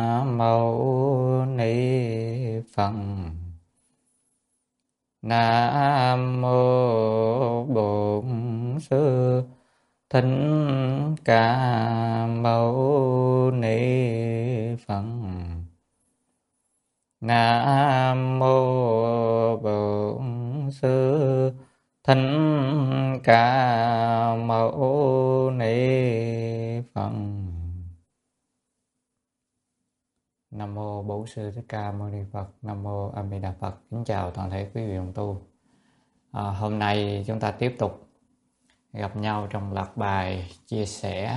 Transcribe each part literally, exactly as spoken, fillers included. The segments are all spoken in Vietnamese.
Mâu Ni Phật. Nam mô Bổn Sư Thích Ca Mâu Ni Phật. Nam mô Bổn Sư Thích Ca Mâu Ni Phật. Nam mô Bổn Sư Thích Ca Mâu Ni Phật. Nam mô A Di Đà Phật. Kính chào toàn thể quý vị đồng tu. À, hôm nay chúng ta tiếp tục gặp nhau trong loạt bài chia sẻ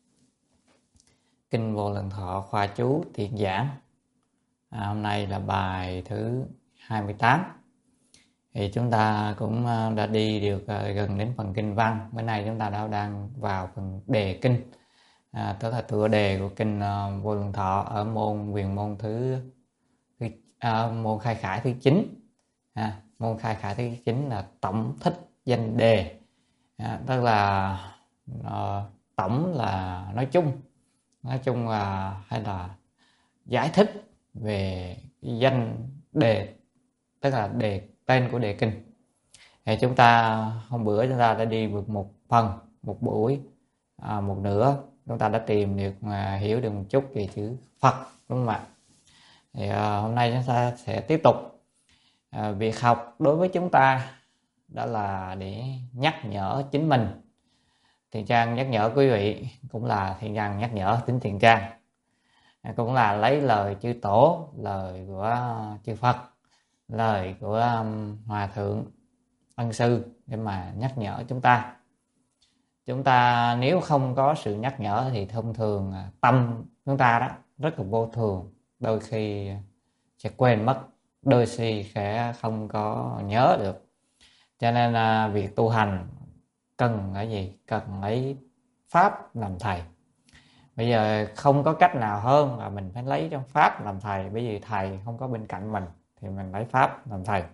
Kinh Vô Lượng Thọ khoa chú thiện giảng. À, hôm nay là bài thứ hai mươi tám. Thì chúng ta cũng đã đi được gần đến phần kinh văn. Bữa nay chúng ta đã đang vào phần đề kinh, à, tức là tựa đề của kinh uh, Vô Lượng Thọ ở môn quyền môn thứ, thứ uh, môn khai khải thứ chín. À, môn khai khải thứ chín là tổng thích danh đề. À, tức là uh, tổng là nói chung, nói chung là hay là giải thích về danh đề, tức là đề tên của đề kinh. Thì chúng ta hôm bữa chúng ta đã đi được một phần, một buổi, à, một nửa chúng ta đã tìm được mà hiểu được một chút về chữ Phật, đúng không ạ? Thì à, hôm nay chúng ta sẽ tiếp tục. À, việc học đối với chúng ta đó là để nhắc nhở chính mình. Thiện Trang nhắc nhở quý vị cũng là Thiện Trang nhắc nhở tính Thiện Trang, à, cũng là lấy lời chư Tổ, lời của chư Phật, lời của um, Hòa Thượng Ân Sư để mà nhắc nhở chúng ta. Chúng ta nếu không có sự nhắc nhở thì thông thường tâm chúng ta đó rất là vô thường, đôi khi sẽ quên mất, đôi khi sẽ không có nhớ được. Cho nên là việc tu hành cần cái gì? Cần lấy Pháp làm thầy. Bây giờ không có cách nào hơn là mình phải lấy trong Pháp làm thầy. Bởi vì thầy không có bên cạnh mình thì mình lấy Pháp làm thầy.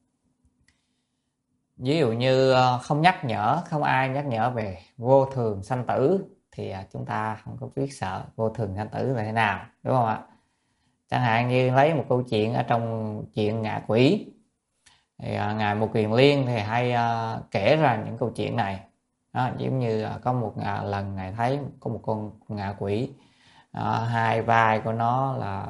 Ví dụ như không nhắc nhở, không ai nhắc nhở về vô thường sanh tử thì chúng ta không có biết sợ vô thường sanh tử là thế nào, đúng không ạ? Chẳng hạn như lấy một câu chuyện ở trong chuyện ngạ quỷ, thì ngài Một Kiền Liên thì hay kể ra những câu chuyện này. Đó, giống như có một lần ngài thấy có một con ngạ quỷ, à, hai vai của nó là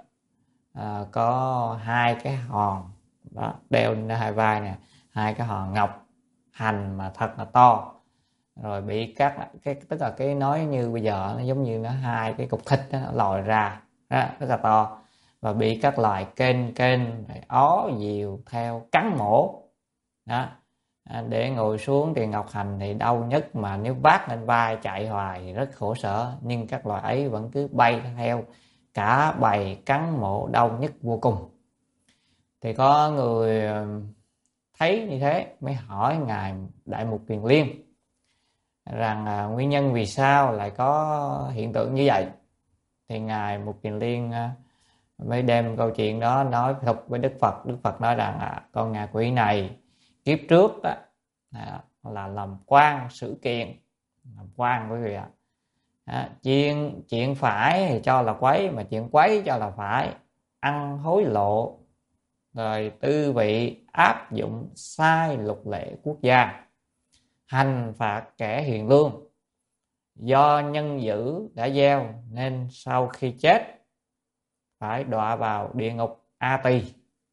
à, có hai cái hòn đó, đeo lên hai vai nè, hai cái hòn ngọc hành mà thật là to, rồi bị cắt cái, tức là cái nói như bây giờ nó giống như nó hai cái cục thịt đó, nó lòi ra đó, rất là to, và bị các loài kênh kênh ó diều theo cắn mổ đó. À, để ngồi xuống thì ngọc hành thì đau nhất, mà nếu vác lên vai chạy hoài thì rất khổ sở, nhưng các loài ấy vẫn cứ bay theo, cả bầy cắn mổ đau nhất vô cùng. Thì có người thấy như thế mới hỏi ngài Đại Mục Kiền Liên rằng à, nguyên nhân vì sao lại có hiện tượng như vậy. Thì ngài Mục Kiền Liên à, mới đem câu chuyện đó nói thuật với Đức Phật. Đức Phật nói rằng à, con ngạ quỷ này kiếp trước đó, à, là làm quan xử kiện, làm quan quý vị ạ. À, chuyện chuyện phải thì cho là quấy, mà chuyện quấy cho là phải, ăn hối lộ, rồi tư vị áp dụng sai luật lệ quốc gia, hành phạt kẻ hiền lương, do nhân dữ đã gieo nên sau khi chết phải đọa vào địa ngục A Tỳ,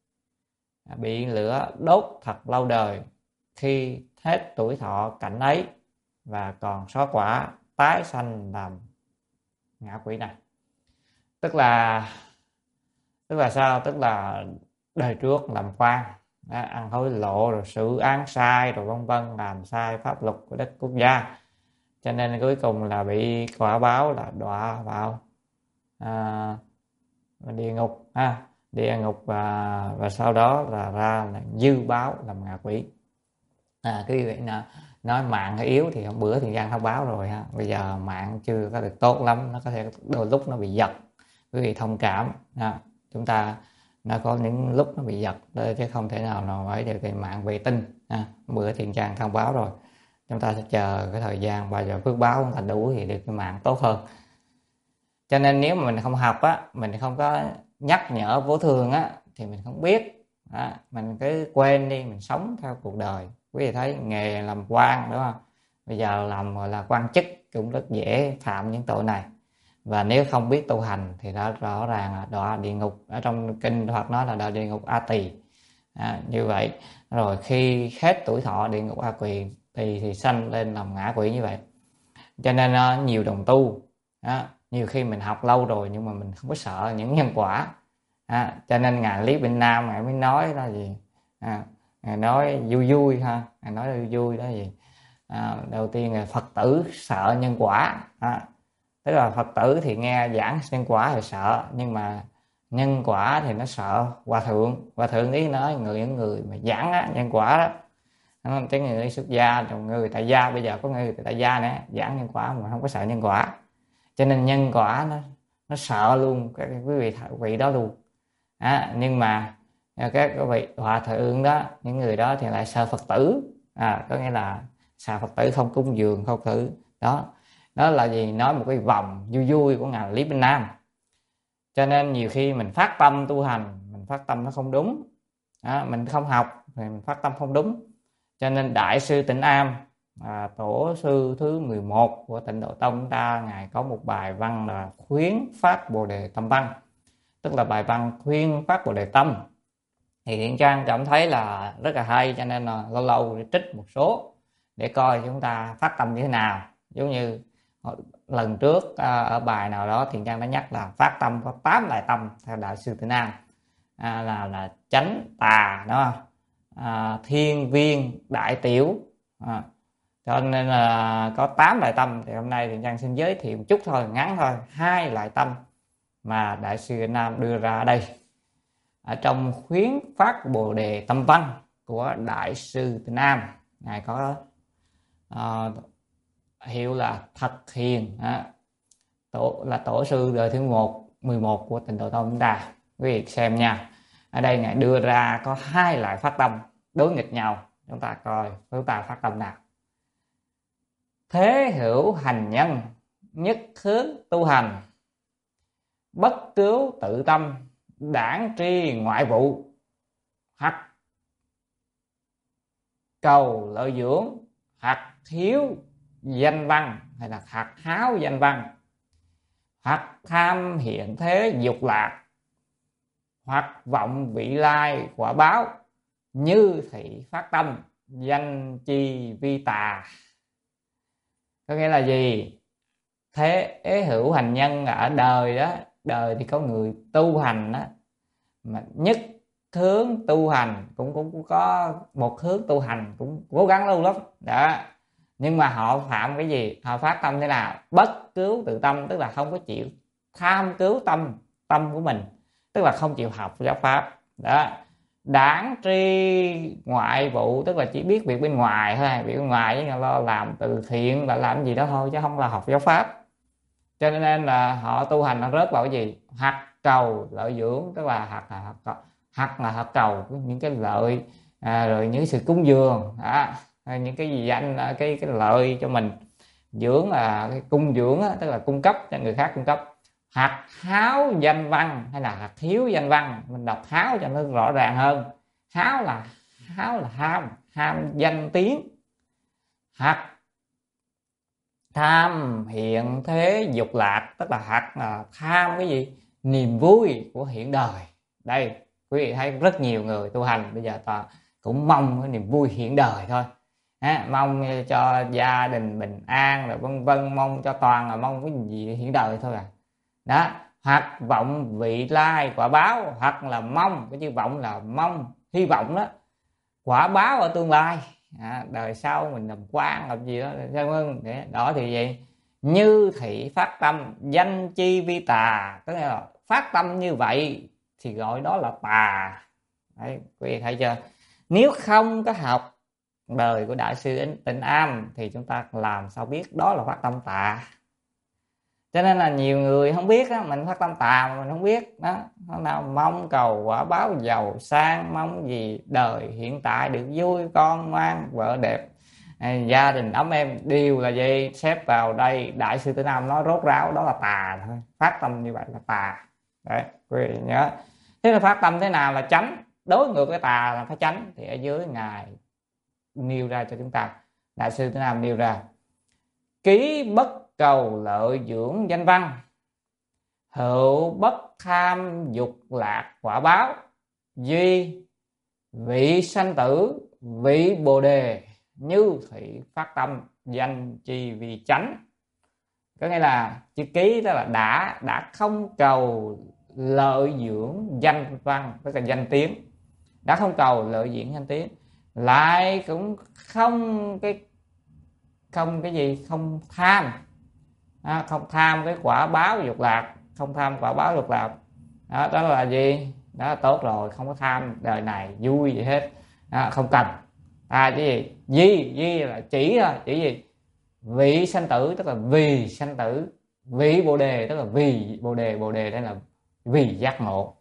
bị lửa đốt thật lâu đời, khi hết tuổi thọ cảnh ấy và còn xóa quả tái sanh làm ngạ quỷ này. Tức là tức là sao? Tức là đời trước làm quan, ăn hối lộ rồi xử án sai rồi vân vân, làm sai pháp luật của đất quốc gia, cho nên cuối cùng là bị quả báo là đọa vào à, địa ngục ha, địa ngục và và sau đó là ra là dư báo làm ngạ quỷ. À, cái vậy là nói mạng yếu thì hôm bữa thì Giang thông báo rồi ha, bây giờ mạng chưa có được tốt lắm, nó có thể đôi lúc nó bị giật, quý vị thông cảm ha. Chúng ta nó có những lúc nó bị giật chứ không thể nào nào ấy được, cái mạng vệ tinh ha. Bữa Thiện Trang thông báo rồi, chúng ta sẽ chờ cái thời gian bao giờ phước báo chúng ta đủ thì được cái mạng tốt hơn. Cho nên nếu mà mình không học á, mình không có nhắc nhở vô thường á, thì mình không biết. Đó, mình cứ quên đi, mình sống theo cuộc đời. Quý vị thấy nghề làm quan đúng không? Bây giờ làm gọi là quan chức cũng rất dễ phạm những tội này. Và nếu không biết tu hành thì đó rõ ràng là đọa địa ngục. Ở trong kinh Phật nói là đọa địa ngục A Tỳ. À, như vậy rồi khi hết tuổi thọ địa ngục A Quỳ thì thì sanh lên làm ngã quỷ như vậy. Cho nên uh, nhiều đồng tu đó, nhiều khi mình học lâu rồi nhưng mà mình không có sợ những nhân quả. À, cho nên ngài Lý Bình Nam ngài mới nói là gì, à, ngài nói vui vui ha, ngài nói vui vui đó gì, à, đầu tiên là Phật tử sợ nhân quả. À, tức là Phật tử thì nghe giảng nhân quả thì sợ, nhưng mà nhân quả thì nó sợ hòa thượng. Hòa thượng ý nói người những người mà giảng á, nhân quả đó, không? Cái người xuất gia, người tại gia, bây giờ có người tại gia nữa giảng nhân quả mà không có sợ nhân quả. Cho nên nhân quả nó nó sợ luôn các quý vị vị đó luôn. À, nhưng mà các quý vị hòa thượng đó, những người đó thì lại sợ Phật tử. À, có nghĩa là sợ Phật tử không cúng dường không thử đó. Đó là gì? Nói một cái vòng vui vui của ngài Lý Bình Nam. Cho nên nhiều khi mình phát tâm tu hành, mình phát tâm nó không đúng. À, mình không học thì mình phát tâm không đúng. Cho nên Đại sư Tịnh Am, à, tổ sư thứ mười một của Tịnh Độ Tông ta, ngài có một bài văn là khuyến phát Bồ Đề Tâm Văn, tức là bài văn khuyên phát Bồ Đề Tâm. Thì Thiện Trang cảm thấy là rất là hay, cho nên là lâu lâu để trích một số để coi chúng ta phát tâm như thế nào. Giống như lần trước ở bài nào đó Thiện Trang đã nhắc là phát tâm có tám đại tâm theo Đại sư Tịnh Am, à, là là chánh tà đó, à, thiên viên đại tiểu. À, cho nên là có tám đại tâm. Thì hôm nay Thiện Trang xin giới thiệu một chút thôi, ngắn thôi, hai loại tâm mà Đại sư Tịnh Am đưa ra ở đây ở trong khuyến phát Bồ Đề Tâm Văn của Đại sư Tịnh Am. Ngài có uh, hiệu là Thật Hiền, à, tổ là tổ sư đời thứ một mười một của Tịnh Độ Tông chúng ta. Quý vị xem nha, ở đây ngài đưa ra có hai loại phát tâm đối nghịch nhau, chúng ta coi chúng ta phát tâm nào. Thế hữu hành nhân, nhất hướng tu hành, bất cứu tự tâm, đảng tri ngoại vụ, hoặc cầu lợi dưỡng, hoặc thiếu danh văn, hay là hoặc háo danh văn, hoặc tham hiện thế dục lạc, hoặc vọng vị lai quả báo, như thị phát tâm, danh chi vi tà. Có nghĩa là gì? Thế hữu hành nhân ở đời đó, đời thì có người tu hành đó, mà nhất hướng tu hành cũng cũng có một hướng tu hành cũng cố gắng lâu lắm đó, nhưng mà họ phạm cái gì? Họ phát tâm thế nào? Bất cứu tự tâm, tức là không có chịu tham cứu tâm tâm của mình, tức là không chịu học giáo pháp đó. Đảng tri ngoại vụ, tức là chỉ biết việc bên ngoài thôi, việc bên ngoài với lo làm từ thiện là làm gì đó thôi, chứ không là học giáo pháp. Cho nên là họ tu hành nó rớt vào cái gì? Hoặc cầu lợi dưỡng, tức là hoặc là hoặc là họ cầu những cái lợi, à, rồi những sự cúng dường đó, những cái gì danh cái cái lợi cho mình. Dưỡng là cái cung dưỡng đó, tức là cung cấp cho người khác cung cấp. Hoặc háo danh văn, hay là hoặc thiếu danh văn, mình đọc háo cho nó rõ ràng hơn. Háo là háo là ham ham danh tiếng. Hoặc tham hiện thế dục lạc, tức là hoặc là tham cái gì? Niềm vui của hiện đời. Đây quý vị thấy rất nhiều người tu hành bây giờ ta cũng mong cái niềm vui hiện đời thôi, à, mong cho gia đình bình an rồi vân vân, mong cho toàn là mong cái gì hiện đời thôi à đó. Hoặc vọng vị lai quả báo, hoặc là mong, cái chữ vọng là mong, hy vọng đó, quả báo ở tương lai, à, đời sau mình làm quan làm gì đó để đó thì gì? Như thị phát tâm, danh chi vi tà, tức là phát tâm như vậy thì gọi đó là tà. Đấy, quý vị thấy chưa? Nếu không có học đời của Đại sư Tịnh Am thì chúng ta làm sao biết đó là phát tâm tà? Cho nên là nhiều người không biết đó, mình phát tâm tà mà mình không biết đó. Nào mong cầu quả báo giàu sang, mong gì đời hiện tại được vui, con ngoan, vợ đẹp, gia đình ấm êm đều là gì? Xếp vào đây Đại sư Tử Nam nói rốt ráo đó là tà thôi, phát tâm như vậy là tà. Đấy, quý vị nhớ. Thế là phát tâm thế nào là chánh? Đối ngược với tà là phải chánh. Thì ở dưới ngài nêu ra cho chúng ta, Đại sư Tử Nam nêu ra: ký bất cầu lợi dưỡng danh văn, hữu bất tham dục lạc quả báo, duy vị sanh tử vị bồ đề, như thị phát tâm danh chi vì chánh. Có nghĩa là chữ ký đó là đã đã không cầu lợi dưỡng danh văn, tức là danh tiếng, đã không cầu lợi dưỡng danh tiếng, lại cũng không cái không cái gì không tham, à, không tham cái quả báo dục lạc, không tham quả báo dục lạc. Đó, đó là gì? Đó là tốt rồi, không có tham đời này vui gì hết, à, không cần. À cái gì? Di, di là chỉ thôi, chỉ gì? Vị sanh tử, tức là vì sanh tử. Vị bồ đề, tức là vì bồ đề, bồ đề đây là vì giác ngộ.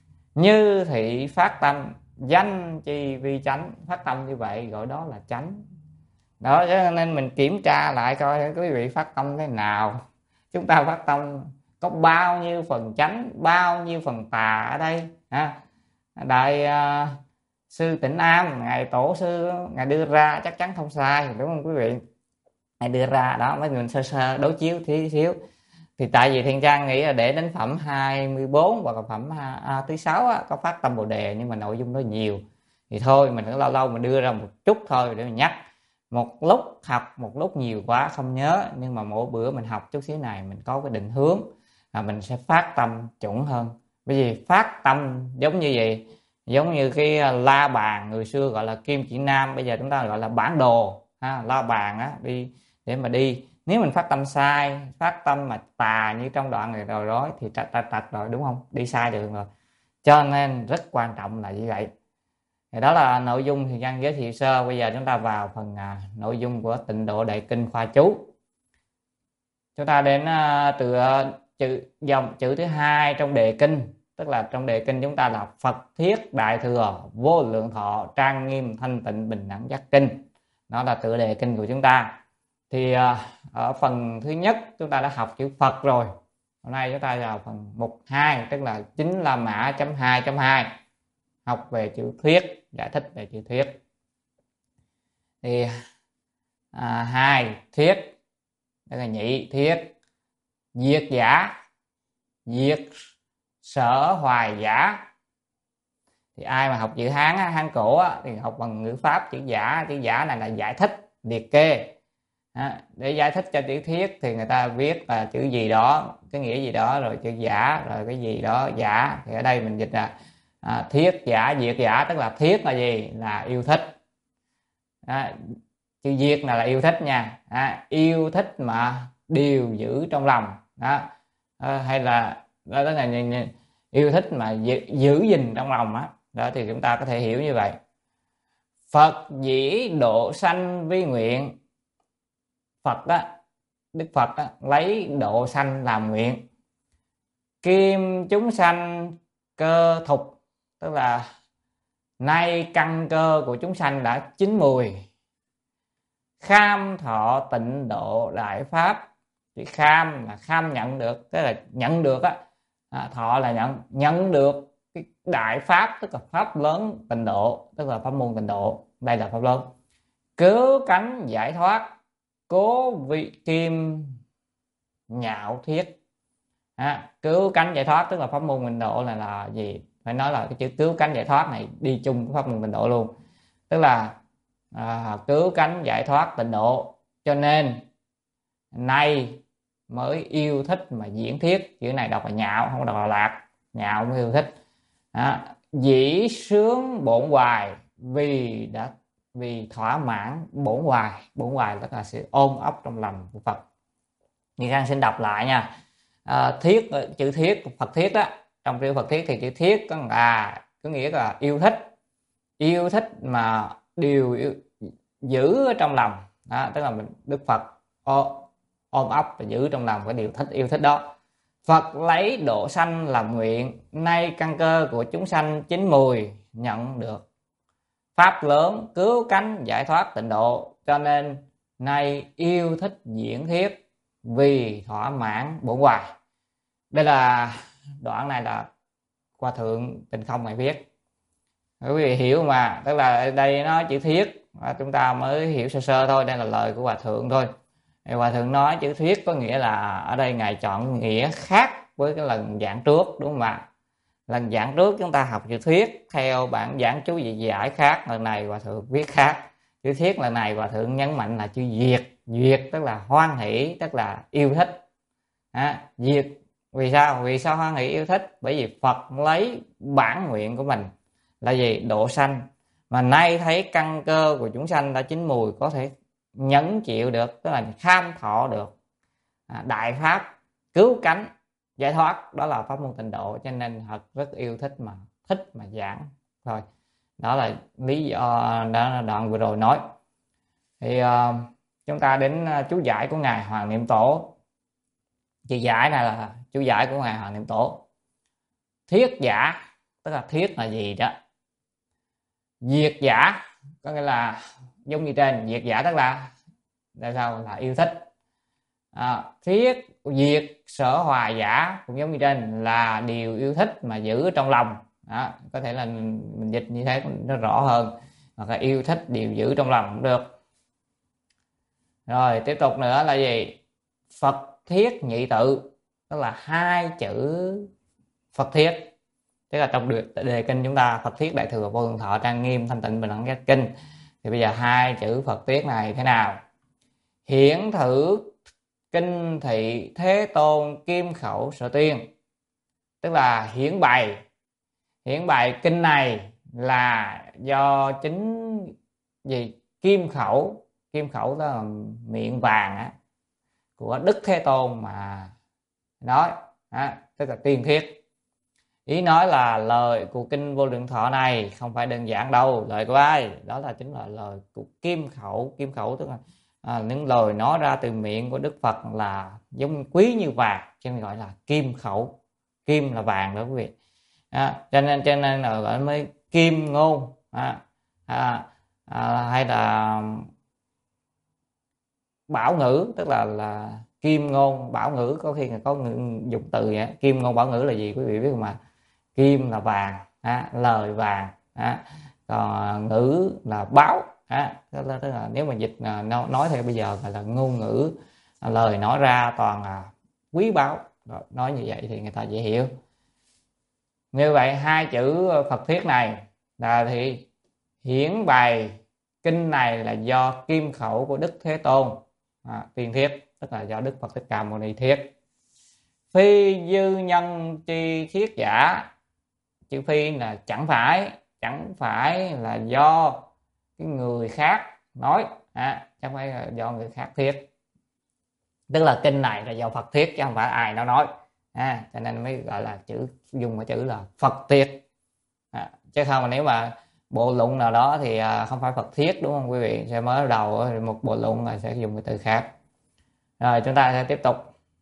Như thị phát tâm danh chi vi chánh, phát tâm như vậy gọi đó là chánh. Đó, cho nên mình kiểm tra lại coi quý vị phát tâm thế nào. Chúng ta phát tâm có bao nhiêu phần chánh, bao nhiêu phần tà ở đây ha. Đại uh, sư Tịnh Am, ngài tổ sư ngài đưa ra chắc chắn không sai, đúng không quý vị? Ngài đưa ra đó, mấy mình sơ sơ đối chiếu tí xíu. Thì tại vì Thiên Trang nghĩ là để đến phẩm hai mươi bốn hoặc là phẩm à, thứ sáu á, có phát tâm bồ đề, nhưng mà nội dung nó nhiều thì thôi mình cứ lâu lâu mình đưa ra một chút thôi để mình nhắc. Một lúc học một lúc nhiều quá không nhớ, nhưng mà mỗi bữa mình học chút xíu này mình có cái định hướng là mình sẽ phát tâm chuẩn hơn. Bởi vì phát tâm giống như vậy, giống như cái la bàn người xưa gọi là kim chỉ nam, bây giờ chúng ta gọi là bản đồ ha, la bàn á, đi để mà đi. Nếu mình phát tâm sai, phát tâm mà tà như trong đoạn này rồi đó thì trật trật trật rồi, đúng không? Đi sai đường rồi. Cho nên rất quan trọng là như vậy. Thì đó là nội dung thì Giang giới thiệu sơ. Bây giờ chúng ta vào phần à, nội dung của Tịnh Độ Đại Kinh khoa chú. Chúng ta đến à, từ à, chữ dòng chữ thứ hai trong đề kinh, tức là trong đề kinh chúng ta là Phật Thiết Đại Thừa Vô Lượng Thọ Trang Nghiêm Thanh Tịnh Bình Đẳng Giác Kinh. Đó là tựa đề kinh của chúng ta. Thì à, ở phần thứ nhất chúng ta đã học chữ Phật rồi. Hôm nay chúng ta vào phần mục hai, tức là chính La Mã chấm hai chấm hai, học về chữ thuyết, giải thích về chữ thuyết. Thì à, hai thuyết, đây là nhị thuyết, diệt giả, diệt sở hoài giả. Thì ai mà học chữ Hán á, Hán cổ á, thì học bằng ngữ pháp chữ giả. Chữ giả này là giải thích, liệt kê. À, để giải thích cho chữ thiết thì người ta viết là chữ gì đó, cái nghĩa gì đó, rồi chữ giả, rồi cái gì đó giả. Thì ở đây mình dịch là à, thiết giả, diệt giả, tức là thiết là gì? Là yêu thích. À, chữ diệt là, là yêu thích nha. À, yêu thích mà điều giữ trong lòng đó. À, hay là đó, đó là yêu thích mà giữ, giữ gìn trong lòng á. Đó thì chúng ta có thể hiểu như vậy. Phật dĩ độ sanh vi nguyện. Phật đó, Đức Phật đó, lấy độ sanh làm nguyện. Kim chúng sanh cơ thục, tức là nay căn cơ của chúng sanh đã chín mùi. Kham thọ tịnh độ đại pháp. Thì kham là kham nhận được, tức là nhận được á. À, thọ là nhận nhận được cái đại pháp, tức là pháp lớn tịnh độ, tức là pháp môn tịnh độ. Đây là pháp lớn. Cứu cánh giải thoát, cố vị kim nhạo thiết. À, cứu cánh giải thoát tức là pháp môn tịnh độ là là gì? Phải nói là cái chữ cứu cánh giải thoát này đi chung với pháp môn tịnh độ luôn. Tức là à, cứu cánh giải thoát tịnh độ. Cho nên nay mới yêu thích mà diễn thiết. Chữ này đọc là nhạo, không đọc là lạc. Nhạo mới yêu thích. À, dĩ sướng bổn hoài, vì đã vì thỏa mãn bổn hoài. Bổn hoài tức là sự ôm ấp trong lòng của Phật. Như Khang xin đọc lại nha. À, thiết, chữ thiết, Phật thiết đó, trong chữ Phật thiết thì chữ thiết có là có nghĩa là yêu thích, yêu thích mà điều yêu, giữ ở trong lòng đó, tức là mình Đức Phật ôm, ôm ấp và giữ trong lòng cái điều thích yêu thích đó. Phật lấy độ sanh làm nguyện, nay căn cơ của chúng sanh chín mùi, nhận được pháp lớn cứu cánh giải thoát tịnh độ. cho nên nay yêu thích diễn thuyết vì thỏa mãn bổn hoài. Đây là đoạn này là Hòa thượng Tịnh Không này viết, quý vị hiểu mà, tức là đây nó chữ thuyết, chúng ta mới hiểu sơ sơ thôi, đây là lời của Hòa thượng thôi. Hòa thượng nói chữ thuyết có nghĩa là ở đây ngài chọn nghĩa khác với cái lần giảng trước, đúng không ạ? Lần giảng trước chúng ta học chữ thuyết theo bản giảng chú gì giải khác, lần này Hòa thượng viết khác. Chữ thuyết lần này Hòa thượng nhấn mạnh là chữ duyệt, duyệt tức là hoan hỷ, tức là yêu thích. À, duyệt vì sao? Vì sao hoan hỷ yêu thích? Bởi vì Phật lấy bản nguyện của mình là gì? Độ sanh. Mà nay thấy căn cơ của chúng sanh đã chín mùi, có thể nhẫn chịu được, tức là kham thọ được à, đại pháp cứu cánh giải thoát, đó là pháp môn Tịnh độ, cho nên thật rất yêu thích mà thích mà giảng thôi. Đó là lý do đó là đoạn vừa rồi nói. Thì uh, chúng ta đến uh, chú giải của ngài Hoàng Niệm Tổ. Chú giải này là chú giải của ngài Hoàng Niệm Tổ. Thiết giả tức là thiết là gì đó, diệt giả có nghĩa là giống như trên, diệt giả tức là là sao? Là yêu thích. À, thiết diệt sở hòa giả cũng giống như trên, là điều yêu thích mà giữ trong lòng. Đó, có thể là mình dịch như thế nó rõ hơn, hoặc là yêu thích điều giữ trong lòng cũng được. Rồi tiếp tục nữa là gì? Phật thiết nhị tự, tức là hai chữ Phật thiết, tức là trong đề, đề kinh chúng ta Phật thiết Đại Thừa Vô Thượng Thọ Trang Nghiêm Thanh Tịnh Bình Đẳng Giác Kinh, thì bây giờ hai chữ Phật thiết này thế nào? Hiển thử kinh thị Thế Tôn kim khẩu sở tuyên, tức là hiển bày, hiển bày kinh này là do chính gì? Kim khẩu, kim khẩu đó là miệng vàng á, của Đức Thế Tôn mà nói á, tức là tiên thiết. Ý nói là lời của kinh Vô Lượng Thọ này không phải đơn giản đâu. Lời của ai? Đó là chính là lời của kim khẩu. Kim khẩu tức là à, những lời nói ra từ miệng của Đức Phật là giống quý như vàng, cho nên gọi là kim khẩu. Kim là vàng đó quý vị. À, cho nên cho nên là gọi mới kim ngôn. À, à, à, hay là bảo ngữ, tức là là kim ngôn bảo ngữ, có khi là có dụng từ vậy. Kim ngôn bảo ngữ là gì quý vị biết không mà? Kim là vàng, à, lời vàng, à, còn ngữ là báo, à, tức là, tức là nếu mà dịch à, nói theo bây giờ là ngôn ngữ, à, lời nói ra toàn là quý báu. Rồi, nói như vậy thì người ta dễ hiểu. Như vậy hai chữ Phật thiết này là thì hiển bày kinh này là do kim khẩu của Đức Thế Tôn à, tiên thiết, tức là do Đức Phật Thích Ca Mâu Ni thiết. Phi dư nhân chi thiết giả, chữ phi là chẳng phải, chẳng phải là do cái người khác nói, à, chẳng phải là do người khác thiết, tức là kinh này là do Phật thiết chứ không phải ai nó nói, à, cho nên mới gọi là chữ dùng cái chữ là Phật thiết, à, chứ không mà nếu mà bộ luận nào đó thì không phải Phật thiết, đúng không quý vị? Sẽ mới đầu một bộ luận là sẽ dùng cái từ khác. Rồi chúng ta sẽ tiếp tục.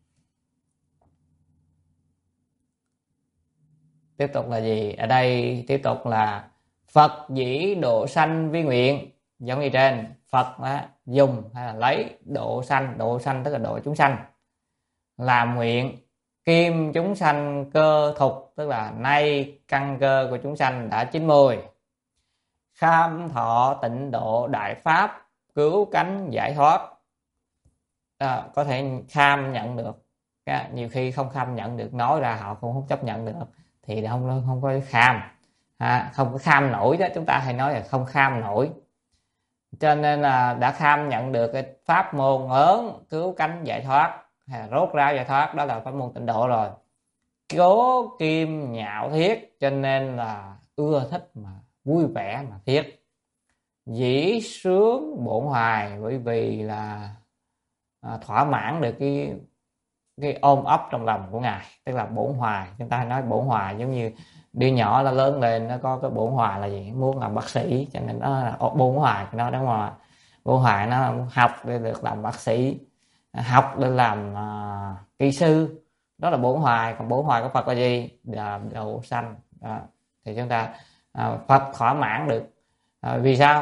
Tiếp tục là gì? Ở đây tiếp tục là Phật dĩ độ sanh vi nguyện, giống như trên. Phật đó, dùng hay là lấy độ sanh, độ sanh tức là độ chúng sanh làm nguyện. Kim chúng sanh cơ thục, tức là nay căn cơ của chúng sanh đã chín mùi. Kham thọ tịnh độ đại pháp cứu cánh giải thoát, à, có thể kham nhận được. À, nhiều khi không kham nhận được, nói ra họ cũng không chấp nhận được thì không không có kham, à, không có kham nổi đó, chúng ta hay nói là không kham nổi. Cho nên là đã kham nhận được cái pháp môn lớn cứu cánh giải thoát hay là rốt ráo giải thoát, đó là pháp môn tịnh độ rồi. Cố kim nhạo thiết, cho nên là ưa thích mà vui vẻ mà thiết. Dĩ sướng bổn hoài, bởi vì là à, thỏa mãn được cái cái ôm ấp trong lòng của ngài, tức là bổn hoài. Chúng ta hay nói bổn hoài giống như đứa nhỏ nó lớn lên nó có cái bổn hoài là gì? Muốn làm bác sĩ, cho nên nó là bổn hoài nó đúng không? Bổn hoài nó học để được làm bác sĩ, học để làm uh, kỹ sư, đó là bổn hoài. Còn bổn hoài của Phật là gì? Là độ sanh. Đó. Thì chúng ta uh, Phật thỏa mãn được. Uh, vì sao?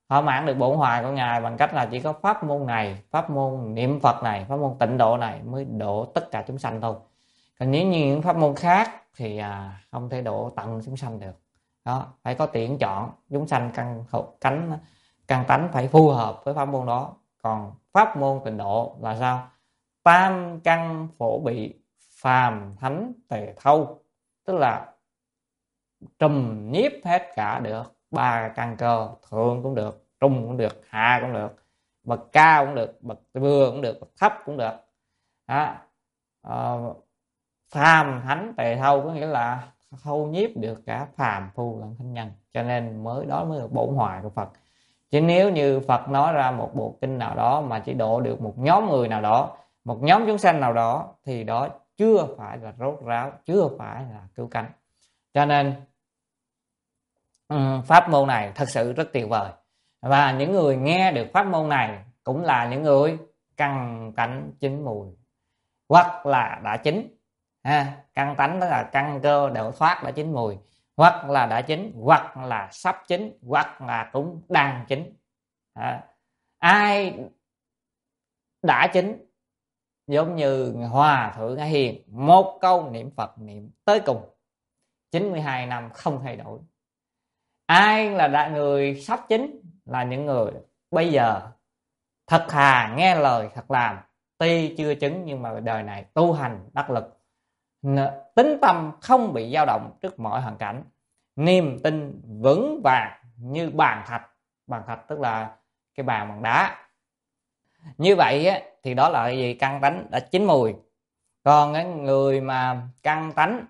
thỏa mãn được bổn hoài của Ngài bằng cách là chỉ có pháp môn này, pháp môn niệm Phật này, pháp môn tịnh độ này mới độ tất cả chúng sanh thôi. Còn nếu như những pháp môn khác thì à, không thể độ tận chúng sanh được. Đó, phải có tuyển chọn chúng sanh căn cánh căn tánh phải phù hợp với pháp môn đó. Còn pháp môn tịnh độ là sao? Tam căn phổ bị, phàm thánh tề thâu, tức là trùm nhiếp hết cả được ba căn cơ, thượng cũng được, trung cũng được, hạ cũng được, bậc cao cũng được, bậc vừa cũng được, bậc thấp cũng được. Đó. Ờ, phàm thánh tề thâu có nghĩa là thâu nhiếp được cả phàm phu lẫn thánh nhân, cho nên mới đó mới là bổn hoài của Phật. Chứ nếu như Phật nói ra một bộ kinh nào đó mà chỉ độ được một nhóm người nào đó, một nhóm chúng sanh nào đó, thì đó chưa phải là rốt ráo, chưa phải là cứu cánh. Cho nên um, pháp môn này thật sự rất tuyệt vời. Và những người nghe được pháp môn này cũng là những người căn tánh chín mùi, hoặc là đã chín. À, căn tánh đó là căn cơ độ thoát đã chín mùi, hoặc là đã chín, hoặc là sắp chín, hoặc là cũng đang chín. À, ai đã chín giống như Hòa Thượng Hải Hiền, một câu niệm Phật niệm tới cùng, chín mươi hai năm không thay đổi. Ai là đại người sắp chín là những người bây giờ thật thà nghe lời thật làm, tuy chưa chứng nhưng mà đời này tu hành đắc lực, tính tâm không bị dao động trước mọi hoàn cảnh, niềm tin vững vàng như bàn thạch. Bàn thạch tức là cái bàn bằng đá. Như vậy á, thì đó là gì? Căn tánh đã chín mùi. Còn cái người mà căn tánh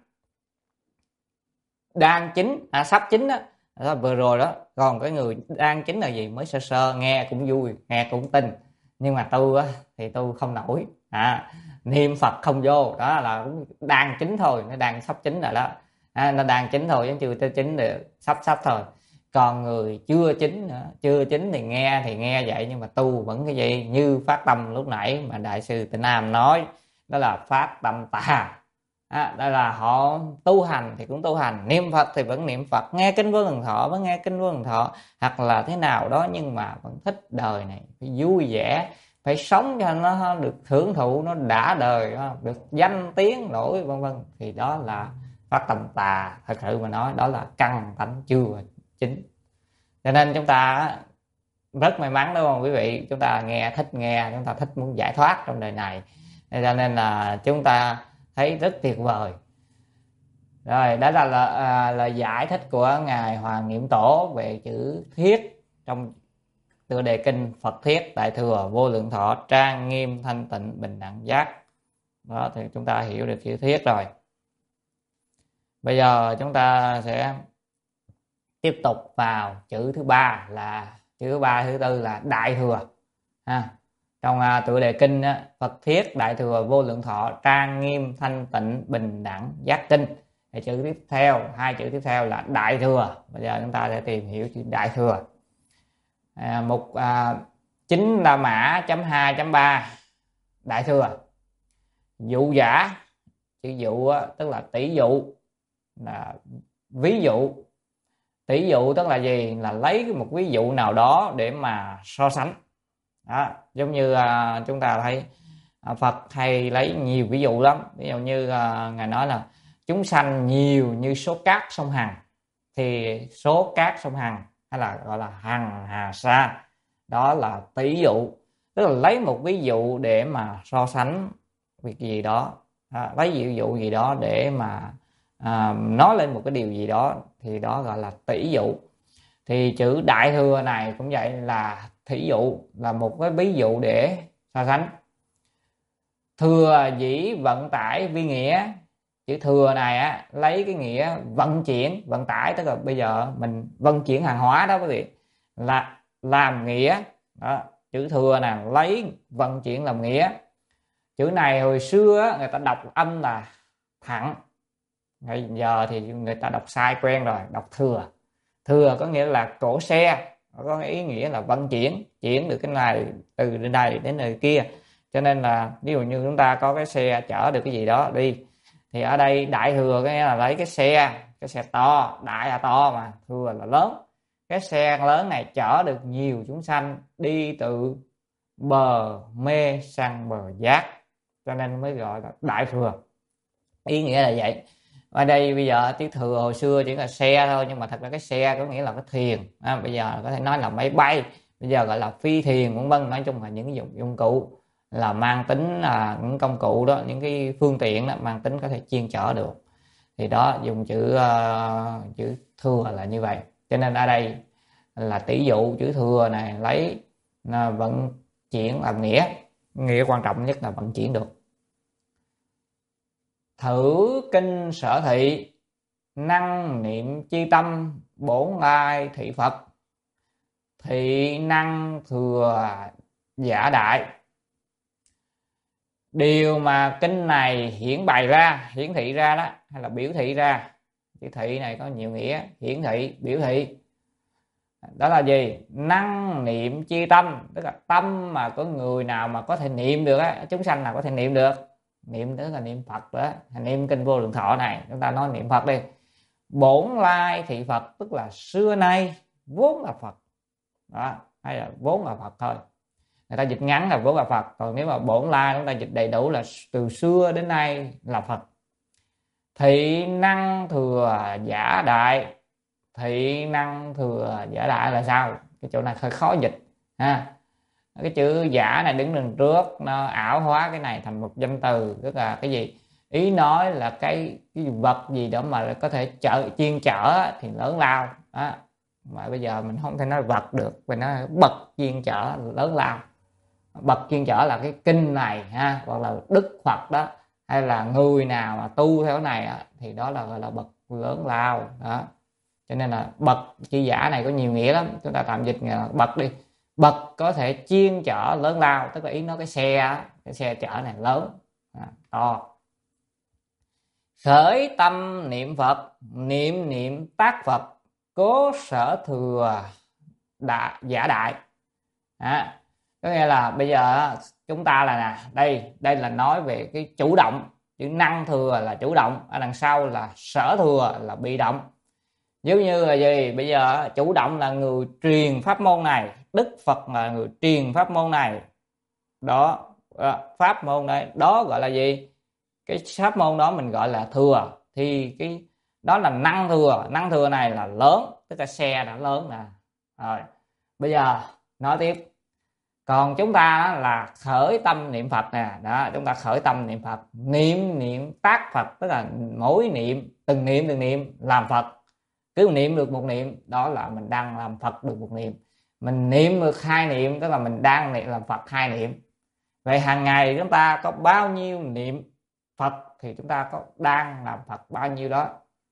đang chín, à, sắp chín đó, đó vừa rồi đó. Còn cái người đang chín là gì? Mới sơ sơ nghe cũng vui, nghe cũng tin, nhưng mà tu á, thì tu không nổi. À, niệm Phật không vô, đó là cũng đang chín thôi, nó đang sắp chín rồi đó. À, nó đang chín thôi chứ chưa tới chín được, sắp sắp thôi. Còn người chưa chín nữa, chưa chín thì nghe thì nghe vậy, nhưng mà tu vẫn cái gì? Như phát tâm lúc nãy mà Đại sư Tịnh Nam nói, đó là phát tâm tà. À, đó là họ tu hành thì cũng tu hành, niệm Phật thì vẫn niệm Phật, nghe kinh Vô Lượng Thọ vẫn nghe kinh Vô Lượng Thọ, hoặc là thế nào đó, nhưng mà vẫn thích đời này phải vui vẻ, phải sống cho nó được hưởng thụ, nó đã đời, được danh tiếng nổi vân vân, thì đó là phát tâm tà. Thật sự mà nói đó là căn tánh chưa chính. Cho nên chúng ta rất may mắn đúng không quý vị? Chúng ta nghe thích nghe, chúng ta thích muốn giải thoát trong đời này, cho nên là chúng ta thấy rất tuyệt vời. Rồi đó là là, à, là giải thích của ngài Hoàng Niệm Tổ về chữ thiết trong tựa đề kinh Phật Thiết Đại Thừa Vô Lượng Thọ trang nghiêm thanh tịnh bình đẳng giác. Đó thì chúng ta hiểu được chữ thiết rồi. Bây giờ chúng ta sẽ tiếp tục vào chữ thứ ba, là chữ thứ ba thứ tư là Đại Thừa. Ha. Trong uh, tựa đề kinh uh, Phật Thiết Đại Thừa Vô Lượng Thọ trang nghiêm thanh tịnh bình đẳng giác kinh, thì chữ tiếp theo, hai chữ tiếp theo là Đại Thừa. Bây giờ chúng ta sẽ tìm hiểu chữ Đại Thừa. À, mục à, chính là mã chấm hai chấm ba Đại Thừa. Dụ giả, chữ dụ tức là tỷ dụ, là ví dụ. Tỷ dụ tức là gì? Là lấy một ví dụ nào đó để mà so sánh. Đó, giống như à, chúng ta thấy à, Phật hay lấy nhiều ví dụ lắm. Ví dụ như à, ngài nói là chúng sanh nhiều như số cát sông Hằng, thì số cát sông Hằng hay là gọi là hằng hà sa, đó là tỷ dụ, tức là lấy một ví dụ để mà so sánh việc gì đó, à, lấy ví dụ gì đó để mà à, nói lên một cái điều gì đó, thì đó gọi là tỷ dụ. Thì chữ Đại Thừa này cũng vậy, là thí dụ, là một cái ví dụ để so sánh. Thừa dĩ vận tải vi nghĩa, chữ thừa này á, lấy cái nghĩa vận chuyển, vận tải, tức là bây giờ mình vận chuyển hàng hóa đó quý vị, là làm nghĩa đó. Chữ thừa này lấy vận chuyển làm nghĩa. Chữ này hồi xưa người ta đọc âm là thẳng, bây giờ thì người ta đọc sai quen rồi, đọc thừa. Thừa có nghĩa là cỗ xe, có ý nghĩa là vận chuyển, chuyển được cái này từ đến đây đến nơi kia. Cho nên là ví dụ như chúng ta có cái xe chở được cái gì đó đi, thì ở đây Đại Thừa có nghĩa là lấy cái xe, cái xe to, đại là to mà thừa là lớn, cái xe lớn này chở được nhiều chúng sanh đi từ bờ mê sang bờ giác, cho nên mới gọi là đại thừa. Ý nghĩa là vậy. Ở đây bây giờ chiếc thừa hồi xưa chỉ là xe thôi, nhưng mà thật ra cái xe có nghĩa là cái thuyền, à, bây giờ có thể nói là máy bay, bây giờ gọi là phi thuyền vân vân. Nói chung là những cái dụng dụng cụ là mang tính là những công cụ đó, những cái phương tiện đó mang tính có thể chuyên chở được, thì đó dùng chữ uh, chữ thừa là như vậy. Cho nên ở đây là tỷ dụ chữ thừa này lấy là vận chuyển làm nghĩa, nghĩa quan trọng nhất là vận chuyển được. Thử kinh sở thị, năng niệm chi tâm, bổn lai thị Phật, thị năng thừa giả đại. Điều mà kinh này hiển bày ra, hiển thị ra đó, hay là biểu thị ra, chữ thị này có nhiều nghĩa, hiển thị, biểu thị, đó là gì? Năng niệm chi tâm, tức là tâm mà có người nào mà có thể niệm được á, chúng sanh nào có thể niệm được, niệm tức là niệm Phật đó, niệm kinh Vô Lượng Thọ này, chúng ta nói niệm Phật đi. Bổn lai thị Phật, tức là xưa nay vốn là Phật đó, hay là vốn là Phật thôi. Người ta dịch ngắn là vốn là Phật, còn nếu mà bổn lai chúng ta dịch đầy đủ là từ xưa đến nay là Phật. Thị năng thừa giả đại, thị năng thừa giả đại là sao? Cái chỗ này hơi khó dịch ha. Cái chữ giả này đứng đằng trước, nó ảo hóa cái này thành một danh từ, tức là cái gì? Ý nói là cái, cái vật gì đó mà có thể chở, chuyên chở thì lớn lao đó. Mà bây giờ mình không thể nói vật được, mình nói bậc chuyên chở lớn lao. Bậc chuyên chở là cái kinh này ha, hoặc là Đức Phật đó, hay là người nào mà tu theo này thì đó là gọi là bậc lớn lao đó. Cho nên là bậc chữ giả này có nhiều nghĩa lắm, chúng ta tạm dịch là bậc đi. Bậc có thể chuyên chở lớn lao, tức là ý nói cái xe, cái xe chở này lớn à, to. Khởi tâm niệm Phật, niệm niệm tác Phật, cố sở thừa đại, giả đại à, có nghĩa là bây giờ chúng ta là nè, đây đây là nói về cái chủ động, chữ năng thừa là chủ động, ở đằng sau là sở thừa là bị động. Giống như là gì? Bây giờ chủ động là người truyền pháp môn này, Đức Phật là người truyền pháp môn này đó, pháp môn này đó gọi là gì? Cái pháp môn đó mình gọi là thừa, thì cái đó là năng thừa. Năng thừa này là lớn, tức là xe đã lớn nè. Rồi bây giờ nói tiếp, còn chúng ta là khởi tâm niệm Phật nè, đó, chúng ta khởi tâm niệm Phật, niệm niệm tác Phật, tức là mỗi niệm, từng niệm từng niệm làm Phật. Cứ niệm được một niệm đó là mình đang làm Phật được một niệm. Mình niệm được hai niệm tức là mình đang niệm làm Phật hai niệm. Vậy hàng ngày chúng ta có bao nhiêu niệm Phật thì chúng ta có đang làm Phật bao nhiêu đó.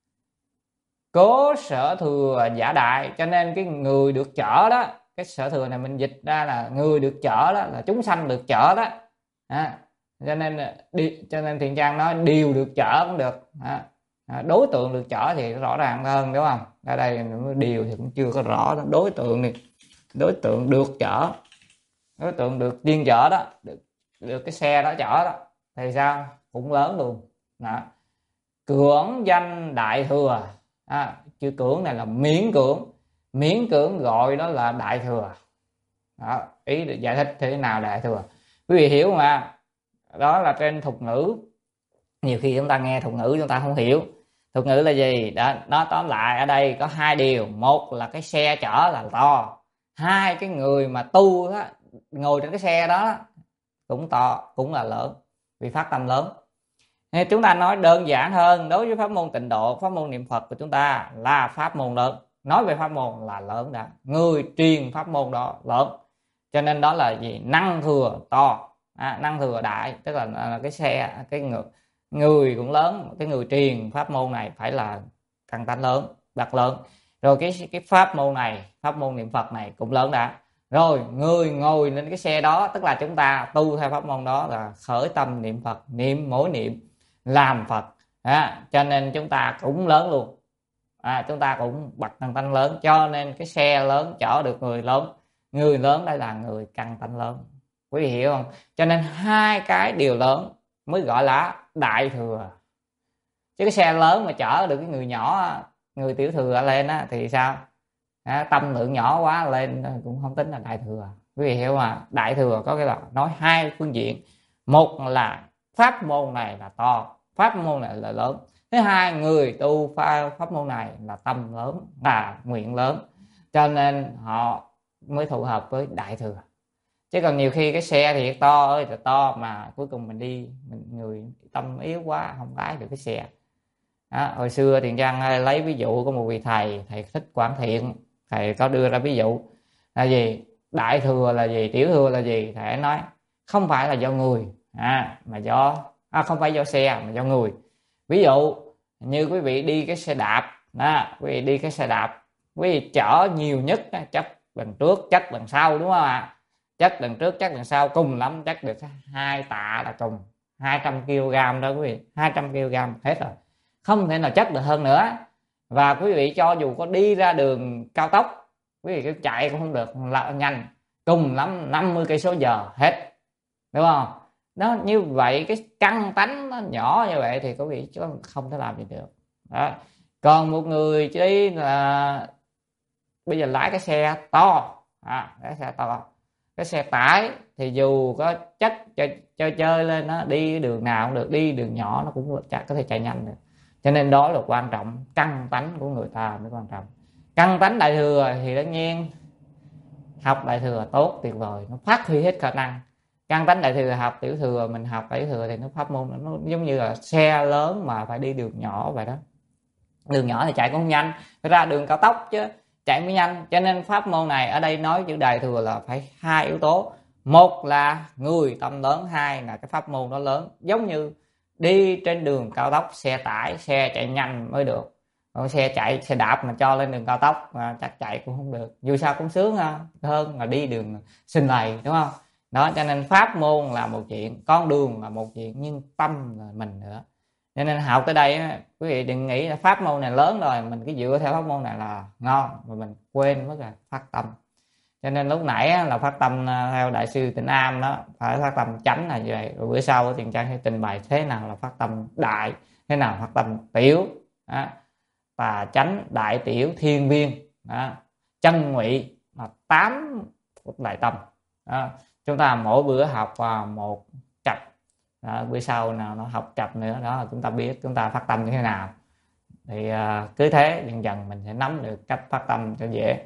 Cố sở thừa giả đại, cho nên cái người được chở đó, cái sở thừa này mình dịch ra là người được chở đó, là chúng sanh được chở đó à, cho nên đi, cho nên Thiện Trang nói điều được chở cũng được à. À, đối tượng được chở thì rõ ràng hơn đúng không? Ở đây điều thì cũng chưa có rõ. Đối tượng thì đối tượng được chở, đối tượng được chuyên chở đó, được, được cái xe đó chở đó thì sao? Cũng lớn luôn đó. Cưỡng danh đại thừa à, chữ cưỡng này là miễn cưỡng, miễn cưỡng gọi đó là đại thừa đó. Ý được giải thích thế nào đại thừa quý vị hiểu mà, đó là trên thuật ngữ. Nhiều khi chúng ta nghe thuật ngữ chúng ta không hiểu. Thuật ngữ là gì? Đó, nó tóm lại ở đây có hai điều. Một là cái xe chở là to. Hai, cái người mà tu đó, ngồi trên cái xe đó cũng to, cũng là lớn, vì phát tâm lớn. Nên chúng ta nói đơn giản hơn, đối với pháp môn Tịnh Độ, pháp môn niệm Phật của chúng ta là pháp môn lớn. Nói về pháp môn là lớn đã. Người truyền pháp môn đó lớn. Cho nên đó là gì? Năng thừa to, à, năng thừa đại, tức là, là cái xe, cái người người cũng lớn, cái người truyền pháp môn này phải là căn tánh lớn, đặc lớn. Rồi cái cái pháp môn này, pháp môn niệm Phật này cũng lớn đã. Rồi người ngồi lên cái xe đó, tức là chúng ta tu theo pháp môn đó là khởi tâm niệm Phật, niệm mỗi niệm làm Phật à, cho nên chúng ta cũng lớn luôn à, chúng ta cũng bậc căn tánh lớn. Cho nên cái xe lớn chở được người lớn, người lớn đây là người căn tánh lớn. Quý vị hiểu không? Cho nên hai cái điều lớn mới gọi là đại thừa. Chứ cái xe lớn mà chở được cái người nhỏ, người tiểu thừa lên á thì sao? à, tâm lượng nhỏ quá lên cũng không tính là đại thừa. Quý vị hiểu mà, đại thừa có cái là nói hai phương diện. Một là pháp môn này là to, pháp môn này là lớn. Thứ hai, người tu pháp môn này là tâm lớn, là nguyện lớn, cho nên họ mới thụ hợp với đại thừa. Chứ còn nhiều khi cái xe thì to ơi là to mà cuối cùng mình đi mình người tâm yếu quá không lái được cái xe. Đó, hồi xưa Thiện Trang lấy ví dụ có một vị thầy, thầy Thích Quảng Thiện, thầy có đưa ra ví dụ là gì? Đại thừa là gì, tiểu thừa là gì? Thầy nói không phải là do người, à, mà do à, không phải do xe mà do người. Ví dụ như quý vị đi cái xe đạp, đó, quý vị đi cái xe đạp, quý vị chở nhiều nhất chất lần trước, chất lần sau, đúng không ạ? Chất lần trước, chất lần sau, cùng lắm chất được hai tạ là cùng hai trăm ki lô gam đó quý vị, hai trăm ki lô gam hết rồi, không thể nào chất được hơn nữa. Và quý vị cho dù có đi ra đường cao tốc, quý vị cứ chạy cũng không được nhanh, cùng lắm năm mươi cây số giờ hết, đúng không? Đó, như vậy cái căn tánh nó nhỏ như vậy thì quý vị không thể làm gì được. Đó. Còn một người đi là bây giờ lái cái xe to, à, cái xe to, cái xe tải thì dù có chất chơi chơi, chơi lên nó đi đường nào cũng được, đi đường nhỏ nó cũng chắc có thể chạy nhanh được. Cho nên đó là quan trọng, căn tánh của người ta mới quan trọng. Căn tánh đại thừa thì tất nhiên học đại thừa tốt tuyệt vời, nó phát huy hết khả năng. Căn tánh đại thừa học tiểu thừa, mình học tiểu thừa thì nó pháp môn nó giống như là xe lớn mà phải đi đường nhỏ vậy đó. Đường nhỏ thì chạy cũng không nhanh, phải ra đường cao tốc chứ chạy mới nhanh. Cho nên pháp môn này ở đây nói chữ đại thừa là phải hai yếu tố. Một là người tâm lớn, hai là cái pháp môn nó lớn. Giống như đi trên đường cao tốc, xe tải, xe chạy nhanh mới được. Còn xe chạy, xe đạp mà cho lên đường cao tốc mà chắc chạy cũng không được. Dù sao cũng sướng hơn là đi đường xình lầy, đúng không? Đó, cho nên pháp môn là một chuyện, con đường là một chuyện, nhưng tâm là mình nữa. Cho nên học tới đây quý vị đừng nghĩ là pháp môn này lớn rồi mình cứ dựa theo pháp môn này là ngon, mà mình quên mất là phát tâm. Cho nên lúc nãy là phát tâm theo đại sư Tịnh Am đó, phải phát tâm chánh là như vậy. Rồi bữa sau Thiện Trang sẽ trình bày thế nào là phát tâm đại, thế nào phát tâm tiểu đó. Và chánh đại tiểu thiên viên đó. Chân ngụy là tám phút đại tâm đó. Chúng ta mỗi bữa học vào một cặp đó, bữa sau nào nó học cặp nữa đó chúng ta biết chúng ta phát tâm như thế nào. Thì uh, cứ thế dần dần mình sẽ nắm được cách phát tâm cho dễ.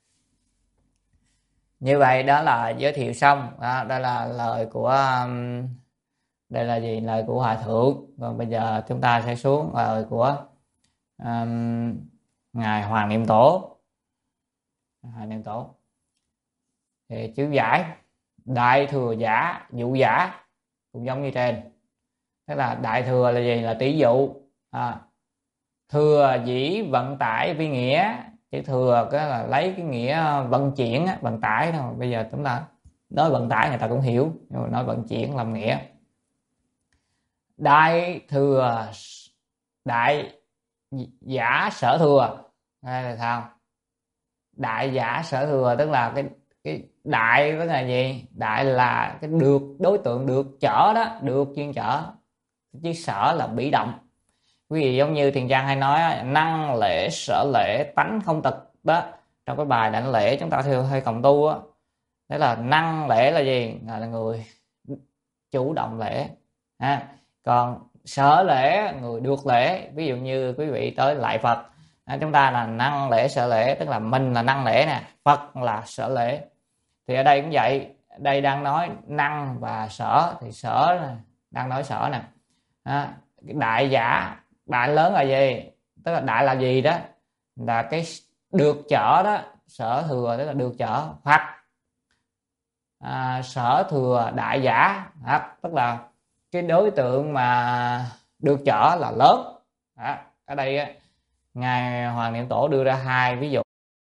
Như vậy đó là giới thiệu xong đó, đây là lời của um, đây là gì, lời của Hòa Thượng. Còn bây giờ chúng ta sẽ xuống lời của um, ngài Hoàng Niệm Tổ. Hoàng Niệm Tổ thì chữ giải đại thừa giả dụ giả cũng giống như trên, tức là đại thừa là gì, là tỷ dụ, à, thừa dĩ vận tải vi nghĩa. Chữ thừa cái là lấy cái nghĩa vận chuyển vận tải thôi. Bây giờ chúng ta nói vận tải người ta cũng hiểu, nhưng mà nói vận chuyển làm nghĩa. Đại thừa đại giả sở thừa, đây là sao? Đại giả sở thừa tức là cái cái đại tức là gì? Đại là cái được, đối tượng được chở đó, được chuyên chở, chứ sở là bị động. Quý vị giống như Thiền Trang hay nói năng lễ sở lễ tánh không tật đó. Trong cái bài đảnh lễ chúng ta theo hơi cộng tu á, thế là năng lễ là gì? Là người chủ động lễ ha. Còn sở lễ người được lễ. Ví dụ như quý vị tới lại Phật, à, chúng ta là năng lễ sở lễ, tức là mình là năng lễ nè, Phật là sở lễ. Thì ở đây cũng vậy, đây đang nói năng và sở, thì sở này, đang nói sở nè. À, đại giả, đại lớn là gì? Tức là đại là gì đó? Là cái được chở đó, sở thừa tức là được chở, hoặc à, sở thừa đại giả, à, tức là cái đối tượng mà được chở là lớn. À, ở đây ngài Hoàng Niệm Tổ đưa ra hai ví dụ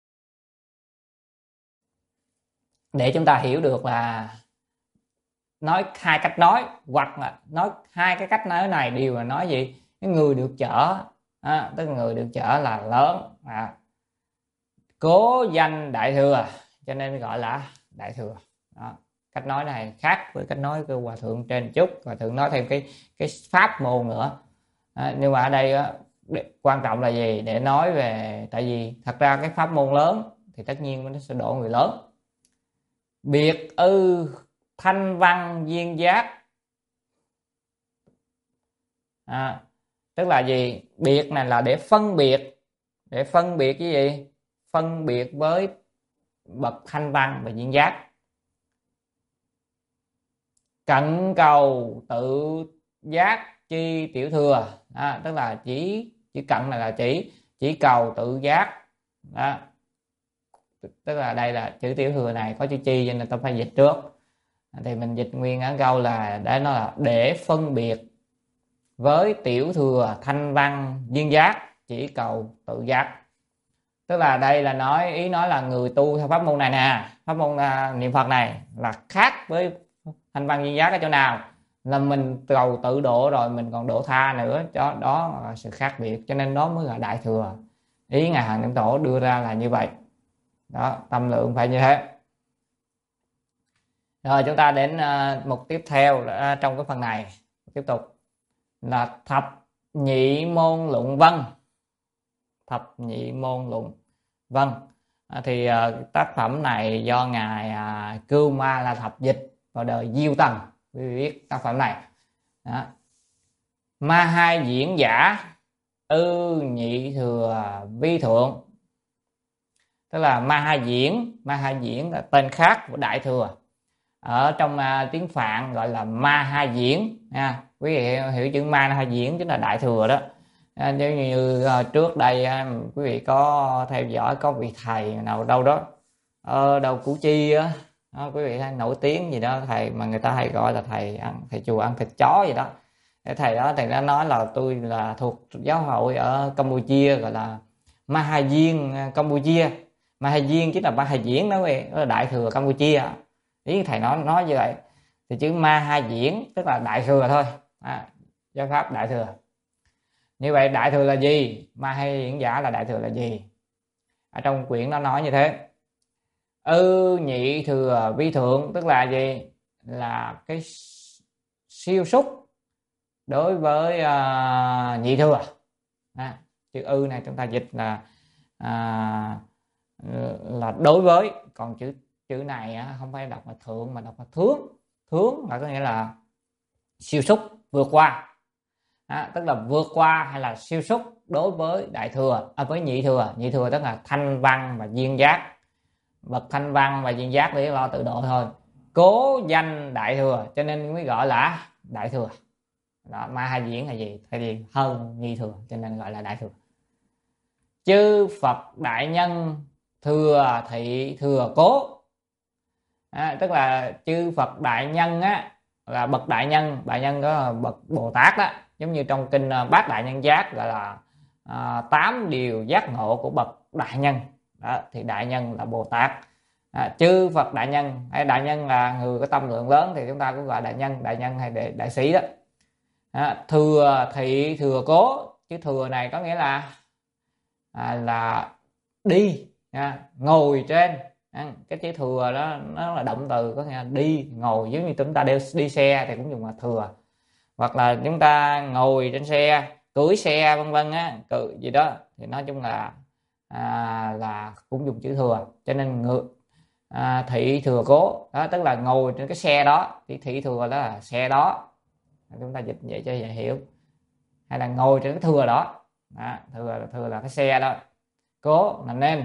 để chúng ta hiểu được là nói hai cách nói, hoặc là nói hai cái cách nói này đều là nói gì? Cái người được chở, à, tức là người được chở là lớn, à, cố danh đại thừa, cho nên gọi là đại thừa. Đó. Cách nói này khác với cách nói của Hòa Thượng trên chút. Hòa Thượng nói thêm cái cái pháp môn nữa, à, nhưng mà ở đây để, quan trọng là gì? Để nói về, tại vì thật ra cái pháp môn lớn thì tất nhiên nó sẽ độ người lớn. Biệt ư thanh văn duyên giác. À, tức là gì? Biệt này là để phân biệt, để phân biệt cái gì? Phân biệt với bậc thanh văn và duyên giác. Cận cầu tự giác chi tiểu thừa. À, tức là chỉ chỉ cận này là chỉ chỉ cầu tự giác. Đó. Tức là đây là chữ tiểu thừa này có chữ chi cho nên tôi phải dịch trước. Thì mình dịch nguyên ở câu là để nó là để phân biệt với tiểu thừa thanh văn duyên giác chỉ cầu tự giác. Tức là đây là nói, ý nói là người tu theo pháp môn này nè, pháp môn uh, niệm Phật này là khác với thanh văn duyên giác ở chỗ nào? Là mình cầu tự độ rồi mình còn độ tha nữa, cho đó là sự khác biệt, cho nên đó mới là đại thừa. Ý ngài Hằng Niệm Tổ đưa ra là như vậy đó, tâm lượng phải như thế. Rồi chúng ta đến uh, mục tiếp theo uh, trong cái phần này tiếp tục là thập nhị môn luận văn. Thập nhị môn luận văn à, thì uh, tác phẩm này do ngài uh, Cưu Ma La Thập dịch vào đời Diêu Tần. Quý vị biết tác phẩm này đó. Ma hai diễn giả ư nhị thừa vi thượng. Tức là ma hai diễn, ma hai diễn là tên khác của đại thừa. Ở trong uh, tiếng Phạn gọi là ma hai diễn nha. Quý vị hiểu, hiểu chữ ma hai diễn chính là đại thừa đó. À, giống như uh, trước đây uh, quý vị có theo dõi có vị thầy nào đâu đó ở đâu Củ Chi á, đó, quý vị hay nổi tiếng gì đó, thầy mà người ta hay gọi là thầy ăn thầy chùa ăn thịt chó gì đó. Cái thầy đó thầy đã nói là tôi là thuộc giáo hội ở Campuchia gọi là Ma Hai Diên Campuchia. Ma Hai Diên chính là Ma Hai Diễn đó, quý vị, đó là đại thừa Campuchia. Ý thầy nói nói như vậy. Thì chữ Ma Hai Diễn tức là đại thừa thôi, à, giáo pháp đại thừa. Như vậy đại thừa là gì? Ma Hai Diễn giả là đại thừa là gì? Ở trong quyển nó nói như thế. Ư nhị thừa vi thượng tức là gì? Là cái siêu xúc đối với uh, nhị thừa. À, chữ ư này chúng ta dịch là uh, là đối với, còn chữ chữ này uh, không phải đọc là thượng mà đọc là thướng. Thướng là có nghĩa là siêu xúc, vượt qua. À, tức là vượt qua hay là siêu xúc đối với đại thừa, à, với nhị thừa. Nhị thừa tức là thanh văn và duyên giác. Bậc thanh văn và duyên giác để lo tự độ thôi. Cố danh đại thừa cho nên mới gọi là đại thừa. Đó, Ma Hai Diễn là gì? Tại vì hơn nhị thừa cho nên gọi là đại thừa. Chư Phật đại nhân thừa thị thừa cố. À, tức là chư Phật đại nhân á, là bậc đại nhân, đại nhân đó là bậc Bồ Tát đó, giống như trong kinh Bát Đại Nhân Giác gọi là à, tám điều giác ngộ của bậc đại nhân đó, thì đại nhân là Bồ Tát. À, chư Phật đại nhân hay đại nhân là người có tâm lượng lớn thì chúng ta cũng gọi đại nhân, đại nhân hay đại, đại sĩ đó. À, thừa thị thừa cố, chứ thừa này có nghĩa là à, là đi, à, ngồi trên. À, cái chữ thừa đó nó là động từ, có nghĩa là đi ngồi, giống như chúng ta đeo đi xe thì cũng dùng là thừa, hoặc là chúng ta ngồi trên xe, cưỡi xe vân vân á, cự gì đó thì nói chung là à, là cũng dùng chữ thừa. Cho nên ngược à, thị thừa cố đó tức là ngồi trên cái xe đó, thì thị thừa đó là xe đó, chúng ta dịch vậy cho dễ hiểu, hay là ngồi trên cái thừa đó. Đó, thừa thừa là cái xe đó. Cố là nên.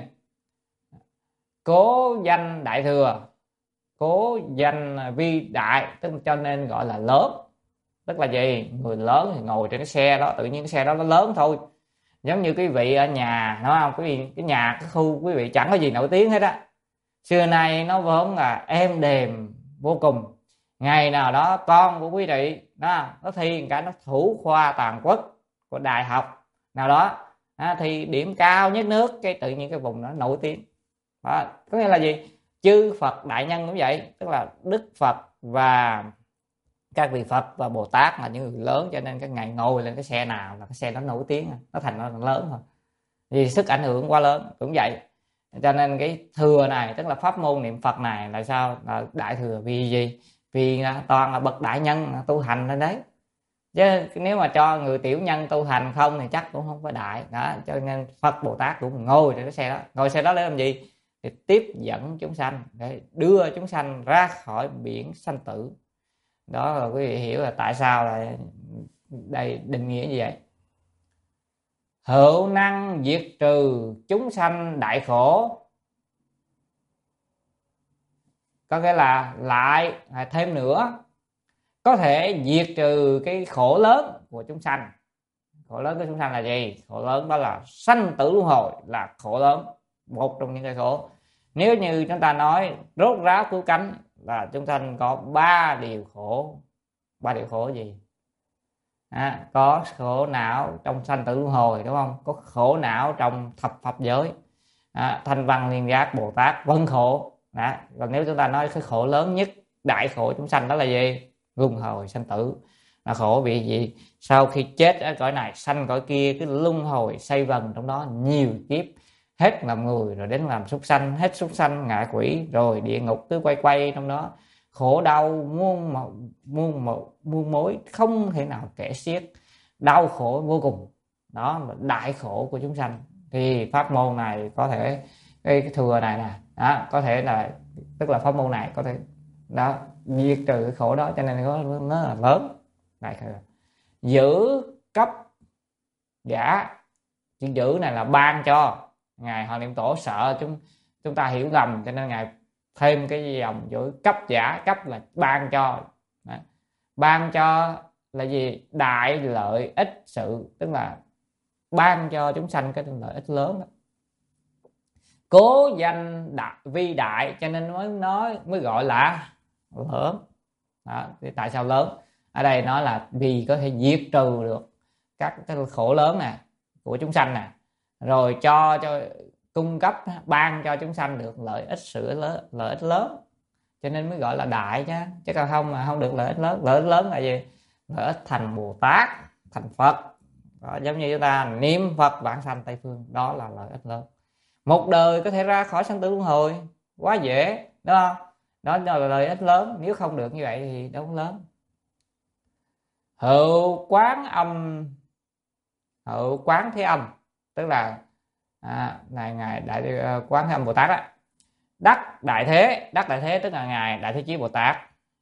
Cố danh đại thừa, cố danh vi đại, tức cho nên gọi là lớn. Tức là gì? Người lớn thì ngồi trên cái xe đó, tự nhiên cái xe đó nó lớn thôi. Giống như quý vị ở nhà, đúng không? Quý vị cái nhà cái khu quý vị chẳng có gì nổi tiếng hết á. Xưa nay nó vốn là êm đềm vô cùng. Ngày nào đó con của quý vị đó, nó thi cả nó thủ khoa toàn quốc của đại học nào đó, đó thì điểm cao nhất nước, cái tự nhiên cái vùng đó nổi tiếng. Đó, có nghĩa là gì? Chư Phật đại nhân cũng vậy, tức là Đức Phật và các vị Phật và Bồ Tát là những người lớn, cho nên cái ngày ngồi lên cái xe nào là cái xe đó nổi tiếng, nó thành nó lớn thôi, vì sức ảnh hưởng quá lớn. Cũng vậy, cho nên cái thừa này tức là pháp môn niệm Phật này là sao? Là đại thừa vì gì? Vì toàn là bậc đại nhân tu hành lên đấy, chứ nếu mà cho người tiểu nhân tu hành không thì chắc cũng không có đại đó. Cho nên Phật Bồ Tát cũng ngồi trên cái xe đó. Ngồi xe đó để làm gì? Thì tiếp dẫn chúng sanh, để đưa chúng sanh ra khỏi biển sanh tử. Đó là quý vị hiểu là tại sao lại đây định nghĩa như vậy. Hữu năng diệt trừ chúng sanh đại khổ, có nghĩa là lại thêm nữa có thể diệt trừ cái khổ lớn của chúng sanh. Khổ lớn của chúng sanh là gì? Khổ lớn đó là sanh tử luân hồi, là khổ lớn, một trong những cái khổ. Nếu như chúng ta nói rốt ráo cứu cánh là chúng sanh có ba điều khổ. Ba điều khổ gì? À, có khổ não trong sanh tử luân hồi, đúng không? Có khổ não trong thập pháp giới. À, Thanh Văn Liên Giác Bồ Tát vân khổ. Đó. Còn nếu chúng ta nói cái khổ lớn nhất, đại khổ chúng sanh đó là gì? Luân hồi sanh tử. Là khổ vì gì? Sau khi chết ở cõi này sanh cõi kia, cái luân hồi xoay vần trong đó nhiều kiếp, hết làm người rồi đến làm súc sanh, hết súc sanh ngạ quỷ, rồi địa ngục cứ quay quay trong đó, khổ đau muôn màu, muôn màu, muôn mối, không thể nào kể xiết, đau khổ vô cùng. Đó là đại khổ của chúng sanh. Thì pháp môn này có thể, cái, cái thừa này nè, đó, có thể là, tức là pháp môn này có thể đó diệt trừ cái khổ đó, cho nên nó, nó là lớn. Đại khổ giữ cấp giả, chữ giữ này là ban cho. Ngài Hoàng Niệm Tổ sợ chúng chúng ta hiểu lầm, cho nên ngài thêm cái dòng chữ cấp giả. Cấp là ban cho. Đó. Ban cho là gì? Đại lợi ích sự, tức là ban cho chúng sanh cái lợi ích lớn đó. Cố danh đại, vi đại, cho nên mới nói mới gọi là lớn. Đó. Thì tại sao lớn? Ở đây nói là vì có thể diệt trừ được các cái khổ lớn nè của chúng sanh nè, rồi cho cho cung cấp, ban cho chúng sanh được lợi ích sự lớn, lợi ích lớn, cho nên mới gọi là đại chứ. Chứ còn không mà không được lợi ích lớn. Lợi ích lớn là gì? Lợi ích thành Bồ Tát, thành Phật. Đó, giống như chúng ta niệm Phật vãng sanh Tây phương, đó là lợi ích lớn. Một đời có thể ra khỏi sanh tử luân hồi, quá dễ, đúng không? Đó là lợi ích lớn. Nếu không được như vậy thì đâu có lớn. Hữu quán âm, hữu quán thế âm, tức là à, này ngài đại quán thế âm Bồ Tát á, đắc đại thế. Đắc đại thế tức là ngài Đại Thế Chí Bồ Tát.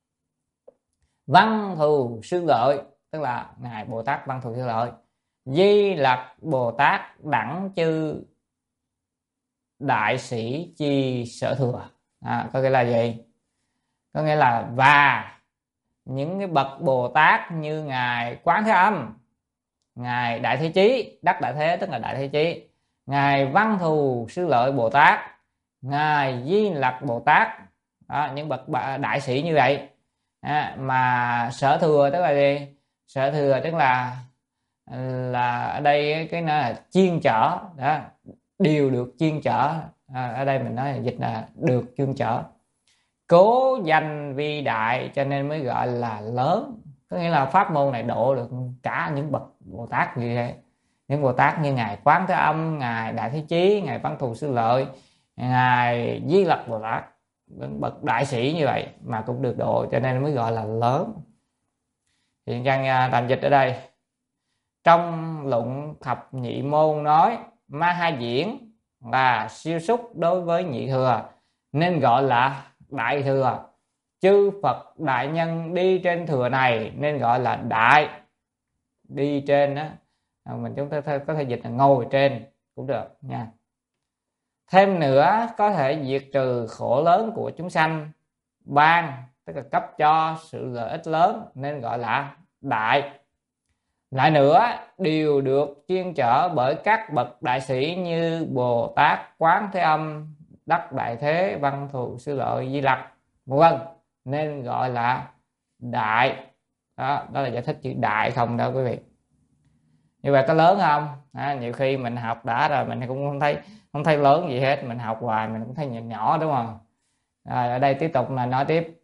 Văn thù sư lợi, tức là ngài Bồ Tát Văn Thù Sư Lợi. Di Lặc Bồ Tát đẳng chư đại sĩ chi sở thừa. À, có nghĩa là gì? Có nghĩa là và những cái bậc Bồ Tát như ngài Quán Thế Âm, ngài Đại Thế Chí, đắc đại thế tức là Đại Thế Chí, ngài Văn Thù Sư Lợi Bồ Tát, ngài Di Lặc Bồ Tát. Đó, những bậc đại sĩ như vậy. À, mà sở thừa tức là gì? Sở thừa tức là là ở đây cái nó là chuyên chở đó, điều được chuyên chở. À, ở đây mình nói là dịch là được chuyên chở. Cố danh vi đại, cho nên mới gọi là lớn. Có nghĩa là pháp môn này độ được cả những bậc Bồ Tát như thế. Những Bồ Tát như ngài Quán Thế Âm, ngài Đại Thế Chí, ngài Văn Thù Sư Lợi, ngài Di Lặc Bồ Tát, những bậc đại sĩ như vậy mà cũng được độ, cho nên mới gọi là lớn. Hiện trang tạm dịch ở đây. Trong luận thập nhị môn nói ma ha diễn là siêu xúc đối với nhị thừa, nên gọi là đại thừa. Chư Phật đại nhân đi trên thừa này nên gọi là đại. Đi trên đó mình chúng ta có thể dịch là ngồi trên cũng được nha. Thêm nữa có thể diệt trừ khổ lớn của chúng sanh. Ban tức là cấp cho sự lợi ích lớn nên gọi là đại. Lại nữa, đều được chuyên chở bởi các bậc đại sĩ như Bồ Tát Quán Thế Âm, Đắc Đại Thế, Văn Thù Sư Lợi, Di Lặc, vân vân, nên gọi là đại. Đó, đó là giải thích chữ đại không đó quý vị. Như vậy có lớn không? À, nhiều khi mình học đã rồi mình cũng không thấy không thấy lớn gì hết, mình học hoài mình cũng thấy nhỏ nhỏ, đúng không? Rồi ở đây tiếp tục mà nói tiếp.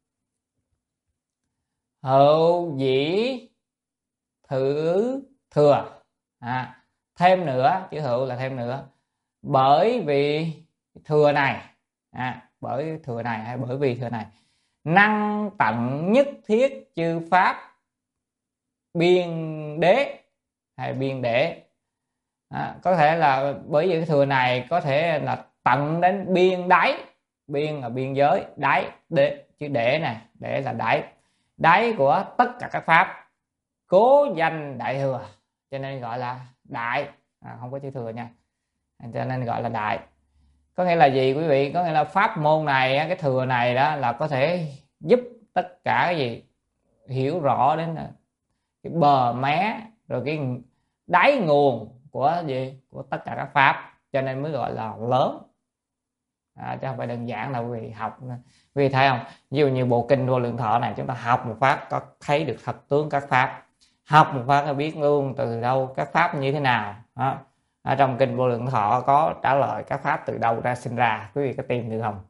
Hữu dĩ thử thừa. À, thêm nữa, chữ hữu là thêm nữa. Bởi vì thừa này, à, bởi thừa này hay bởi vì thừa này, năng tận nhất thiết chư pháp biên đế hay biên đế. À, có thể là bởi vì cái thừa này có thể là tận đến biên đáy, biên là biên giới, đáy đế chữ để này, để là đáy, đáy của tất cả các pháp cố danh đại thừa, cho nên gọi là đại, à, không có chữ thừa nha, cho nên gọi là đại. Có nghĩa là gì quý vị? Có nghĩa là pháp môn này, cái thừa này đó là có thể giúp tất cả cái gì hiểu rõ đến cái bờ mé rồi cái đáy nguồn của gì của tất cả các pháp, cho nên mới gọi là lớn, à, chứ không phải đơn giản là quý vị học. Quý vị thấy không, ví dụ như bộ kinh Vô Lượng Thọ này, chúng ta học một phát có thấy được thật tướng các pháp, học một phát là biết luôn từ đâu các pháp như thế nào đó. Ở trong kinh Vô Lượng Thọ có trả lời các pháp từ đâu ra sinh ra, quý vị có tìm được không?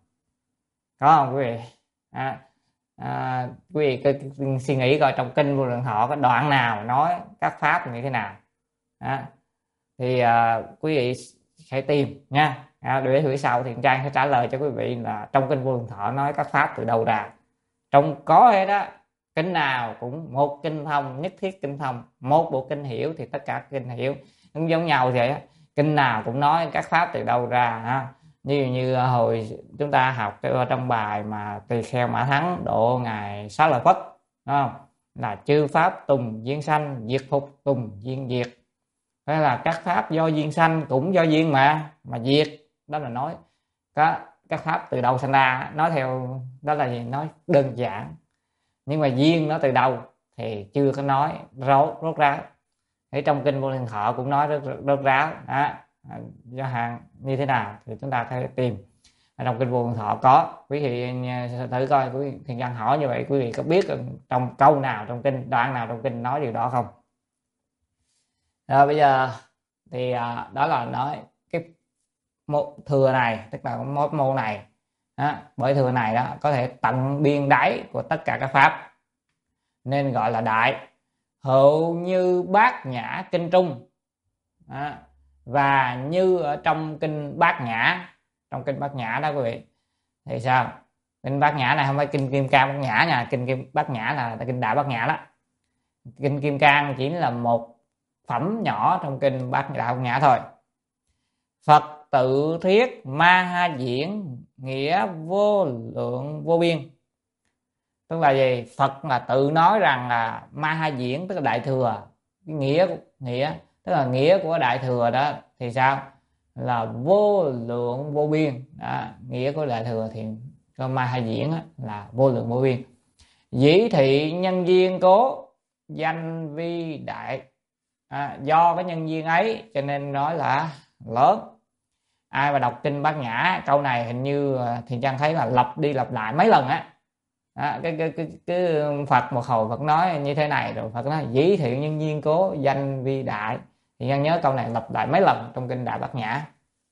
Có không quý vị? À, à, quý vị cứ suy nghĩ coi trong kinh Vô Lượng Thọ có đoạn nào nói các pháp như thế nào à, thì à, quý vị sẽ tìm nha, à, để buổi sau thì Trang sẽ trả lời cho quý vị là trong kinh Vô Lượng Thọ nói các pháp từ đâu ra. Trong có hết đó, kinh nào cũng một kinh thông, nhất thiết kinh thông, một bộ kinh hiểu thì tất cả kinh hiểu, cũng giống nhau vậy á. Kinh nào cũng nói các pháp từ đâu ra ha. Như như hồi chúng ta học trong bài mà Tỳ Kheo Mã Thắng độ ngài Xá Lợi Phất, đúng không? Là chư pháp tùng duyên sanh, diệt phục tùng duyên diệt. Thế là các pháp do duyên sanh cũng do duyên mà mà diệt, đó là nói các các pháp từ đâu sanh ra, nói theo đó là gì, nói đơn giản. Nhưng mà duyên nó từ đâu thì chưa có nói rốt rốt ráo. Ở trong kinh Vô Lượng Thọ cũng nói rất rốt ráo đó, do hàng như thế nào thì chúng ta phải tìm. Ở trong kinh Vô Lượng Thọ có, quý vị thử coi, quý vị Thiện Nhân hỏi như vậy, quý vị có biết trong câu nào trong kinh, đoạn nào trong kinh nói điều đó không? Rồi bây giờ thì à, đó là nói cái một thừa này, tức là một môn này đó, bởi thừa này đó có thể tận biên đáy của tất cả các pháp nên gọi là đại. Hữu như Bát Nhã kinh Trung đó, và như ở trong kinh Bát Nhã, trong kinh Bát Nhã đó quý vị thì sao? Kinh Bát Nhã này không phải kinh Kim Cang Bát Nhã nha, kinh Kim Bát Nhã là kinh Đại Bát Nhã đó. Kinh Kim Cang chỉ là một phẩm nhỏ trong kinh Bát Đại Bát Nhã thôi. Phật tự thuyết ma ha diễn nghĩa vô lượng vô biên, tức là gì? Phật là tự nói rằng là ma ha diễn tức là đại thừa, cái nghĩa nghĩa tức là nghĩa của đại thừa đó thì sao? Là vô lượng vô biên đó, nghĩa của đại thừa thì con ma ha diễn đó, là vô lượng vô biên. Dĩ thị nhân duyên cố danh vi đại, à, do cái nhân duyên ấy cho nên nói là lớn. Ai mà đọc kinh Bát Nhã câu này hình như thì Trang thấy là lặp đi lặp lại mấy lần á. À, cái, cái, cái, cái Phật một hồi Phật nói như thế này, rồi Phật nói dĩ thị nhân duyên cố danh vi đại, thì Nhân nhớ câu này lặp lại mấy lần trong kinh Đại Bát Nhã.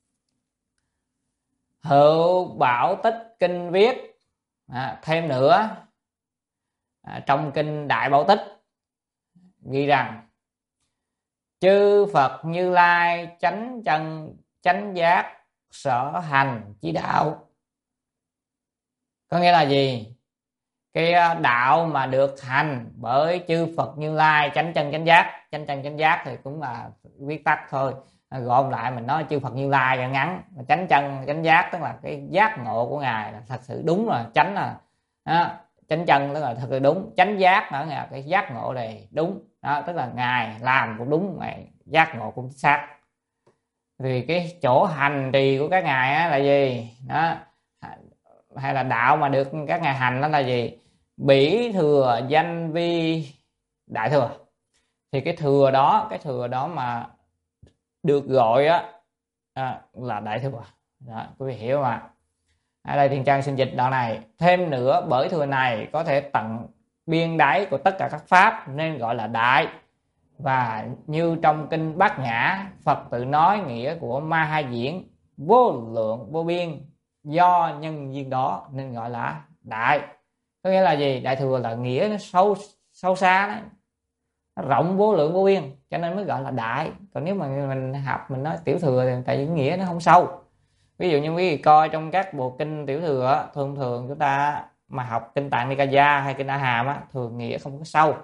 Hữu Bảo Tích kinh viết à, thêm nữa à, trong kinh Đại Bảo Tích ghi rằng chư Phật Như Lai chánh chân chánh giác sở hành chỉ đạo. Có nghĩa là gì? Cái đạo mà được hành bởi chư Phật Như Lai chánh chân chánh giác, chánh chân chánh giác thì cũng là viết tắt thôi, gom lại mình nói chư Phật Như Lai cho ngắn. Chánh chân chánh giác tức là cái giác ngộ của ngài là thật sự đúng, là chánh là đó. Chánh chân tức là thật sự đúng, chánh giác nữa là cái giác ngộ này đúng đó, tức là ngài làm cũng đúng, ngài giác ngộ cũng chính xác. Thì cái chỗ hành trì của các ngài á là gì đó, hay là đạo mà được các ngài hành đó là gì? Bỉ thừa danh vi đại thừa. Thì cái thừa đó, cái thừa đó mà được gọi á à, là đại thừa đó, quý vị hiểu mà. Ở đây Thiện Trang xin dịch đoạn này. Thêm nữa bởi thừa này có thể tận biên đáy của tất cả các pháp nên gọi là đại. Và như trong kinh Bát Nhã, Phật tự nói nghĩa của ma ha diễn vô lượng vô biên, do nhân duyên đó nên gọi là đại. Có nghĩa là gì? Đại thừa là nghĩa nó sâu sâu xa đó, nó rộng vô lượng vô biên cho nên mới gọi là đại. Còn nếu mà mình học mình nói tiểu thừa thì tại vì nghĩa nó không sâu. Ví dụ như quý vị coi trong các bộ kinh tiểu thừa, thường thường chúng ta mà học kinh Tạng Nikaya hay kinh A Hàm á, thường nghĩa không có sâu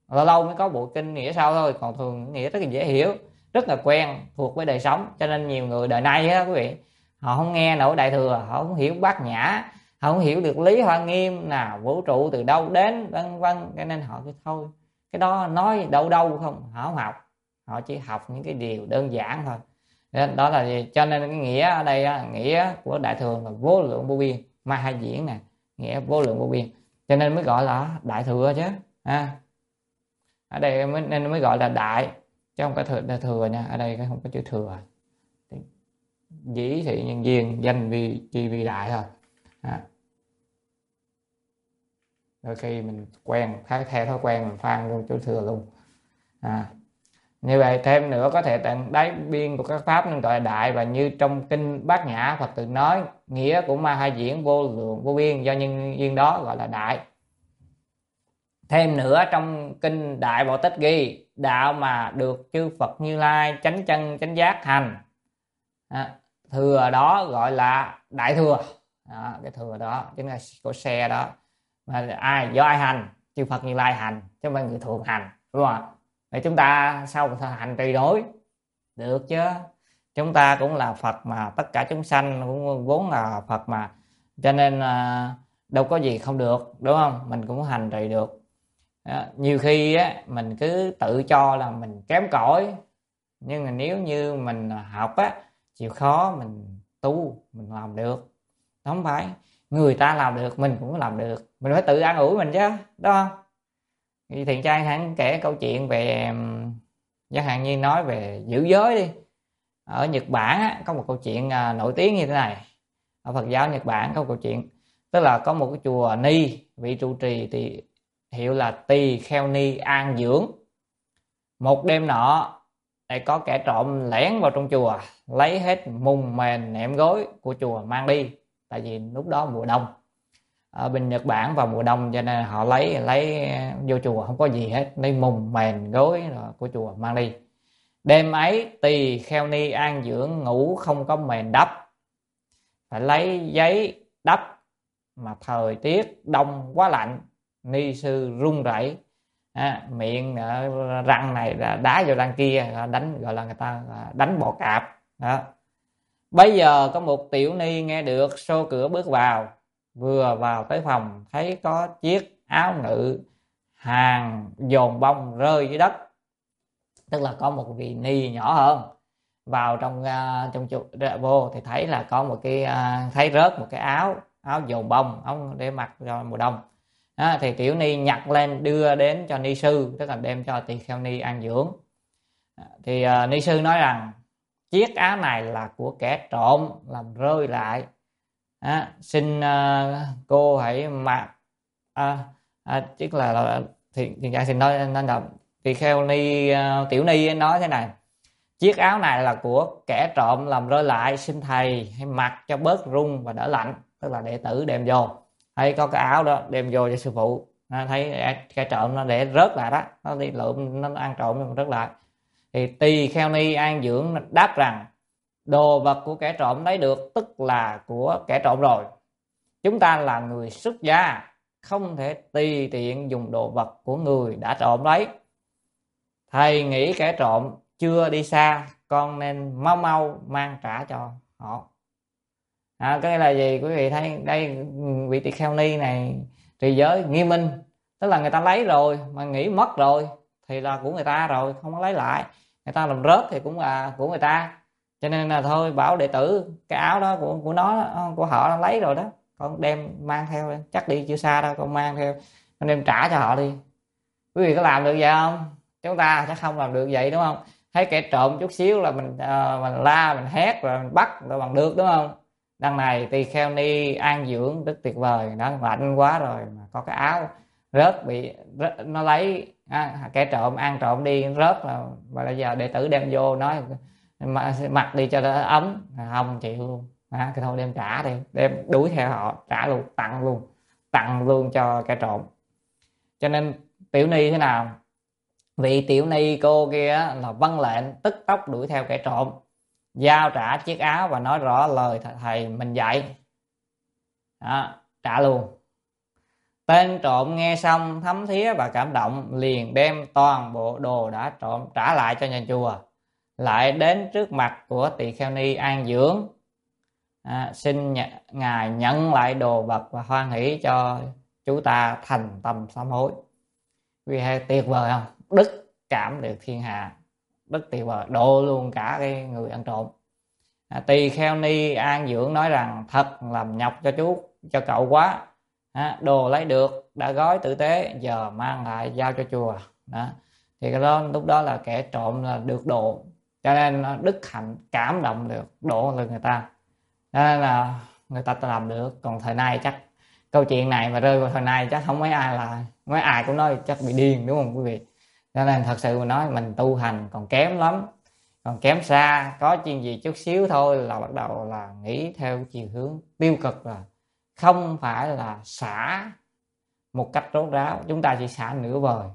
lâu lâu mới có bộ kinh nghĩa sau thôi, còn thường nghĩa rất là dễ hiểu, rất là quen thuộc với đời sống. Cho nên nhiều người đời nay á quý vị, họ không nghe nổi Đại Thừa, họ không hiểu Bát Nhã, họ không hiểu được lý Hoa Nghiêm nào, vũ trụ từ đâu đến, vân vân, cho nên họ cứ thôi cái đó nói đâu đâu không, họ không học, họ chỉ học những cái điều đơn giản thôi. Đó là gì? Cho nên cái nghĩa ở đây á, nghĩa của Đại Thừa là vô lượng vô biên, Ma Hai Diễn nè, nghĩa vô lượng vô biên, cho nên mới gọi là Đại Thừa chứ. À, ở đây mới, nên mới gọi là đại chứ không có thừa, là thừa nha. Ở đây không có chữ thừa, dĩ thị nhân duyên, danh vì chi vì đại thôi. À, đôi khi mình quen theo theo thói quen mình phan luôn chữ thừa luôn. À, như vậy thêm nữa có thể tận đáy biên của các pháp nên gọi là đại, và như trong kinh Bát Nhã Phật tự nói nghĩa của Ma Hai Diễn vô lượng vô biên, do nhân duyên đó gọi là đại. Thêm nữa trong kinh Đại Bộ Tích ghi đạo mà được chư Phật Như Lai chánh chân chánh giác hành, à, thừa đó gọi là đại thừa. Đó, cái thừa đó chính là của xe đó, mà ai do ai hành? Chư Phật Như Lai hành chứ không phải người thường hành, đúng không? Vậy chúng ta sao mà hành trì nổi được chứ? Chúng ta cũng là Phật mà, tất cả chúng sanh cũng vốn là Phật mà, cho nên đâu có gì không được, đúng không? Mình cũng hành trì được. Đó, nhiều khi á mình cứ tự cho là mình kém cỏi, nhưng mà nếu như mình học á, chịu khó mình tu, mình làm được. Không phải người ta làm được mình cũng làm được, mình phải tự an ủi mình chứ, đúng không? Thì Thiện Trai hắn kể câu chuyện về, chẳng hạn như nói về giữ giới đi. Ở Nhật Bản á, có một câu chuyện à, nổi tiếng như thế này. Ở Phật giáo Nhật Bản có một câu chuyện, tức là có một cái chùa Ni, vị trụ trì thì hiệu là Tỳ Kheo Ni An Dưỡng. Một đêm nọ lại có kẻ trộm lẻn vào trong chùa, lấy hết mùng mền nệm gối của chùa mang đi. Tại vì lúc đó mùa đông, ở bên Nhật Bản vào mùa đông, cho nên họ lấy lấy vô chùa không có gì hết, lấy mùng mền gối của chùa mang đi. Đêm ấy Tỳ Kheo Ni An Dưỡng ngủ không có mền đắp, phải lấy giấy đắp, mà thời tiết đông quá lạnh, ni sư run rẩy, à, miệng răng này đá vào răng kia, đánh, gọi là người ta đánh bò cạp đó. Bây giờ có một tiểu ni nghe được, xô cửa bước vào, vừa vào tới phòng thấy có chiếc áo ngự hàng dồn bông rơi dưới đất, tức là có một vị ni nhỏ hơn vào trong uh, trong chùa vô thì thấy là có một cái uh, thấy rớt một cái áo áo dồn bông, áo để mặc cho mùa đông. Đó, thì tiểu ni nhặt lên đưa đến cho ni sư, tức là đem cho Tỳ Kheo Ni An Dưỡng. Thì uh, ni sư nói rằng chiếc áo này là của kẻ trộm làm rơi lại, à, xin uh, cô hãy mặc. À, à, tức là, là thì thì xin nói nên là Tỳ Kheo Ni uh, tiểu ni nói thế này: chiếc áo này là của kẻ trộm làm rơi lại, xin thầy hãy mặc cho bớt rung và đỡ lạnh. Tức là đệ tử đem vô, thấy có cái áo đó đem vô cho sư phụ, à, thấy kẻ trộm nó để rớt lại đó, nó đi lượm nó ăn trộm nhưng mà rớt lại. Thì Tỳ Kheo Ni An Dưỡng đáp rằng đồ vật của kẻ trộm lấy được tức là của kẻ trộm rồi, chúng ta là người xuất gia, không thể tùy tiện dùng đồ vật của người đã trộm lấy. Thầy nghĩ kẻ trộm chưa đi xa, con nên mau mau mang trả cho họ. À, cái là gì quý vị thấy đây, vị Tỳ Kheo Ni này trì giới nghiêm minh, tức là người ta lấy rồi mà nghĩ mất rồi thì là của người ta rồi, không có lấy lại. Người ta làm rớt thì cũng là của người ta, cho nên là thôi bảo đệ tử cái áo đó của của nó, của họ nó lấy rồi đó, con đem mang theo, chắc đi chưa xa đâu, con mang theo, con đem trả cho họ đi. Quý vị có làm được vậy không? Chúng ta chắc không làm được vậy, đúng không? Thấy kẻ trộm chút xíu là mình uh, mình la, mình hét rồi mình bắt rồi bằng được, đúng không? Đằng này Tỳ Kheo Ni An Dưỡng rất tuyệt vời, nó lạnh quá rồi mà có cái áo rớt, bị rớt, nó lấy, à, kẻ trộm ăn trộm đi rớt là, và bây giờ đệ tử đem vô nói mặc đi cho nó ấm, không chịu luôn, à, cái thôi đem trả đi, đem đuổi theo họ trả luôn, tặng luôn, tặng luôn cho kẻ trộm. Cho nên tiểu ni thế nào, vị tiểu ni cô kia là vâng lệnh, tức tốc đuổi theo kẻ trộm, giao trả chiếc áo và nói rõ lời thầy mình dạy. Đó, trả luôn. Tên trộm nghe xong thấm thía và cảm động, liền đem toàn bộ đồ đã trộm trả lại cho nhà chùa, lại đến trước mặt của tỳ kheo ni an dưỡng, à, xin nh- ngài nhận lại đồ vật và hoan hỷ cho chú ta thành tâm sám hối. Vì hay tuyệt vời không? Đức cảm được thiên hạ, đức tuyệt vời, độ luôn cả cái người ăn trộm. À, tỳ kheo ni an dưỡng nói rằng thật làm nhọc cho chú cho cậu quá. À, đồ lấy được đã gói tử tế, giờ mang lại giao cho chùa. Đó thì cái đó lúc đó là kẻ trộm là được độ, cho nên đức hạnh cảm động được độ được người ta, cho nên là người ta làm được. Còn thời nay chắc câu chuyện này mà rơi vào thời nay chắc không mấy ai là mấy ai cũng nói chắc bị điên, đúng không quý vị? Cho nên thật sự mà nói mình tu hành còn kém lắm, còn kém xa. Có chuyện gì chút xíu thôi là bắt đầu là nghĩ theo chiều hướng tiêu cực rồi, không phải là xả một cách rốt ráo. Chúng ta chỉ xả nửa vời,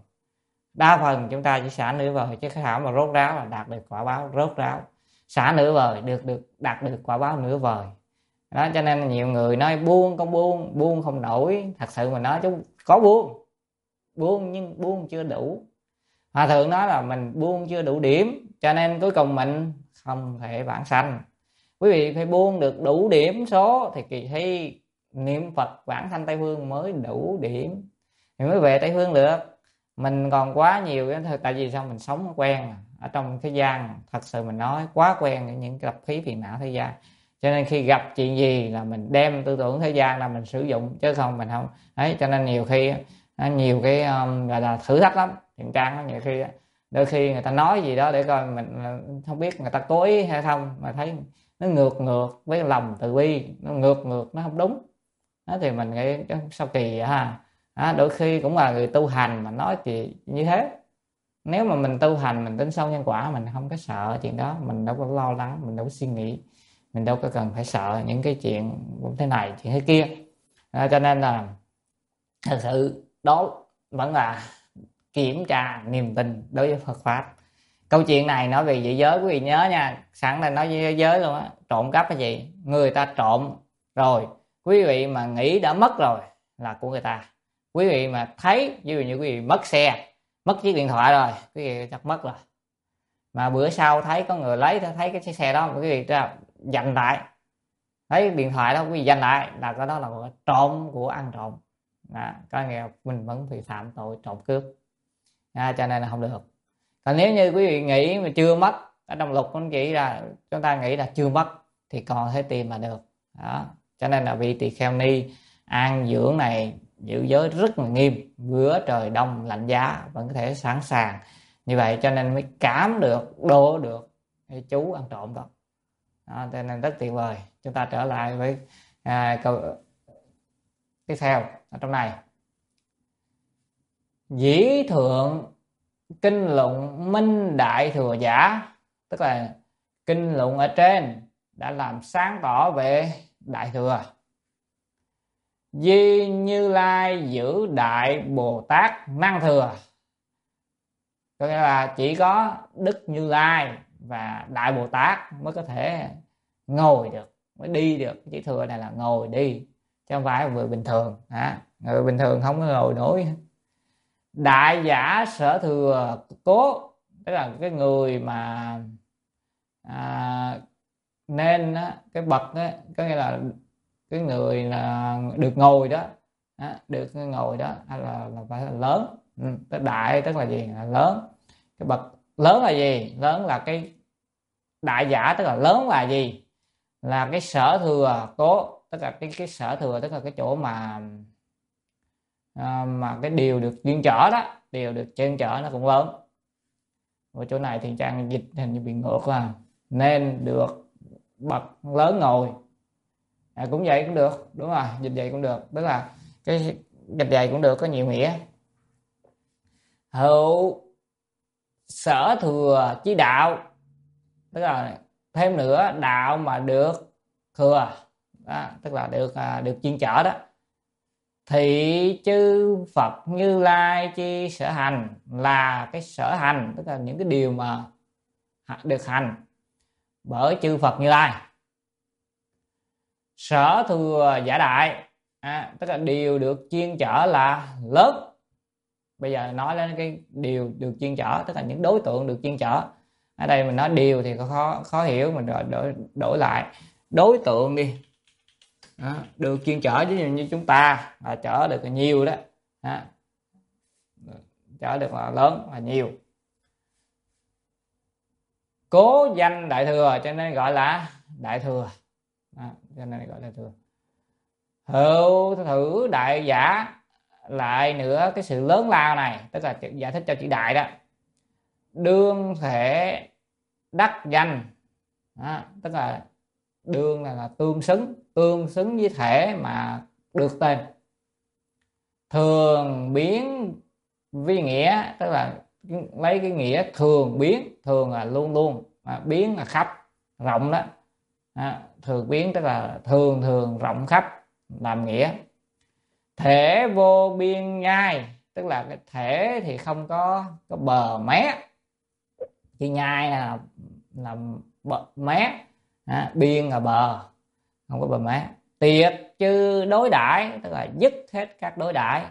đa phần chúng ta chỉ xả nửa vời, chứ không phải mà rốt ráo là đạt được quả báo rốt ráo. Xả nửa vời được được đạt được quả báo nửa vời. Đó, cho nên nhiều người nói buông không buông, buông không nổi. Thật sự mà nói chúng có buông, buông nhưng buông chưa đủ. Hòa thượng nói là mình buông chưa đủ điểm, cho nên cuối cùng mình không thể vãng sanh. Quý vị phải buông được đủ điểm số thì kỳ thi niệm Phật vãng sanh Tây Phương mới đủ điểm thì mới về Tây Phương được. Mình còn quá nhiều cái, tại vì sao mình sống quen ở trong thế gian, thật sự mình nói quá quen với những gặp khí phiền não thế gian, cho nên khi gặp chuyện gì là mình đem tư tưởng thế gian là mình sử dụng, chứ không mình không ấy. Cho nên nhiều khi nhiều cái um, gọi là thử thách lắm. Thiện Trang đó, nhiều khi đôi khi người ta nói gì đó để coi mình không biết người ta cố ý hay không, mà thấy nó ngược ngược với lòng từ bi, nó ngược ngược, nó không đúng đó, thì mình nghĩ sao kỳ vậy ha. Đó, đôi khi cũng là người tu hành mà nói thì như thế. Nếu mà mình tu hành, mình tin sâu nhân quả, mình không có sợ chuyện đó, mình đâu có lo lắng, mình đâu có suy nghĩ, mình đâu có cần phải sợ những cái chuyện thế này chuyện thế kia. À, cho nên là thật sự đó vẫn là kiểm tra niềm tin đối với Phật pháp. Câu chuyện này nói về dị giới, quý vị nhớ nha, sẵn đây nói về dị giới luôn á. Trộm cắp cái gì, người ta trộm rồi, quý vị mà nghĩ đã mất rồi là của người ta. Quý vị mà thấy, ví dụ như quý vị mất xe, mất chiếc điện thoại rồi, quý vị chắc mất rồi, mà bữa sau thấy có người lấy, thấy cái chiếc xe đó quý vị ra giành lại, thấy điện thoại đó quý vị giành lại, là cái đó là một trộm của ăn trộm. Đó, có nghĩa là mình vẫn bị phạm tội trộm cướp. À, cho nên là không được. Còn nếu như quý vị nghĩ mà chưa mất, ở trong luật cũng chỉ là chúng ta nghĩ là chưa mất thì còn thể tìm mà được. Đó, cho nên là vị tỳ kheo ni an dưỡng này giữ giới rất là nghiêm, bữa trời đông lạnh giá vẫn có thể sẵn sàng như vậy, cho nên mới cảm được đổ được cái chú ăn trộm đó. Đó, cho nên rất tuyệt vời. Chúng ta trở lại với à, câu tiếp theo ở trong này. Dĩ thượng kinh luận minh đại thừa giả, tức là kinh luận ở trên đã làm sáng tỏ về đại thừa. Di Như Lai giữ đại Bồ Tát năng thừa, có nghĩa là chỉ có Đức Như Lai và đại Bồ Tát mới có thể ngồi được, mới đi được. Chỉ thừa này là ngồi đi, chứ không phải người bình thường. À, người bình thường không có ngồi nổi. Đại giả sở thừa cố, tức là cái người mà à, nên á, cái bậc á, có nghĩa là cái người là được ngồi đó, á, được ngồi đó hay là, là phải là lớn. Ừ, đại tức là gì, là lớn. Cái bậc lớn là gì? Lớn là cái đại giả, tức là lớn là gì? Là cái sở thừa cố, tức là cái cái sở thừa, tức là cái chỗ mà à, mà cái điều được chuyên trở đó, điều được chuyên trở nó cũng lớn. Ở chỗ này thì Trang dịch hình như bị ngược à, nên được bậc lớn ngồi. À, cũng vậy cũng được, đúng rồi, dịch vậy cũng được, tức là cái dịch vậy cũng được, có nhiều nghĩa. Hữu sở thừa chí đạo, tức là thêm nữa đạo mà được thừa đó, tức là được được chuyên trở đó. Thị chư Phật Như Lai chi sở hành, là cái sở hành, tức là những cái điều mà được hành bởi chư Phật Như Lai. Sở thừa giả đại, à, tức là điều được chuyên chở là lớn. Bây giờ nói lên cái điều được chuyên chở, tức là những đối tượng được chuyên chở. Ở đây mình nói điều thì khó khó hiểu, mình đổi, đổi, đổi lại đối tượng đi. Đó, được chuyên chở ví dụ như chúng ta là chở được nhiều đó, đó. Chở được là lớn là nhiều. Cố danh đại thừa cho nên gọi là đại thừa, đó, cho nên gọi là đại thừa. Hữu thử đại giả lại nữa cái sự lớn lao này, tức là giải thích cho chữ đại đó. Đương thể đắc danh, đó, tức là đương là, là tương xứng, tương xứng với thể mà được tên. Thường biến vi nghĩa, tức là lấy cái nghĩa thường biến, thường là luôn luôn, mà biến là khắp rộng đó. đó thường biến tức là thường thường rộng khắp làm nghĩa. Thể vô biên nhai, tức là cái thể thì không có có bờ mé, chữ nhai là là bờ mé, à, biên là bờ, không có bờ mé. Tiệt chư đối đãi, tức là dứt hết các đối đãi.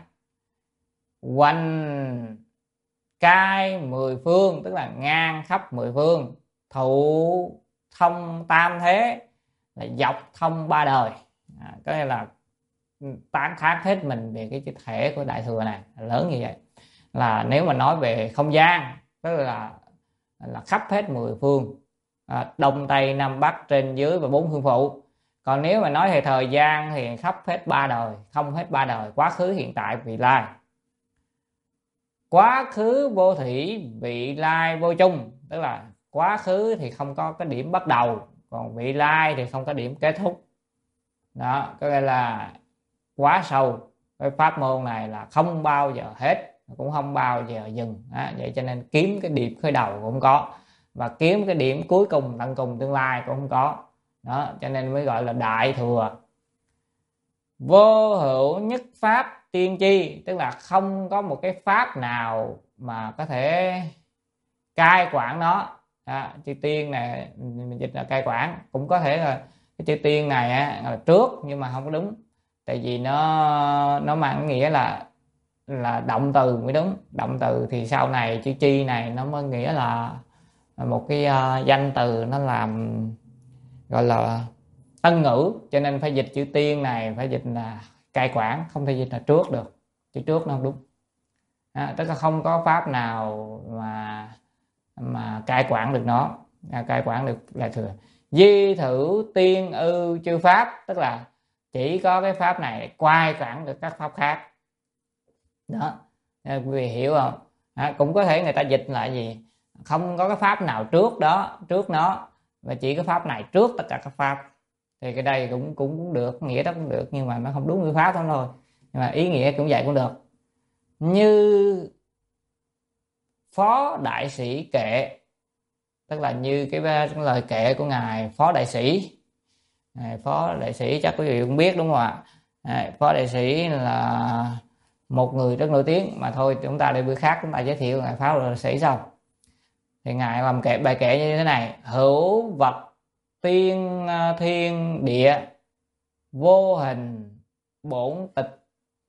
Hoành cai mười phương, tức là ngang khắp mười phương. Thụ thông tam thế, là dọc thông ba đời, à, có nghĩa là tán thán hết mình về cái thể của đại thừa này lớn như vậy. Là nếu mà nói về không gian, tức là là khắp hết mười phương, à, đông tây nam bắc trên dưới và bốn phương phụ. Còn nếu mà nói về thời gian thì khắp hết ba đời, không hết ba đời, quá khứ hiện tại vị lai. Quá khứ vô thủy, vị lai vô chung, tức là quá khứ thì không có cái điểm bắt đầu, còn vị lai thì không có điểm kết thúc. Đó, có nghĩa là quá sâu. Cái pháp môn này là không bao giờ hết, cũng không bao giờ dừng. Đó, vậy cho nên kiếm cái điểm khởi đầu cũng không có, và kiếm cái điểm cuối cùng tận cùng tương lai cũng không có. Đó, cho nên mới gọi là đại thừa. Vô hữu nhất pháp tiên tri, tức là không có một cái pháp nào mà có thể cai quản nó. À, chữ tiên này mình dịch là cai quản, cũng có thể là cái chữ tiên này á, là trước, nhưng mà không có đúng, tại vì nó nó mang nghĩa là là động từ mới đúng. Động từ thì sau này chữ chi này nó mới nghĩa là một cái uh, danh từ, nó làm gọi là tân ngữ, cho nên phải dịch chữ tiên này phải dịch là cai quản, không thể dịch là trước được, chữ trước nó không đúng. À, tức là không có pháp nào mà mà cai quản được nó, à, cai quản được đại thừa. Di thử tiên ư chư pháp, tức là chỉ có cái pháp này quay quản được các pháp khác. Đó, quý vị hiểu không? À, cũng có thể người ta dịch là gì, không có cái pháp nào trước đó, trước nó, và chỉ có pháp này trước tất cả các pháp. Thì cái đây cũng cũng, cũng được, nghĩa đó cũng được, nhưng mà nó không đúng cái pháp đó thôi, nhưng mà ý nghĩa cũng vậy cũng được. Như phó đại sĩ kệ, tức là như cái, cái lời kệ của ngài phó đại sĩ. Ngài phó đại sĩ chắc quý vị cũng biết đúng không ạ? À, phó đại sĩ là một người rất nổi tiếng, mà thôi chúng ta để bữa khác chúng ta giới thiệu ngài phó đại sĩ sau. Thì ngài làm kệ bài kệ như thế này: hữu vật tiên thiên địa, vô hình bổn tịch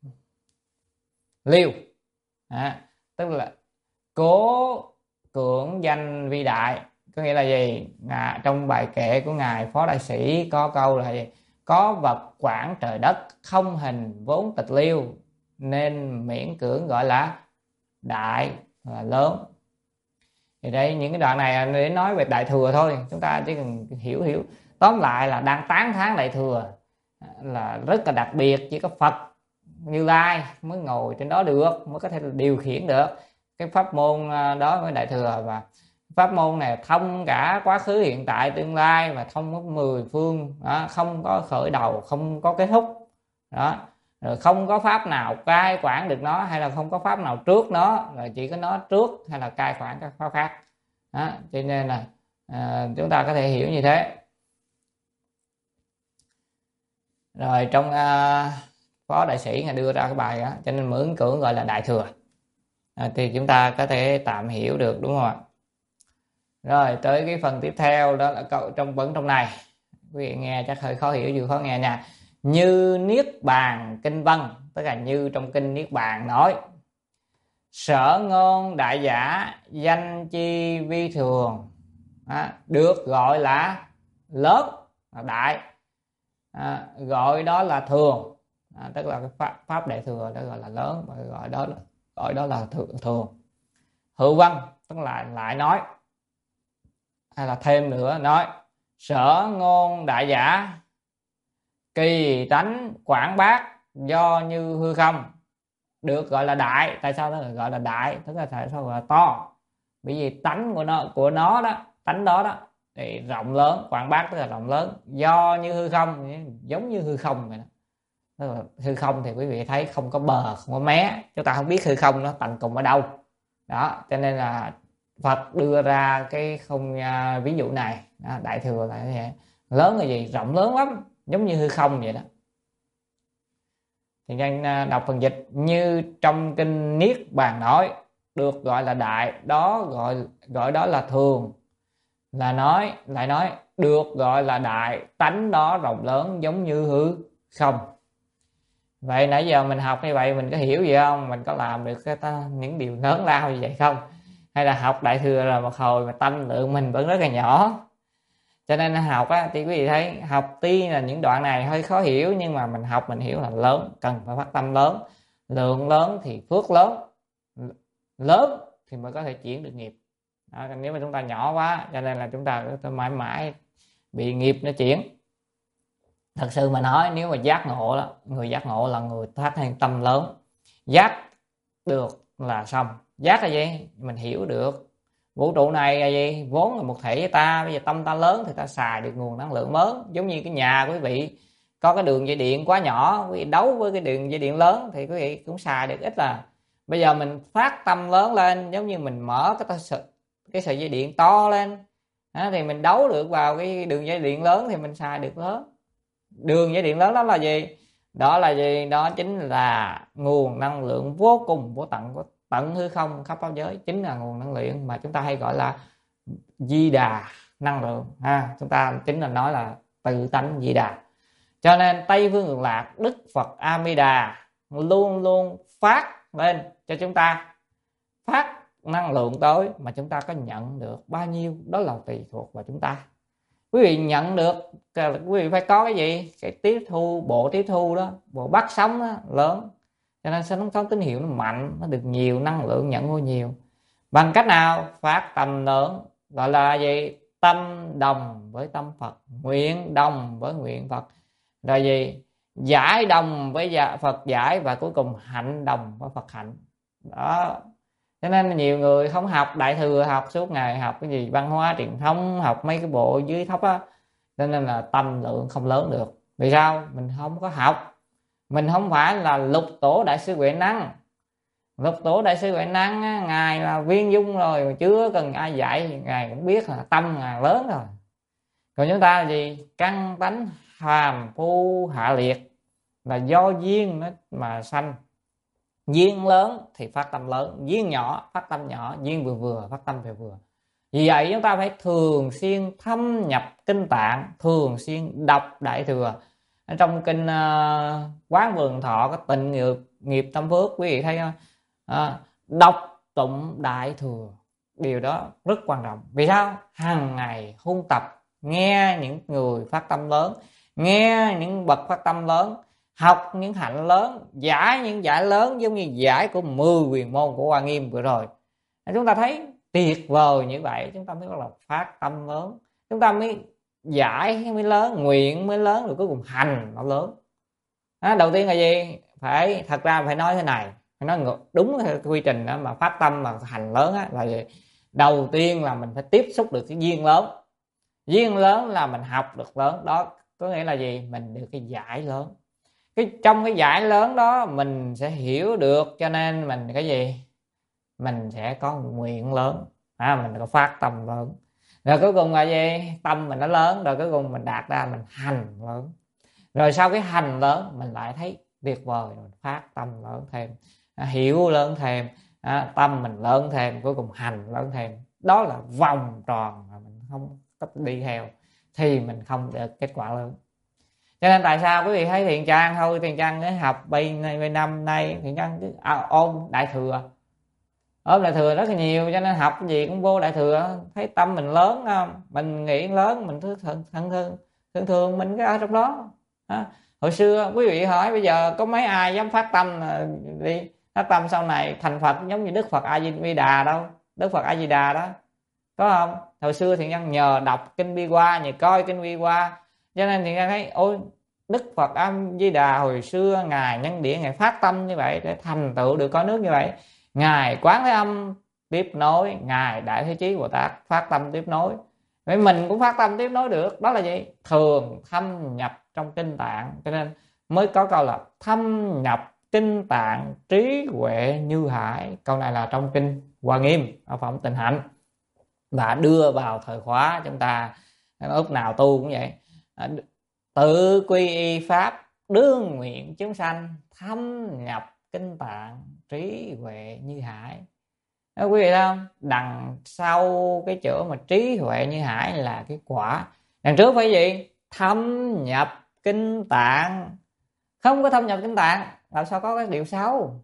liêu. À, tức là cố cưỡng danh vi đại, có nghĩa là gì? À, trong bài kệ của ngài phó đại sĩ có câu là gì? Có vật quản trời đất, không hình vốn tịch liêu, nên miễn cưỡng gọi là đại, là lớn. Thì đây, những cái đoạn này để nói về đại thừa thôi, chúng ta chỉ cần hiểu hiểu tóm lại là đang tán thán đại thừa là rất là đặc biệt, chỉ có Phật Như Lai mới ngồi trên đó được, mới có thể điều khiển được cái pháp môn đó với đại thừa. Và pháp môn này thông cả quá khứ hiện tại tương lai, và thông có mười phương đó, không có khởi đầu, không có kết thúc đó. Rồi không có pháp nào cai quản được nó, hay là không có pháp nào trước nó, rồi chỉ có nó trước hay là cai quản các pháp khác đó. Cho nên là à, chúng ta có thể hiểu như thế. Rồi trong à, phó đại sĩ ngài đưa ra cái bài đó, cho nên miễn cưỡng gọi là đại thừa. À, thì chúng ta có thể tạm hiểu được đúng không ạ? Rồi tới cái phần tiếp theo đó là câu trong vẫn trong này, quý vị nghe chắc hơi khó hiểu, dù khó nghe nha. Như Niết Bàn Kinh Văn, tức là như trong kinh Niết Bàn nói: sở ngôn đại giả, danh chi vi thường. À, được gọi là lớn, là đại, à, gọi đó là thường, à, tức là cái pháp, pháp đại thừa đó gọi là lớn, và gọi đó là gọi đó là thường, thường. Hữu văn tức là lại nói, hay là thêm nữa nói: sở ngôn đại giả, kỳ tánh quảng bác, do như hư không. Được gọi là đại. Tại sao nó gọi là đại? Tức là tại sao gọi là to? Bởi vì tánh của nó của nó đó, tánh đó đó thì rộng lớn, quảng bác tức là rộng lớn, do như hư không, giống như hư không vậy đó. Tức là hư không thì quý vị thấy không có bờ, không có mé, chúng ta không biết hư không nó tận cùng ở đâu đó, cho nên là Phật đưa ra cái không uh, ví dụ này đó, đại thừa là như vậy. Lớn là gì? Rộng lớn lắm, giống như hư không vậy đó. Thì anh đọc phần dịch: như trong kinh Niết Bàn nói, được gọi là đại, đó gọi gọi đó là thường, là nói lại nói được gọi là đại, tánh đó rộng lớn giống như hư không. Vậy nãy giờ mình học như vậy mình có hiểu gì không? Mình có làm được cái ta, những điều lớn lao như vậy không? Hay là học đại thừa là một hồi mà tâm lượng mình vẫn rất là nhỏ? Cho nên học á, thì quý vị thấy học tuy là những đoạn này hơi khó hiểu, nhưng mà mình học mình hiểu là lớn, cần phải phát tâm lớn, lượng lớn thì phước lớn, lớn thì mới có thể chuyển được nghiệp đó. Nếu mà chúng ta nhỏ quá, cho nên là chúng ta có thể mãi mãi bị nghiệp nó chuyển. Thật sự mà nói, nếu mà giác ngộ đó, người giác ngộ là người phát hiện tâm lớn, giác được là xong. Giác là gì? Mình hiểu được vũ trụ này là gì? Vốn là một thể với ta, bây giờ tâm ta lớn thì ta xài được nguồn năng lượng lớn. Giống như cái nhà quý vị có cái đường dây điện quá nhỏ, quý vị đấu với cái đường dây điện lớn thì quý vị cũng xài được ít. Là bây giờ mình phát tâm lớn lên, giống như mình mở cái sợi cái sợi dây điện to lên đó, thì mình đấu được vào cái đường dây điện lớn thì mình xài được lớn. Đường dây điện lớn đó là gì? Đó là gì? Đó chính là nguồn năng lượng vô cùng vô tận của tận hư không khắp pháp giới, chính là nguồn năng lượng mà chúng ta hay gọi là di đà năng lượng ha. Chúng ta chính là nói là tự tánh di đà. Cho nên Tây Phương Cực Lạc, Đức Phật A Di Đà luôn luôn phát lên cho chúng ta, phát năng lượng tới, mà chúng ta có nhận được bao nhiêu đó là tùy thuộc vào chúng ta. Quý vị nhận được, quý vị phải có cái gì? Cái tiếp thu, bộ tiếp thu đó, bộ bắt sóng đó, lớn. Cho nên sóng có tín hiệu nó mạnh, nó được nhiều năng lượng, nhận vô nhiều. Bằng cách nào? Phát tâm lớn, gọi là gì? Tâm đồng với tâm Phật, nguyện đồng với nguyện Phật. Rồi gì? Giải đồng với Phật giải, và cuối cùng hạnh đồng với Phật hạnh. Đó. Cho nên nhiều người không học đại thừa, học suốt ngày học cái gì văn hóa truyền thống, học mấy cái bộ dưới thấp á, cho nên là tâm lượng không lớn được. Vì sao? Mình không có học. Mình không phải là lục tổ đại sư Huệ Năng. Lục tổ đại sư Huệ Năng á, ngài là viên dung rồi, mà chưa cần ai dạy, ngài cũng biết là tâm ngài lớn rồi. Còn chúng ta là gì? Căn tánh hàm phu hạ liệt, là do duyên nó mà sanh. Duyên lớn thì phát tâm lớn, duyên nhỏ phát tâm nhỏ, duyên vừa vừa phát tâm vừa vừa. Vì vậy chúng ta phải thường xuyên thâm nhập kinh tạng, thường xuyên đọc đại thừa. Ở trong kinh uh, Quán Vườn Thọ có Tịnh nghiệp, nghiệp tâm phước, quý vị thấy không? À, đọc tụng đại thừa, điều đó rất quan trọng. Vì sao? Hàng ngày huân tập, nghe những người phát tâm lớn, nghe những bậc phát tâm lớn, học những hạnh lớn, giải những giải lớn, giống như giải của mười quyền môn của Hoa Nghiêm vừa rồi. Chúng ta thấy tuyệt vời như vậy, chúng ta mới có là phát tâm lớn, chúng ta mới giải mới lớn, nguyện mới lớn, rồi cuối cùng hành nó lớn. Đó, đầu tiên là gì? Phải, thật ra phải nói thế này, phải nói đúng theo quy trình đó, mà phát tâm mà hành lớn á, là gì? Đầu tiên là mình phải tiếp xúc được cái duyên lớn. Duyên lớn là mình học được lớn, đó có nghĩa là gì? Mình được cái giải lớn. Cái trong cái giải lớn đó mình sẽ hiểu được, cho nên mình cái gì? Mình sẽ có nguyện lớn, à, mình có phát tâm lớn. Rồi cuối cùng là gì? Tâm mình nó lớn, rồi cuối cùng mình đạt ra mình hành lớn. Rồi sau cái hành lớn mình lại thấy tuyệt vời, rồi phát tâm lớn thêm, à, hiểu lớn thêm, à, tâm mình lớn thêm, cuối cùng hành lớn thêm. Đó là vòng tròn mà mình không có đi theo thì mình không được kết quả lớn. Cho nên tại sao quý vị thấy Thiện Trang thôi, Thiện Trang cái học bay này năm nay Thiện Trang cứ ôm Đại Thừa, ôm Đại Thừa rất là nhiều, cho nên học cái gì cũng vô Đại Thừa. Thấy tâm mình lớn không, mình nghĩ lớn, mình thương thương thương thương thương mình cái ở trong đó. Đó. Hồi xưa quý vị hỏi bây giờ có mấy ai dám phát tâm đi phát tâm sau này thành Phật giống như Đức Phật A Di Đà đâu, Đức Phật A Di Đà đó, có không? Hồi xưa Thiện Nhân nhờ đọc kinh Bi Hoa, nhờ coi kinh Bi Hoa, cho nên Thiện Nhân thấy ôi Đức Phật A Di Đà hồi xưa ngài nhân địa ngài phát tâm như vậy để thành tựu được có nước như vậy. Ngài Quán Thế Âm tiếp nối, ngài Đại Thế Chí Bồ Tát phát tâm tiếp nối, vậy mình cũng phát tâm tiếp nối được. Đó là gì? Thường thâm nhập trong kinh tạng, cho nên mới có câu là thâm nhập kinh tạng trí huệ như hải. Câu này là trong kinh Hoa Nghiêm ở phẩm Tịnh Hạnh, và đưa vào thời khóa chúng ta lúc nào tu cũng vậy. Tự quy y pháp đương nguyện chúng sanh thâm nhập kinh tạng trí huệ như hải. Đó, quý vị thấy không? Đằng sau cái chữ mà trí huệ như hải là cái quả, đằng trước phải gì? Thâm nhập kinh tạng. Không có thâm nhập kinh tạng làm sao có cái điều xấu.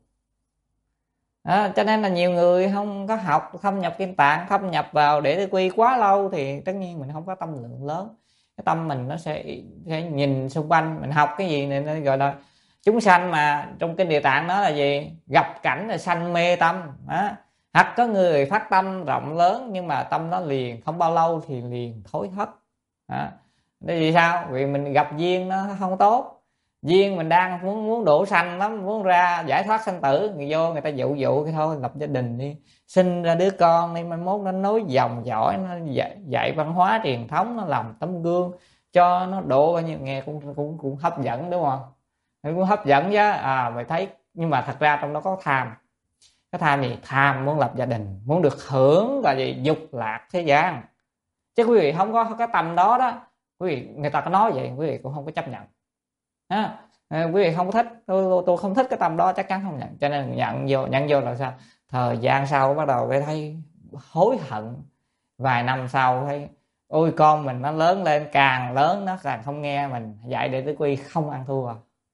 Đó, cho nên là nhiều người không có học thâm nhập kinh tạng, thâm nhập vào để tư quy quá lâu thì tất nhiên mình không có tâm lượng lớn. Cái tâm mình nó sẽ, sẽ nhìn xung quanh, mình học cái gì này nó gọi là chúng sanh, mà trong kinh Địa Tạng nó là gì? Gặp cảnh là sanh mê tâm. Đó. Hoặc có người phát tâm rộng lớn nhưng mà tâm nó liền không bao lâu thì liền thối thất. Đó. Vì sao? Vì mình gặp duyên nó không tốt, duyên mình đang muốn muốn đổ sanh lắm, muốn ra giải thoát sanh tử, người vô người ta dụ dụ cái thôi lập gia đình đi, sinh ra đứa con đi, mai mốt nó nối dòng dõi, nó dạy, dạy văn hóa truyền thống, nó làm tấm gương cho nó độ bao nhiêu, nghe cũng cũng cũng hấp dẫn đúng không? Cũng hấp dẫn chứ. À mày thấy, nhưng mà thật ra trong đó có tham. Cái tham gì? Tham muốn lập gia đình, muốn được hưởng là gì? Dục lạc thế gian. Chứ quý vị không có cái tâm đó đó, quý vị người ta có nói vậy quý vị cũng không có chấp nhận. À, quý vị không có thích, tôi, tôi không thích cái tâm đó chắc chắn không nhận. Cho nên nhận vô, nhận vô là sao? Thời gian sau bắt đầu phải thấy hối hận, vài năm sau thấy ôi con mình nó lớn lên, càng lớn nó càng không nghe mình dạy để tứ quy, không ăn thua.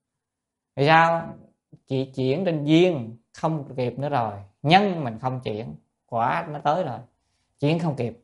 Vì sao? Chỉ chuyển trên duyên không kịp nữa rồi, nhân mình không chuyển, quả nó tới rồi, chuyển không kịp.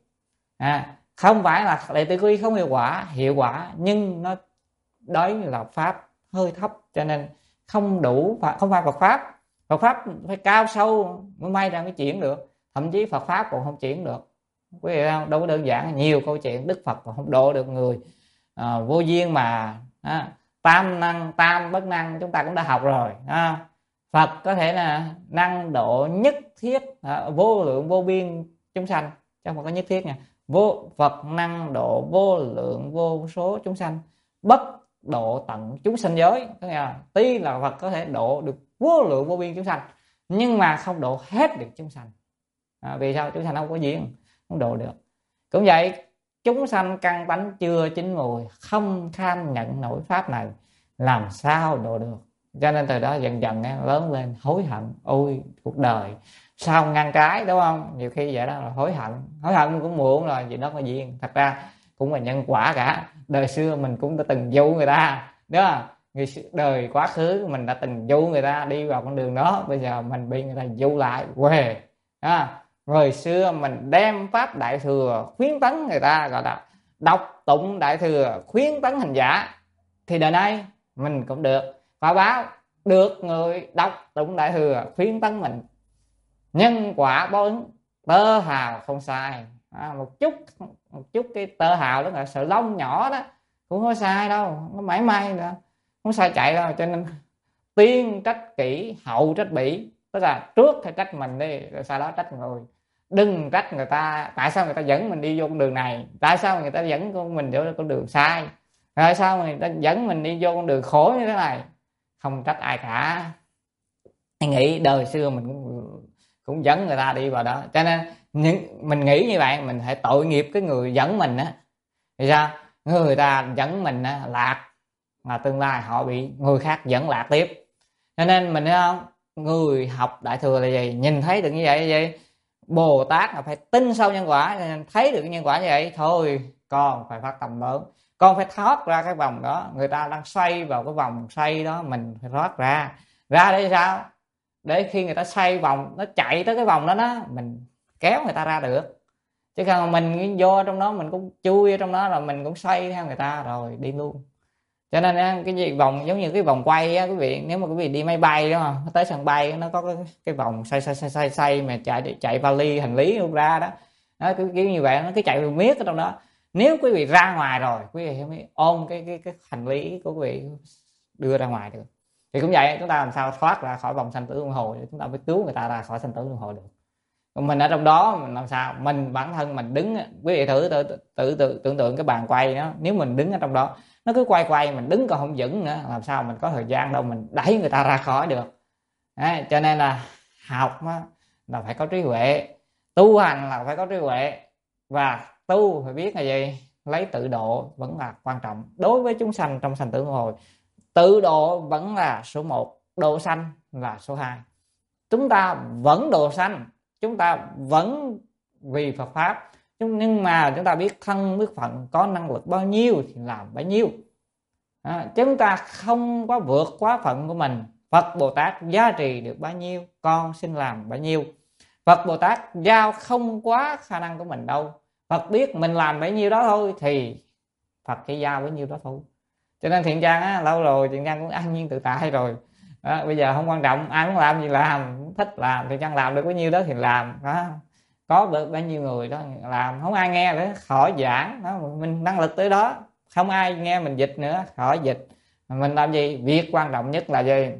À, không phải là đệ tử quy không hiệu quả, hiệu quả nhưng nó đấy là pháp hơi thấp, cho nên không đủ, không phải Phật pháp. Phật pháp phải cao sâu mới may ra mới chuyển được, thậm chí Phật pháp cũng không chuyển được. Quý vị không? Đâu có đơn giản, nhiều câu chuyện Đức Phật còn không độ được người à, vô duyên mà. À, tam năng tam bất năng chúng ta cũng đã học rồi. À, Phật có thể là năng độ nhất thiết à, vô lượng vô biên chúng sanh, chứ không có nhất thiết nha. Vô Phật năng độ vô lượng vô số chúng sanh, bất độ tận chúng sanh giới. Có nghĩa là tuy là Phật có thể độ được vô lượng vô biên chúng sanh nhưng mà không độ hết được chúng sanh. À, vì sao? Chúng sanh không có duyên, không độ được. Cũng vậy, chúng sanh căn tánh chưa chín mùi, không kham nhận nổi pháp này, làm sao độ được. Cho nên từ đó dần dần lớn lên hối hận, ôi cuộc đời sao ngăn cái, đúng không? Nhiều khi vậy đó là hối hận. Hối hận cũng muộn rồi, vì đó có duyên. Thật ra cũng là nhân quả cả. Đời xưa mình cũng đã từng dụ người ta, đúng không? Đời quá khứ mình đã từng dụ người ta đi vào con đường đó, bây giờ mình bị người ta dụ lại quê. À, hồi xưa mình đem pháp Đại Thừa khuyến tấn người ta, gọi là đọc tụng Đại Thừa khuyến tấn hành giả, thì đời nay mình cũng được quả báo, được người đọc tụng Đại Thừa khuyến tấn mình. Nhân quả báo ứng, tơ hào không sai. À, một chút một chút cái tơ hào đó là sợi lông nhỏ đó cũng không sai đâu, nó mãi may nữa, không sai chạy đâu. Cho nên tiên trách kỹ, hậu trách bỉ, tức là trước thì trách mình đi, rồi sau đó trách người. Đừng trách người ta tại sao người ta dẫn mình đi vô con đường này, tại sao người ta dẫn con mình vô con đường sai, tại sao người ta dẫn mình đi vô con đường khổ như thế này. Không trách ai cả. Anh nghĩ đời xưa mình cũng cũng dẫn người ta đi vào đó, cho nên những mình nghĩ như vậy mình phải tội nghiệp cái người dẫn mình á. Vì sao? Người ta dẫn mình á, lạc, mà tương lai họ bị người khác dẫn lạc tiếp. Cho nên mình thấy không, người học Đại Thừa là gì? Nhìn thấy được như vậy vậy Bồ Tát là phải tin sâu nhân quả, nên thấy được cái nhân quả như vậy thôi, còn phải phát tâm lớn. con phải thoát ra cái vòng đó. Người ta đang xoay vào cái vòng xoay đó, mình phải thoát ra. Ra để sao? Để khi người ta xoay vòng, nó chạy tới cái vòng đó đó, mình kéo người ta ra được. Chứ không mình vô trong đó, mình cũng chui ở trong đó rồi mình cũng xoay theo người ta rồi đi luôn. Cho nên cái gì vòng giống như cái vòng quay á quý vị, nếu mà quý vị đi máy bay đúng không, tới sân bay nó có cái, cái vòng xoay xoay xoay xoay xoay mà chạy chạy vali hành lý luôn ra đó, đó kiểu, kiểu như vậy nó cứ chạy miết ở trong đó. Nếu quý vị ra ngoài rồi quý vị mới ôm cái cái cái hành lý của quý vị đưa ra ngoài được. Thì cũng vậy, chúng ta làm sao thoát ra khỏi vòng sanh tử luân hồi để chúng ta mới cứu người ta ra khỏi sanh tử luân hồi được. Còn mình ở trong đó mình làm sao? Mình bản thân mình đứng, quý vị thử tự, tự, tự tưởng tượng cái bàn quay đó, nếu mình đứng ở trong đó nó cứ quay quay, mình đứng còn không vững nữa, làm sao mình có thời gian đâu mình đẩy người ta ra khỏi được. Đấy, cho nên là học là phải có trí huệ, tu hành là phải có trí huệ, và tu phải biết là gì? Lấy tự độ vẫn là quan trọng đối với chúng sanh trong sanh tử luân hồi. Tự độ vẫn là số một, độ sanh là số hai. Chúng ta vẫn độ sanh, chúng ta vẫn vì Phật pháp, nhưng mà chúng ta biết thân biết phận, có năng lực bao nhiêu thì làm bấy nhiêu. À, chúng ta không có vượt quá phận của mình. Phật Bồ Tát giá trị được bao nhiêu, con xin làm bấy nhiêu. Phật Bồ Tát giao không quá khả năng của mình đâu. Phật biết mình làm bấy nhiêu đó thôi thì Phật chỉ giao bấy nhiêu đó thôi. Cho nên Thiện Trang á, lâu rồi Thiện Trang cũng an nhiên tự tại rồi. Đó, bây giờ không quan trọng, ai muốn làm gì làm, thích làm thì Trang làm được bao nhiêu đó thì làm đó. Có được bao nhiêu người đó làm, không ai nghe nữa khỏi giảng đó, mình năng lực tới đó, không ai nghe mình dịch nữa khỏi dịch. Mình làm gì? Việc quan trọng nhất là gì?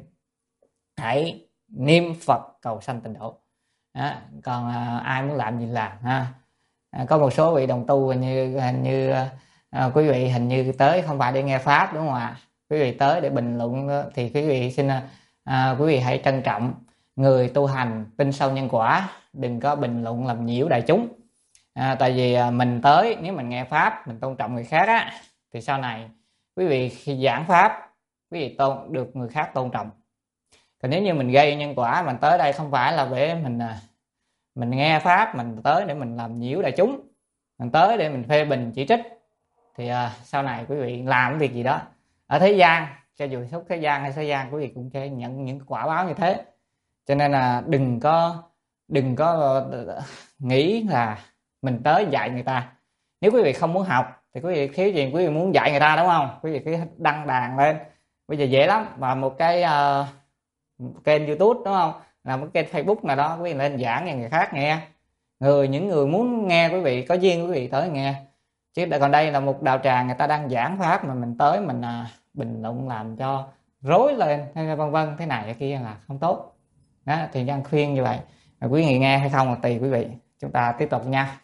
Hãy niệm Phật cầu sanh tịnh độ đó. Còn à, ai muốn làm gì làm ha. À, có một số vị đồng tu hình như hình như à, quý vị hình như tới không phải để nghe pháp đúng không ạ? Quý vị tới để bình luận thì quý vị xin à, quý vị hãy trân trọng người tu hành tin sâu nhân quả, đừng có bình luận làm nhiễu đại chúng. À, tại vì à, mình tới, nếu mình nghe pháp mình tôn trọng người khác á, thì sau này quý vị khi giảng pháp quý vị tôn được người khác tôn trọng. Còn nếu như mình gây nhân quả, mình tới đây không phải là để mình mình nghe pháp, mình tới để mình làm nhiễu đại chúng, mình tới để mình phê bình chỉ trích, thì à, sau này quý vị làm việc gì đó ở thế gian, cho dù xuất thế gian hay thế gian, quý vị cũng sẽ nhận những quả báo như thế. Cho nên là đừng có đừng có nghĩ là mình tới dạy người ta. Nếu quý vị không muốn học thì quý vị thiếu gì quý vị muốn dạy người ta đúng không? Quý vị cứ đăng đàn lên, bây giờ dễ lắm, và một cái uh, một kênh YouTube đúng không, là một kênh Facebook nào đó quý vị lên giảng cho người khác nghe, người những người muốn nghe quý vị có duyên quý vị tới nghe. Chứ còn đây là một đạo tràng người ta đang giảng pháp mà mình tới mình à, bình luận làm cho rối lên hay vân vân thế này thế kia là không tốt đó. Thì Giang khuyên như vậy, quý vị nghe hay không là tùy quý vị. Chúng ta tiếp tục nha.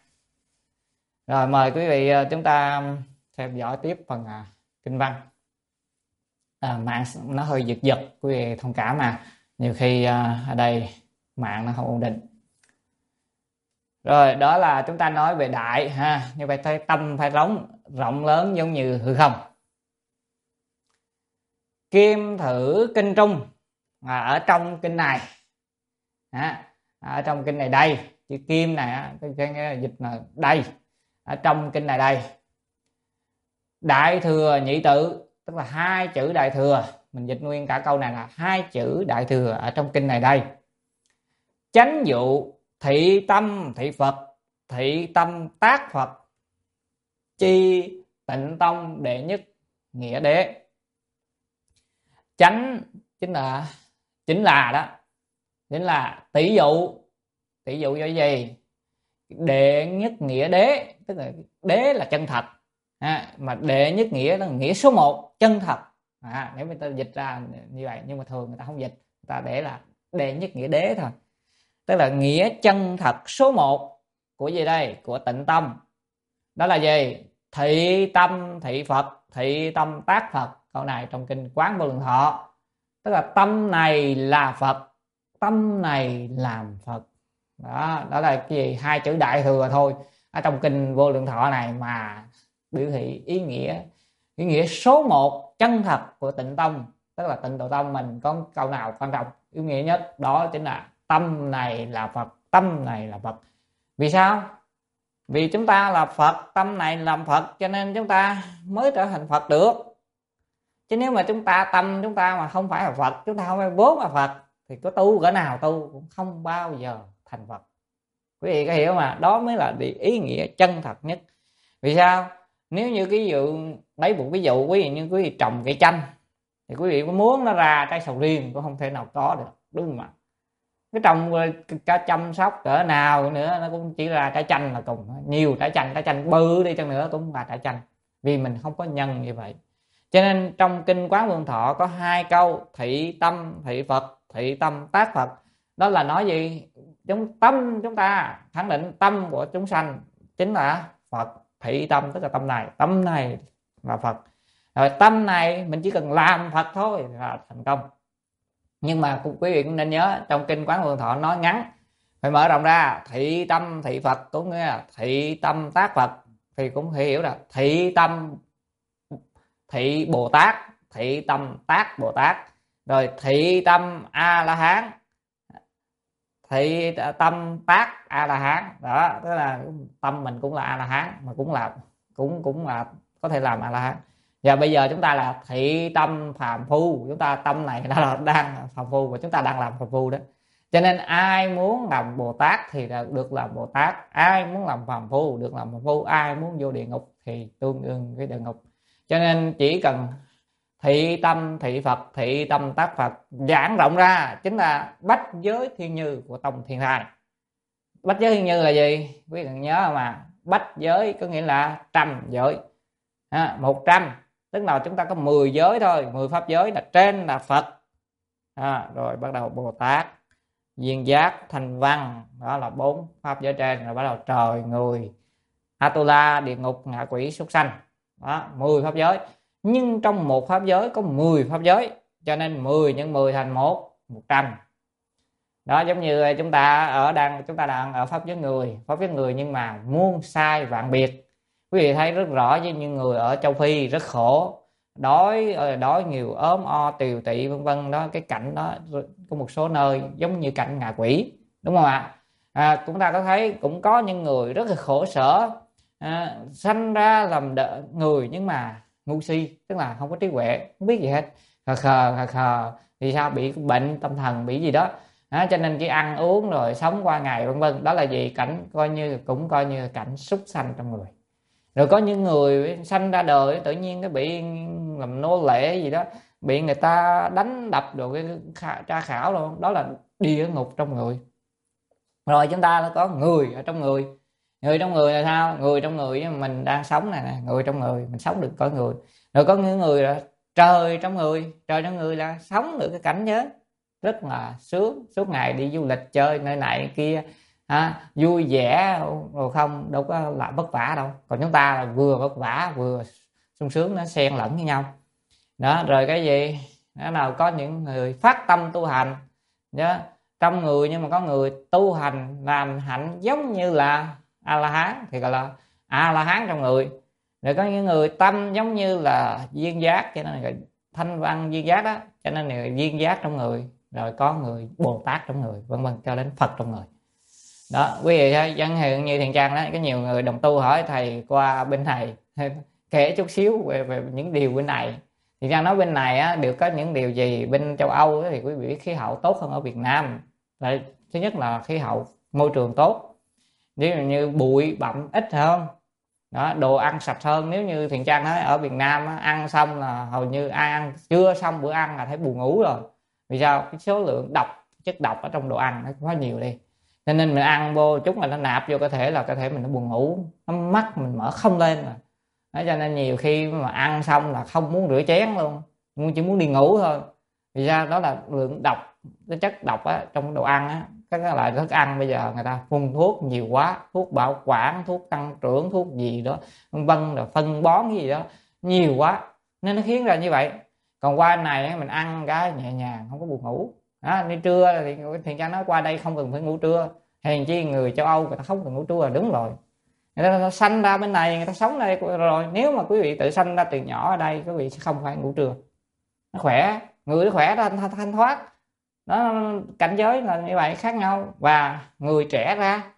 Rồi mời quý vị chúng ta theo dõi tiếp phần à, kinh văn. À, mạng nó hơi giật giật, quý vị thông cảm mà, nhiều khi à, ở đây mạng nó không ổn định. Rồi đó là chúng ta nói về đại ha, như vậy thấy tâm phải rộng rộng lớn giống như hư không. Kim thử kinh trung à, ở trong kinh này à, ở trong kinh này đây, chữ kim này cái, cái, cái dịch là đây, ở trong kinh này đây. Đại thừa nhị tự, tức là hai chữ đại thừa, mình dịch nguyên cả câu này là hai chữ đại thừa ở trong kinh này đây. Chánh dụ thị tâm thị Phật, thị tâm tác Phật, chi tịnh tông đệ nhất nghĩa đế. Chánh chính là chính là đó, chính là tỷ dụ. Tỷ dụ cho gì? Đệ nhất nghĩa đế, tức là đế là chân thật à, mà đệ nhất nghĩa là nghĩa số một, chân thật à, nếu người ta dịch ra như vậy, nhưng mà thường người ta không dịch, người ta để là đệ nhất nghĩa đế thôi, tức là nghĩa chân thật số một của gì đây? Của tịnh tâm. Đó là gì? Thị tâm thị Phật, thị tâm tác Phật. Câu này trong kinh Quán Vô Lượng Thọ, tức là tâm này là Phật, tâm này làm Phật. Đó, đó là cái gì? Hai chữ đại thừa thôi ở trong kinh Vô Lượng Thọ này mà biểu thị ý nghĩa, ý nghĩa số một chân thật của tịnh tâm, tức là tịnh độ tâm mình có câu nào quan trọng ý nghĩa nhất, đó chính là tâm này là Phật, tâm này là Phật. Vì sao? Vì chúng ta là Phật, tâm này làm Phật cho nên chúng ta mới trở thành Phật được. Chứ nếu mà chúng ta tâm chúng ta mà không phải là Phật, chúng ta không phải vốn là Phật, thì có tu cỡ nào tu cũng không bao giờ thành Phật. Quý vị có hiểu mà, đó mới là ý nghĩa chân thật nhất. Vì sao? Nếu như cái ví dụ, lấy một ví dụ, quý vị như quý vị trồng cây chanh thì quý vị có muốn nó ra trái sầu riêng cũng không thể nào có được, đúng không ạ? Cái trồng cả chăm sóc cỡ nào nữa nó cũng chỉ ra trái chanh là cùng, nhiều trái chanh, trái chanh bự đi chăng nữa cũng là trái chanh, vì mình không có nhân như vậy. Cho nên trong kinh Quán Vô Thọ có hai câu thị tâm thị Phật, thị tâm tác Phật. Đó là nói gì? Trong tâm chúng ta khẳng định tâm của chúng sanh chính là Phật. Thị tâm tức là tâm này, tâm này là Phật. Rồi tâm này mình chỉ cần làm Phật thôi là thành công. Nhưng mà quý vị cũng nên nhớ, trong kinh Quán Vô Thọ nói ngắn, phải mở rộng ra. Thị tâm thị Phật cũng nghĩa là thị tâm tác Phật, thì cũng hiểu là thị tâm thị Bồ Tát, thị tâm tác Bồ Tát, rồi thị tâm A La Hán, thị tâm tác A La Hán. Đó, tức là tâm mình cũng là A La Hán, mà cũng là cũng cũng là có thể làm A La Hán. Và bây giờ chúng ta là thị tâm phàm phu, chúng ta tâm này là đang phàm phu và chúng ta đang làm phàm phu đó. Cho nên ai muốn làm Bồ Tát thì được làm Bồ Tát, ai muốn làm phàm phu được làm phàm phu, ai muốn vô địa ngục thì tương đương với địa ngục. Cho nên chỉ cần thị tâm thị Phật, thị tâm tác Phật, giảng rộng ra chính là bách giới thiên như của tông Thiên Thai. Bách giới thiên như là gì? Quý vị nhớ mà, bách giới có nghĩa là trăm giới, à, một trăm, tức là chúng ta có mười giới thôi, mười pháp giới là trên là Phật, à, rồi bắt đầu Bồ Tát, Duyên Giác, Thanh Văn, đó là bốn pháp giới trên, rồi bắt đầu trời, người, Atula, địa ngục, ngạ quỷ, súc sanh, đó, mười pháp giới. Nhưng trong một pháp giới có mười pháp giới, cho nên mười nhân mười thành một, một trăm. Đó, giống như chúng ta ở đang chúng ta đang ở pháp giới người, pháp giới người nhưng mà muôn sai vạn biệt. Quý vị thấy rất rõ, với những người ở châu Phi rất khổ, đói đói nhiều, ốm o, tiều tị vân vân đó, cái cảnh đó có một số nơi giống như cảnh ngạ quỷ, đúng không ạ? À, chúng ta có thấy cũng có những người rất là khổ sở, à, sanh ra làm đỡ người nhưng mà ngu si, tức là không có trí huệ, không biết gì hết, khờ khờ khờ khờ thì sao, bị bệnh tâm thần, bị gì đó, à, cho nên chỉ ăn uống rồi sống qua ngày vân vân. Đó là gì? Cảnh coi như cũng coi như cảnh súc sanh trong người. Rồi có những người sanh ra đời tự nhiên cái bị làm nô lệ gì đó, bị người ta đánh đập rồi cái tra khảo luôn, đó là địa ngục trong người. Rồi chúng ta có người ở trong người. Người trong người là sao? Người trong người mình đang sống này nè, người trong người mình sống được có người. Rồi có những người là trời trong người, trời trong người là sống được cái cảnh giới rất là sướng, suốt ngày đi du lịch chơi nơi này kia, à, vui vẻ rồi, không đâu có là vất vả đâu. Còn chúng ta là vừa vất vả vừa sung sướng, nó xen lẫn với nhau đó. Rồi cái gì đó, nào có những người phát tâm tu hành đó, trong người nhưng mà có người tu hành làm hạnh giống như là A La Hán thì gọi là A La Hán trong người. Rồi có những người tâm giống như là duyên giác, cho nên là thanh văn duyên giác đó, cho nên là duyên giác trong người. Rồi có người Bồ Tát trong người, vân vân, cho đến Phật trong người. Đó, quý vị thấy dân hiện như Thiện Trang đó, có nhiều người đồng tu hỏi thầy qua bên này kể chút xíu về, về những điều bên này. Thiện Trang nói bên này á, đều có những điều gì. Bên châu Âu thì quý vị biết khí hậu tốt hơn ở Việt Nam. Đấy, thứ nhất là khí hậu môi trường tốt, ví dụ như bụi bặm ít hơn đó, đồ ăn sạch hơn. Nếu như Thiện Trang nói ở Việt Nam á, ăn xong là hầu như ai ăn chưa xong bữa ăn là thấy buồn ngủ rồi. Vì sao? Cái số lượng độc, chất độc ở trong đồ ăn nó quá nhiều đi, cho nên mình ăn vô chút là nó nạp vô cơ thể, là cơ thể mình nó buồn ngủ, nó mắt mình mở không lên rồi đó. Cho nên nhiều khi mà ăn xong là không muốn rửa chén luôn, chỉ muốn đi ngủ thôi. Vì sao? Đó là lượng độc, cái chất độc á, trong đồ ăn á. Các loại thức ăn bây giờ người ta phun thuốc nhiều quá, thuốc bảo quản, thuốc tăng trưởng, thuốc gì đó vân vân, rồi phân bón cái gì đó nhiều quá nên nó khiến ra như vậy. Còn qua này mình ăn cái nhẹ nhàng, không có buồn ngủ đó. Đi trưa thì Thiện Trang nói qua đây không cần phải ngủ trưa, hèn chi người châu Âu người ta không cần ngủ trưa là đúng rồi. Người ta sanh ra bên này, người ta sống đây rồi. Nếu mà quý vị tự sanh ra từ nhỏ ở đây, quý vị sẽ không phải ngủ trưa, nó khỏe, người nó khỏe ra thanh, thanh thoát đó. Cảnh giới là như vậy khác nhau. Và người trẻ ra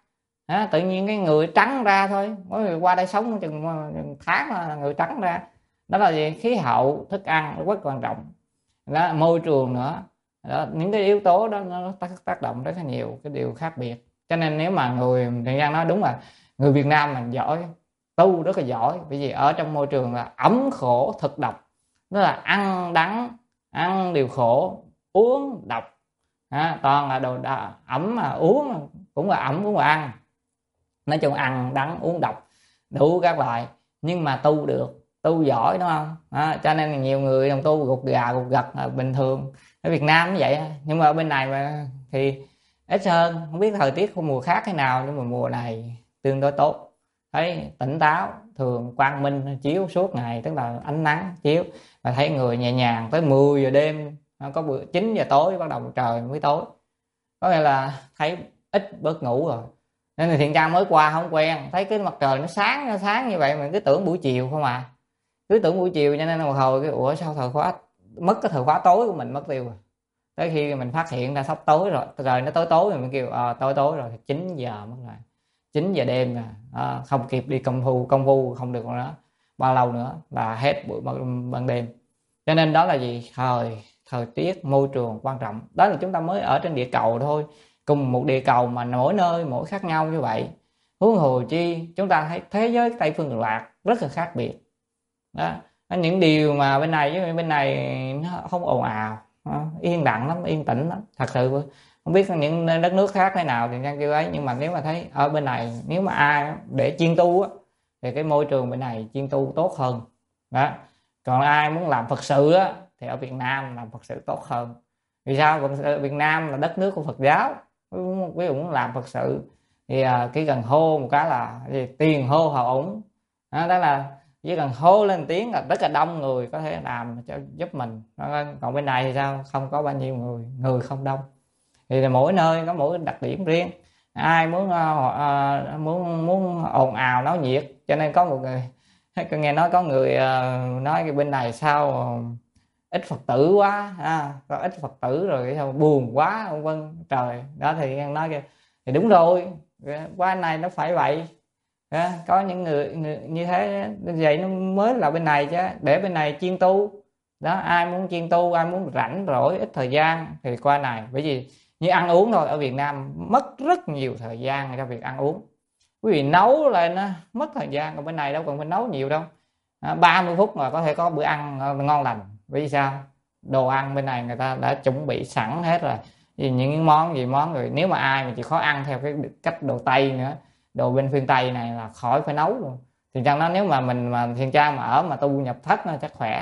à, tự nhiên cái người trắng ra thôi, mỗi người qua đây sống chừng tháng là người trắng ra. Đó là gì? Khí hậu, thức ăn rất quan trọng đó, môi trường nữa đó, những cái yếu tố đó nó tác, tác động rất là nhiều cái điều khác biệt. Cho nên nếu mà người thời gian nói đúng là người Việt Nam mình giỏi, tu rất là giỏi, bởi vì ở trong môi trường là ấm khổ thực độc, đó là ăn đắng, ăn điều khổ, uống độc, à, toàn là đồ đà, ẩm mà uống cũng là ẩm cũng là ăn, nói chung ăn đắng uống độc đủ các loại, nhưng mà tu được, tu giỏi đúng không? À, cho nên nhiều người đồng tu gục gà gục gật là bình thường, ở Việt Nam như vậy. Nhưng mà ở bên này mà thì ít hơn, không biết thời tiết của mùa khác thế nào, nhưng mà mùa này tương đối tốt, thấy tỉnh táo, thường quang minh chiếu suốt ngày, tức là ánh nắng chiếu, và thấy người nhẹ nhàng tới mười giờ đêm, có bữa chín giờ tối bắt đầu trời mới tối, có nghĩa là thấy ít bớt ngủ rồi. Nên là Thiện Trang mới qua không quen, thấy cái mặt trời nó sáng nó sáng như vậy mà cứ tưởng buổi chiều không à, cứ tưởng buổi chiều, cho nên một hồi cái ủa sao thời khóa mất cái thời khóa tối của mình mất tiêu rồi. Tới khi mình phát hiện ra sắp tối rồi, trời nó tối tối rồi mình kêu à, tối tối rồi, chín giờ mất rồi, chín giờ đêm rồi, à, không kịp đi công phu công phu không được nữa, bao lâu nữa là hết buổi ban đêm. Cho nên đó là gì? Thời thời tiết môi trường quan trọng, đó là chúng ta mới ở trên địa cầu thôi, cùng một địa cầu mà mỗi nơi mỗi khác nhau như vậy, huống hồ chi chúng ta thấy thế giới Tây phương cực lạc rất là khác biệt đó. Những điều mà bên này với bên này nó không ồn ào, yên lặng lắm, yên tĩnh lắm, thật sự không biết những đất nước khác thế nào thì Trang kêu ấy, nhưng mà nếu mà thấy ở bên này, nếu mà ai để chuyên tu á thì cái môi trường bên này chuyên tu tốt hơn đó. Còn ai muốn làm Phật sự á thì ở Việt Nam làm Phật sự tốt hơn. Vì sao? Ở Việt Nam là đất nước của Phật giáo, ví dụ muốn làm Phật sự thì cái gần hô một cái là gì? Tiền hô hào ủng đó, đó là chỉ cần hô lên tiếng là rất là đông người có thể làm cho giúp mình. Còn bên này thì sao? Không có bao nhiêu người, người không đông, thì mỗi nơi có mỗi đặc điểm riêng, ai muốn uh, muốn muốn ồn ào náo nhiệt, cho nên có một người nghe nói có người uh, nói cái bên này sao ít Phật tử quá, à, có ít Phật tử rồi sao buồn quá vân vân. Trời đó thì nói kìa, thì đúng rồi, qua này nó phải vậy. À, có những người, người như thế vậy nó mới là bên này chứ, để bên này chuyên tu đó, ai muốn chuyên tu, ai muốn rảnh rỗi ít thời gian thì qua này. Bởi vì như ăn uống thôi, ở Việt Nam mất rất nhiều thời gian cho việc ăn uống, quý vị nấu lên nó mất thời gian, còn bên này đâu cần phải nấu nhiều đâu, à, ba mươi phút mà có thể có bữa ăn ngon lành. Vì sao? Đồ ăn bên này người ta đã chuẩn bị sẵn hết rồi, những món gì món rồi. Nếu mà ai mà chỉ khó ăn theo cái cách đồ Tây nữa, đồ bên phương Tây này là khỏi phải nấu luôn. Thì Trang nói nếu mà mình mà Thiên Trang mà ở mà tu nhập thất nó chắc khỏe.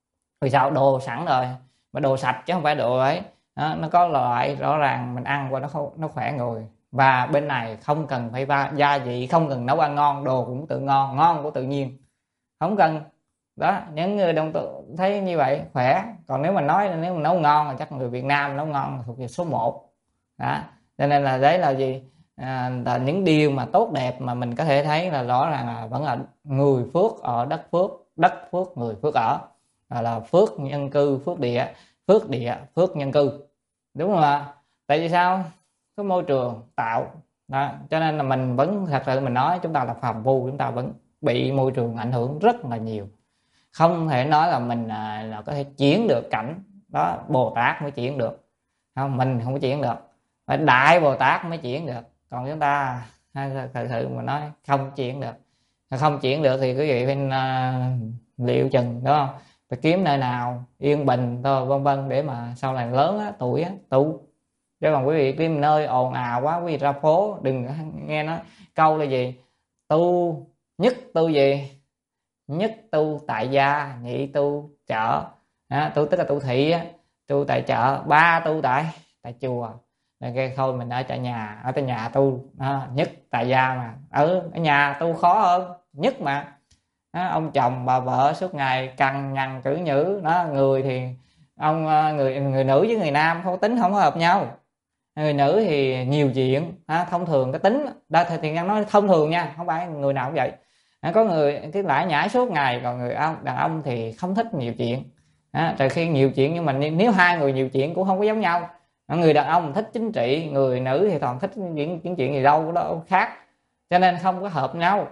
Vì sao? Đồ sẵn rồi, mà đồ sạch chứ không phải đồ ấy đó, nó có loại rõ ràng mình ăn qua nó không, nó khỏe người. Và bên này không cần phải va, gia vị, không cần nấu ăn ngon, đồ cũng tự ngon, ngon của tự nhiên, không cần đó. Những người đồng tự thấy như vậy khỏe. Còn nếu mà nói nếu mà nấu ngon là chắc người Việt Nam nấu ngon thuộc về số một đó. Cho nên là đấy là gì? À, là những điều mà tốt đẹp mà mình có thể thấy là rõ ràng là vẫn là người phước ở đất phước, đất phước người phước ở, là, là phước nhân cư phước địa, phước địa phước nhân cư, đúng không ạ? Tại vì sao? Cái môi trường tạo đó. Cho nên là mình vẫn thật sự mình nói chúng ta là phàm phu, chúng ta vẫn bị môi trường ảnh hưởng rất là nhiều, không thể nói là mình là, là có thể chuyển được cảnh đó. Bồ Tát mới chuyển được, không, mình không có chuyển được, phải Đại Bồ Tát mới chuyển được. Còn chúng ta thật sự mà nói không chuyển được, không chuyển được thì quý vị phải uh, liệu chừng, đúng không? Phải kiếm nơi nào yên bình thôi vân vân để mà sau này lớn á, tuổi á, tu. Chứ còn quý vị kiếm nơi ồn ào quá, quý vị ra phố đừng nghe nói câu là gì tu nhất tu gì nhất tu tại gia, nhị tu chợ đó, tu tức là tu thị á, tu tại chợ, ba tu tại tại chùa. Là cái thôi mình ở tại nhà, ở tại nhà tu đó, nhất tại gia mà ở ở nhà tu khó hơn nhất mà đó, ông chồng bà vợ suốt ngày cằn nhằn cử nhữ đó. Người thì ông người người nữ với người nam không tính, không có hợp nhau. Người nữ thì nhiều chuyện đó, thông thường cái tính đó thì Ngân nói thông thường nha, không phải người nào cũng vậy. Có người cái lải nhải suốt ngày, còn người ông đàn ông thì không thích nhiều chuyện đó. Trừ khi nhiều chuyện, nhưng mà nếu hai người nhiều chuyện cũng không có giống nhau. Người đàn ông thích chính trị, người nữ thì toàn thích những, những chuyện gì đâu đó khác cho nên không có hợp nhau.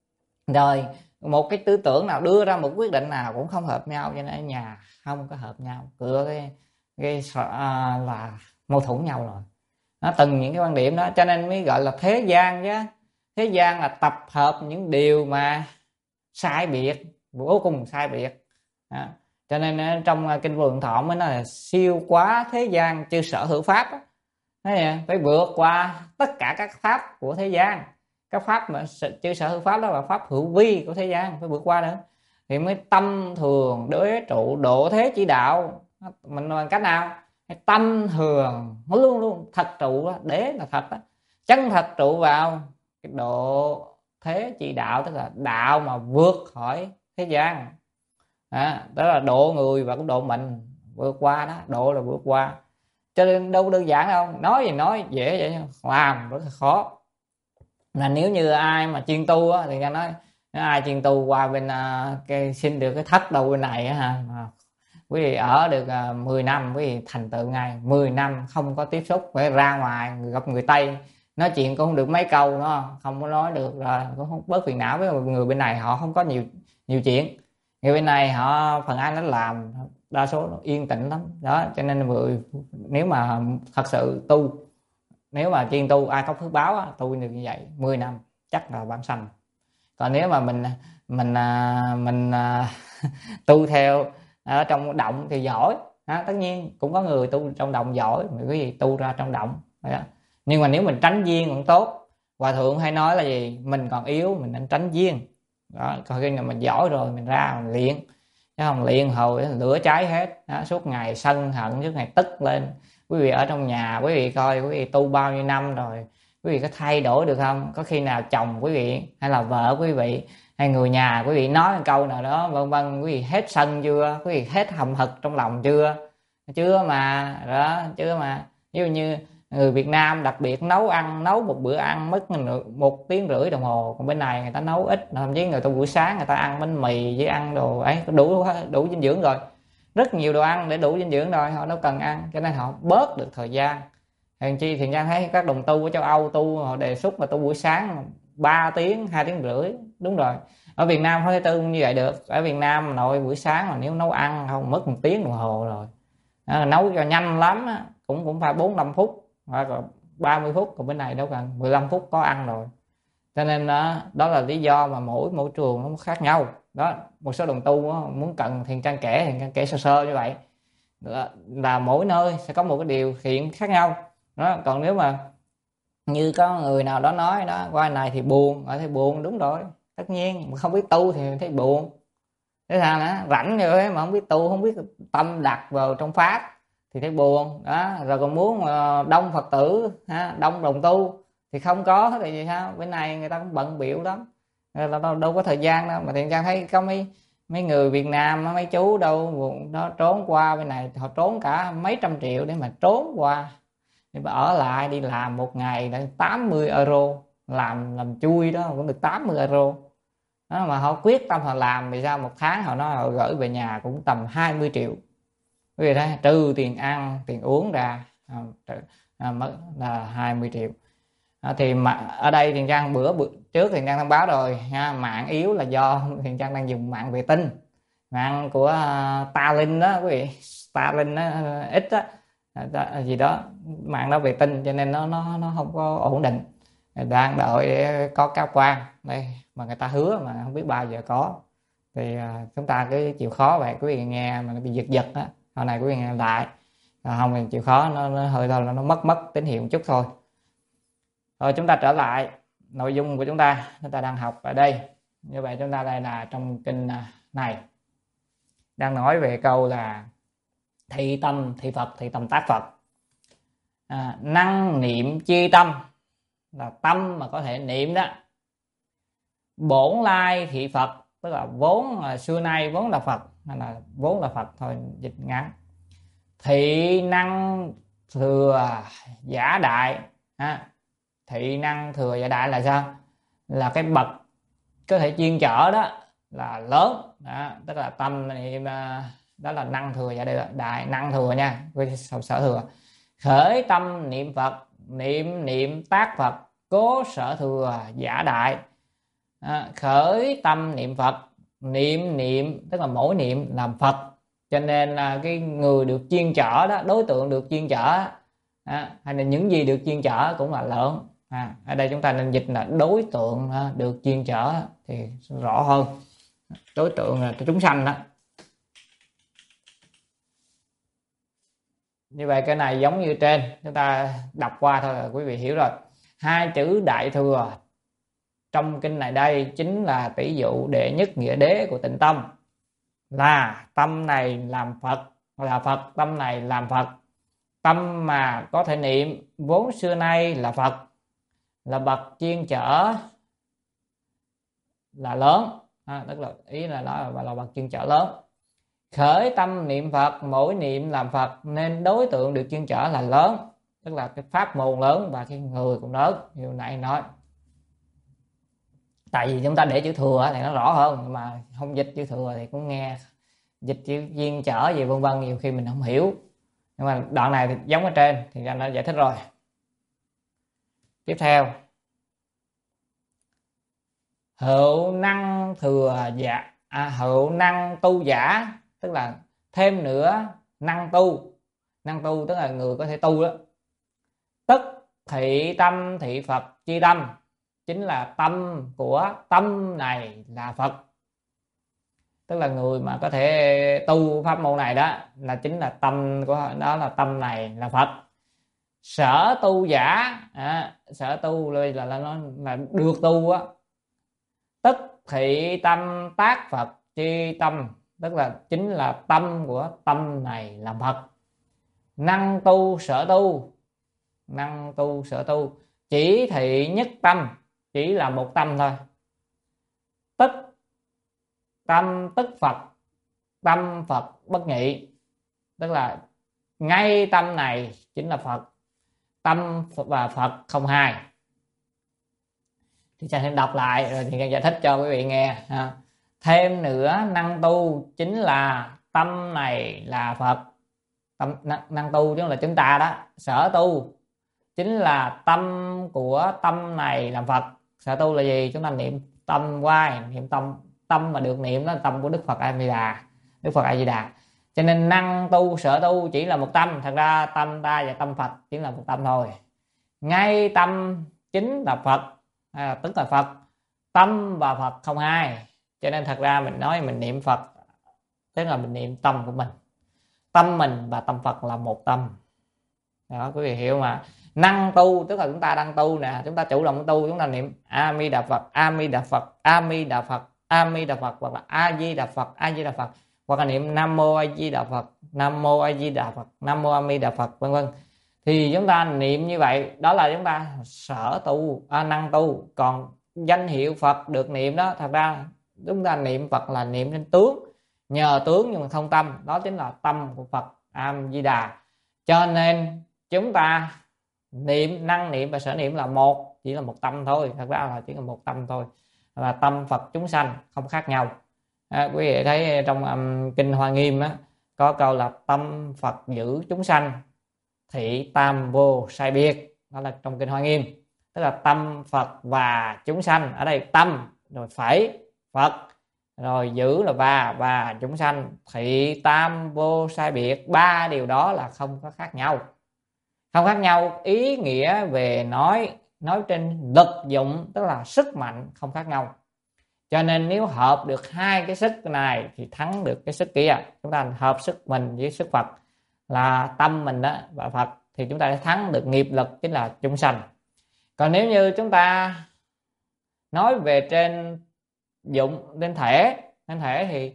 Rồi một cái tư tưởng nào đưa ra một quyết định nào cũng không hợp nhau, cho nên ở nhà không có hợp nhau, cửa cái cái à, là mâu thuẫn nhau rồi. Nó từng những cái quan điểm đó cho nên mới gọi là thế gian chứ. Thế gian là tập hợp những điều mà sai biệt, vô cùng sai biệt. Đó. Cho nên trong kinh Vượng Thọ mới nói là siêu quá thế gian chư sở hữu pháp đó. Đấy, phải vượt qua tất cả các pháp của thế gian. Các pháp mà chư sở hữu pháp đó là pháp hữu vi của thế gian, phải vượt qua nữa thì mới tâm thường đế trụ độ thế chỉ đạo. Mình bằng cách nào? Tâm thường luôn luôn thật trụ đó, đế là thật đó, chân thật trụ vào cái độ thế chỉ đạo, tức là đạo mà vượt khỏi thế gian. Đó, đó là độ người và cũng độ mình, vượt qua đó, độ là vượt qua. Cho nên đâu đơn giản đâu, nói gì nói dễ vậy, làm rất là khó. Là nếu như ai mà chuyên tu á, thì nghe nói nếu ai chuyên tu qua bên uh, cái xin được cái thất đầu bên này á ha, quý vị ở được uh, mười năm quý vị thành tựu ngay. Mười năm không có tiếp xúc, phải ra ngoài gặp người Tây nói chuyện cũng không được mấy câu nó không có nói được, rồi cũng không bớt phiền não. Với người bên này họ không có nhiều nhiều chuyện, người bên này họ phần ai nó làm, đa số nó yên tĩnh lắm đó. Cho nên người nếu mà thật sự tu, nếu mà chuyên tu ai có phước báo á, tu được như vậy mười năm chắc là bản sanh. Còn nếu mà mình mình mình, mình tu theo ở trong động thì giỏi à, tất nhiên cũng có người tu trong động giỏi, người cái gì tu ra trong động đó. Nhưng mà nếu mình tránh duyên cũng tốt. Hòa thượng hay nói là gì, mình còn yếu mình nên tránh duyên đó. Còn khi nào mình giỏi rồi mình ra mình luyện, chứ không luyện hồi lửa cháy hết đó. Suốt ngày sân hận, suốt ngày tức lên. Quý vị ở trong nhà quý vị coi quý vị tu bao nhiêu năm rồi, quý vị có thay đổi được không? Có khi nào chồng quý vị hay là vợ quý vị hay người nhà quý vị nói một câu nào đó vân vân, quý vị hết sân chưa? Quý vị hết hầm hực trong lòng chưa? Chưa mà đó, chưa mà. Ví dụ như người Việt Nam đặc biệt nấu ăn, nấu một bữa ăn mất một tiếng rưỡi đồng hồ, còn bên này người ta nấu ít, thậm chí người ta buổi sáng người ta ăn bánh mì với ăn đồ ấy đủ đủ dinh dưỡng rồi, rất nhiều đồ ăn để đủ dinh dưỡng rồi, họ đâu cần ăn, cho nên họ bớt được thời gian. Hèn chi thì Giang thấy các đồng tu ở châu Âu tu họ đề xuất mà tu buổi sáng ba tiếng, hai tiếng rưỡi. Đúng rồi, ở Việt Nam không thể tu như vậy được. Ở Việt Nam nội buổi sáng mà nếu nấu ăn không mất một tiếng đồng hồ rồi đó, nấu cho nhanh lắm á, cũng cũng phải bốn năm phút hoặc là ba mươi phút, còn bên này đâu cần mười lăm phút có ăn rồi. Cho nên đó, đó là lý do mà mỗi mỗi trường nó khác nhau đó. Một số đồng tu đó, muốn cần thiền trang kể thiền trang kể sơ sơ như vậy là, là mỗi nơi sẽ có một cái điều kiện khác nhau đó. Còn nếu mà như có người nào đó nói đó qua này thì buồn, ở thì buồn, đúng rồi, tất nhiên mà không biết tu thì thấy buồn. Thế sao nữa, rảnh như thế mà không biết tu, không biết tâm đặt vào trong pháp thì thấy buồn đó. Rồi còn muốn đông Phật tử ha, đông đồng tu thì không có thì gì sao? Bên này người ta cũng bận biểu lắm, là đâu, đâu có thời gian đâu. Mà Thiện Trang thấy có mấy mấy người Việt Nam, mấy chú đâu nó trốn qua bên này, họ trốn cả mấy trăm triệu để mà trốn qua, để mà ở lại đi làm một ngày là tám mươi euro, làm làm chui đó cũng được tám mươi euro đó. Mà họ quyết tâm họ làm vì sao, một tháng họ nói họ gửi về nhà cũng tầm hai mươi triệu. Vì thế trừ tiền ăn tiền uống ra à, mất là hai mươi triệu. À, thì mà ở đây Thiện Trang bữa, bữa trước Thiện Trang thông báo rồi ha, mạng yếu là do Thiện Trang đang dùng mạng vệ tinh, mạng của uh, Starlink đó quý vị, Starlink đó, uh, ít đó, uh, gì đó, mạng đó vệ tinh cho nên nó nó nó không có ổn định. Đang đợi để có cáo quan đây mà người ta hứa mà không biết bao giờ có, thì uh, chúng ta cứ chịu khó vậy. Quý vị nghe mà nó bị giật giật á, sau này quý vị nghe lại, à, không thì chịu khó, nó, nó hơi thôi là nó mất mất tín hiệu một chút thôi. Rồi chúng ta trở lại nội dung của chúng ta, chúng ta đang học ở đây. Như vậy chúng ta đây là trong kinh này đang nói về câu là thị tâm thị Phật, thị tâm tác Phật. À, năng niệm chi tâm là tâm mà có thể niệm đó. Bổn lai thị Phật, tức là vốn xưa nay vốn là Phật, hay là vốn là Phật thôi, dịch ngắn. Thị năng thừa giả đại ha. Thị năng thừa giả đại là sao? Là cái bậc có thể chuyên chở đó là lớn đó, tức là tâm niệm đó là năng thừa giả đại, đại năng thừa nha, với sở thừa. Khởi tâm niệm Phật, niệm niệm tác Phật, cố sở thừa giả đại. À, khởi tâm niệm Phật, niệm niệm tức là mỗi niệm làm Phật, cho nên là cái người được chuyên chở đó, đối tượng được chuyên chở, à, hay là những gì được chuyên chở cũng là lớn. À, ở đây chúng ta nên dịch là đối tượng à, được chuyên chở thì rõ hơn. Đối tượng là chúng sanh đó. Như vậy cái này giống như trên, chúng ta đọc qua thôi là quý vị hiểu rồi. Hai chữ đại thừa trong kinh này đây chính là tỷ dụ đệ nhất nghĩa đế của tịnh tâm, là tâm này làm Phật, là Phật tâm này làm Phật. Tâm mà có thể niệm vốn xưa nay là Phật, là bậc chuyên chở, là lớn, à, tức là ý là nói là, là bậc chuyên chở lớn. Khởi tâm niệm Phật, mỗi niệm làm Phật, nên đối tượng được chuyên chở là lớn, tức là cái pháp môn lớn và cái người cũng lớn như nãy nói. Tại vì chúng ta để chữ thừa thì nó rõ hơn, mà không dịch chữ thừa thì cũng nghe dịch chữ chuyên chở gì vân vân, nhiều khi mình không hiểu. Nhưng mà đoạn này thì giống ở trên thì anh đã giải thích rồi. Tiếp theo, hữu năng thừa giả, à, hữu năng tu giả, tức là thêm nữa năng tu. Năng tu tức là người có thể tu đó. Tức thị tâm thị Phật chi tâm, chính là tâm của tâm này là Phật. Tức là người mà có thể tu pháp môn này đó là chính là tâm của đó, là tâm này là Phật. Sở tu giả, à, sở tu là, là, là nó là được tu á. Tức thị tâm tác Phật chi tâm, tức là chính là tâm của tâm này làm Phật. Năng tu sở tu, năng tu sở tu chỉ thị nhất tâm, chỉ là một tâm thôi. Tức tâm tức Phật, tâm Phật bất nhị, tức là ngay tâm này chính là Phật, tâm và Phật không hai. Thì Trang sẽ đọc lại rồi thì giải thích cho quý vị nghe. Thêm nữa, năng tu chính là tâm này là Phật. Tâm, năng, năng tu chứ là chúng ta đó. Sở tu chính là tâm của tâm này làm Phật. Sở tu là gì? Chúng ta niệm tâm hoài, niệm tâm, tâm mà được niệm đó là tâm của Đức Phật A Di Đà, Đức Phật A Di Đà. Cho nên năng tu sở tu chỉ là một tâm. Thật ra tâm ta và tâm Phật chỉ là một tâm thôi. Ngay tâm chính là Phật, à, tức là Phật. Tâm và Phật không hai. Cho nên thật ra mình nói mình niệm Phật tức là mình niệm tâm của mình. Tâm mình và tâm Phật là một tâm. Đó, quý vị hiểu mà. Năng tu tức là chúng ta đang tu nè, chúng ta chủ động tu, chúng ta niệm A Di Đà Phật, A Di Đà Phật, A Di Đà Phật, A Di Đà Phật, hoặc là A Di Đà Phật, A Di Đà Phật, hoặc là niệm Nam Mô A Di Đà Phật, Nam Mô A Di Đà Phật, Nam Mô A Di Đà Phật, vân vân. Thì chúng ta niệm như vậy, đó là chúng ta sở tu, à, năng tu. Còn danh hiệu Phật được niệm đó, thật ra chúng ta niệm Phật là niệm trên tướng, nhờ tướng nhưng mà không tâm, đó chính là tâm của Phật A Di Đà. Cho nên chúng ta niệm, năng niệm và sở niệm là một, chỉ là một tâm thôi, thật ra là chỉ là một tâm thôi, là tâm Phật chúng sanh, không khác nhau. À, quý vị thấy trong um, kinh Hoa Nghiêm á, có câu là tâm Phật giữ chúng sanh thị tam vô sai biệt, đó là trong kinh Hoa Nghiêm. Tức là tâm Phật và chúng sanh, ở đây tâm rồi phải Phật, rồi giữ là và và chúng sanh, thị tam vô sai biệt, ba điều đó là không có khác nhau. Không khác nhau ý nghĩa về nói nói trên lực dụng, tức là sức mạnh không khác nhau. Cho nên nếu hợp được hai cái sức này thì thắng được cái sức kia. Chúng ta hợp sức mình với sức Phật là tâm mình đó và Phật thì chúng ta sẽ thắng được nghiệp lực, chính là chúng sanh. Còn nếu như chúng ta nói về trên dụng, trên thể, trên thể thì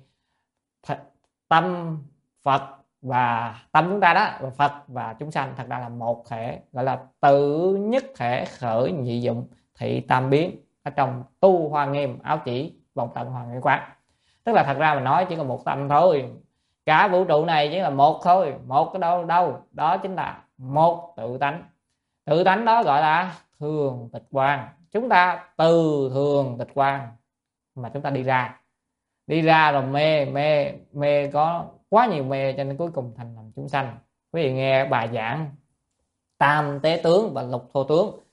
tâm Phật và tâm chúng ta đó, Phật và chúng sanh thật ra là một thể, gọi là tự nhất thể khởi nhị dụng thị tam biến ở trong tu Hoa Nghiêm áo chỉ vọng tận Hoàng Nghiêm Quán. Tức là thật ra mình nói chỉ có một tâm thôi, cả vũ trụ này chỉ là một thôi. Một cái đâu đâu đó chính là một tự tánh. Tự tánh đó gọi là thường tịch quang. Chúng ta từ thường tịch quang mà chúng ta đi ra, đi ra rồi mê mê mê có quá nhiều mê, cho nên cuối cùng thành làm chúng sanh. Quý vị nghe bài giảng tam tế tướng và lục thô tướng,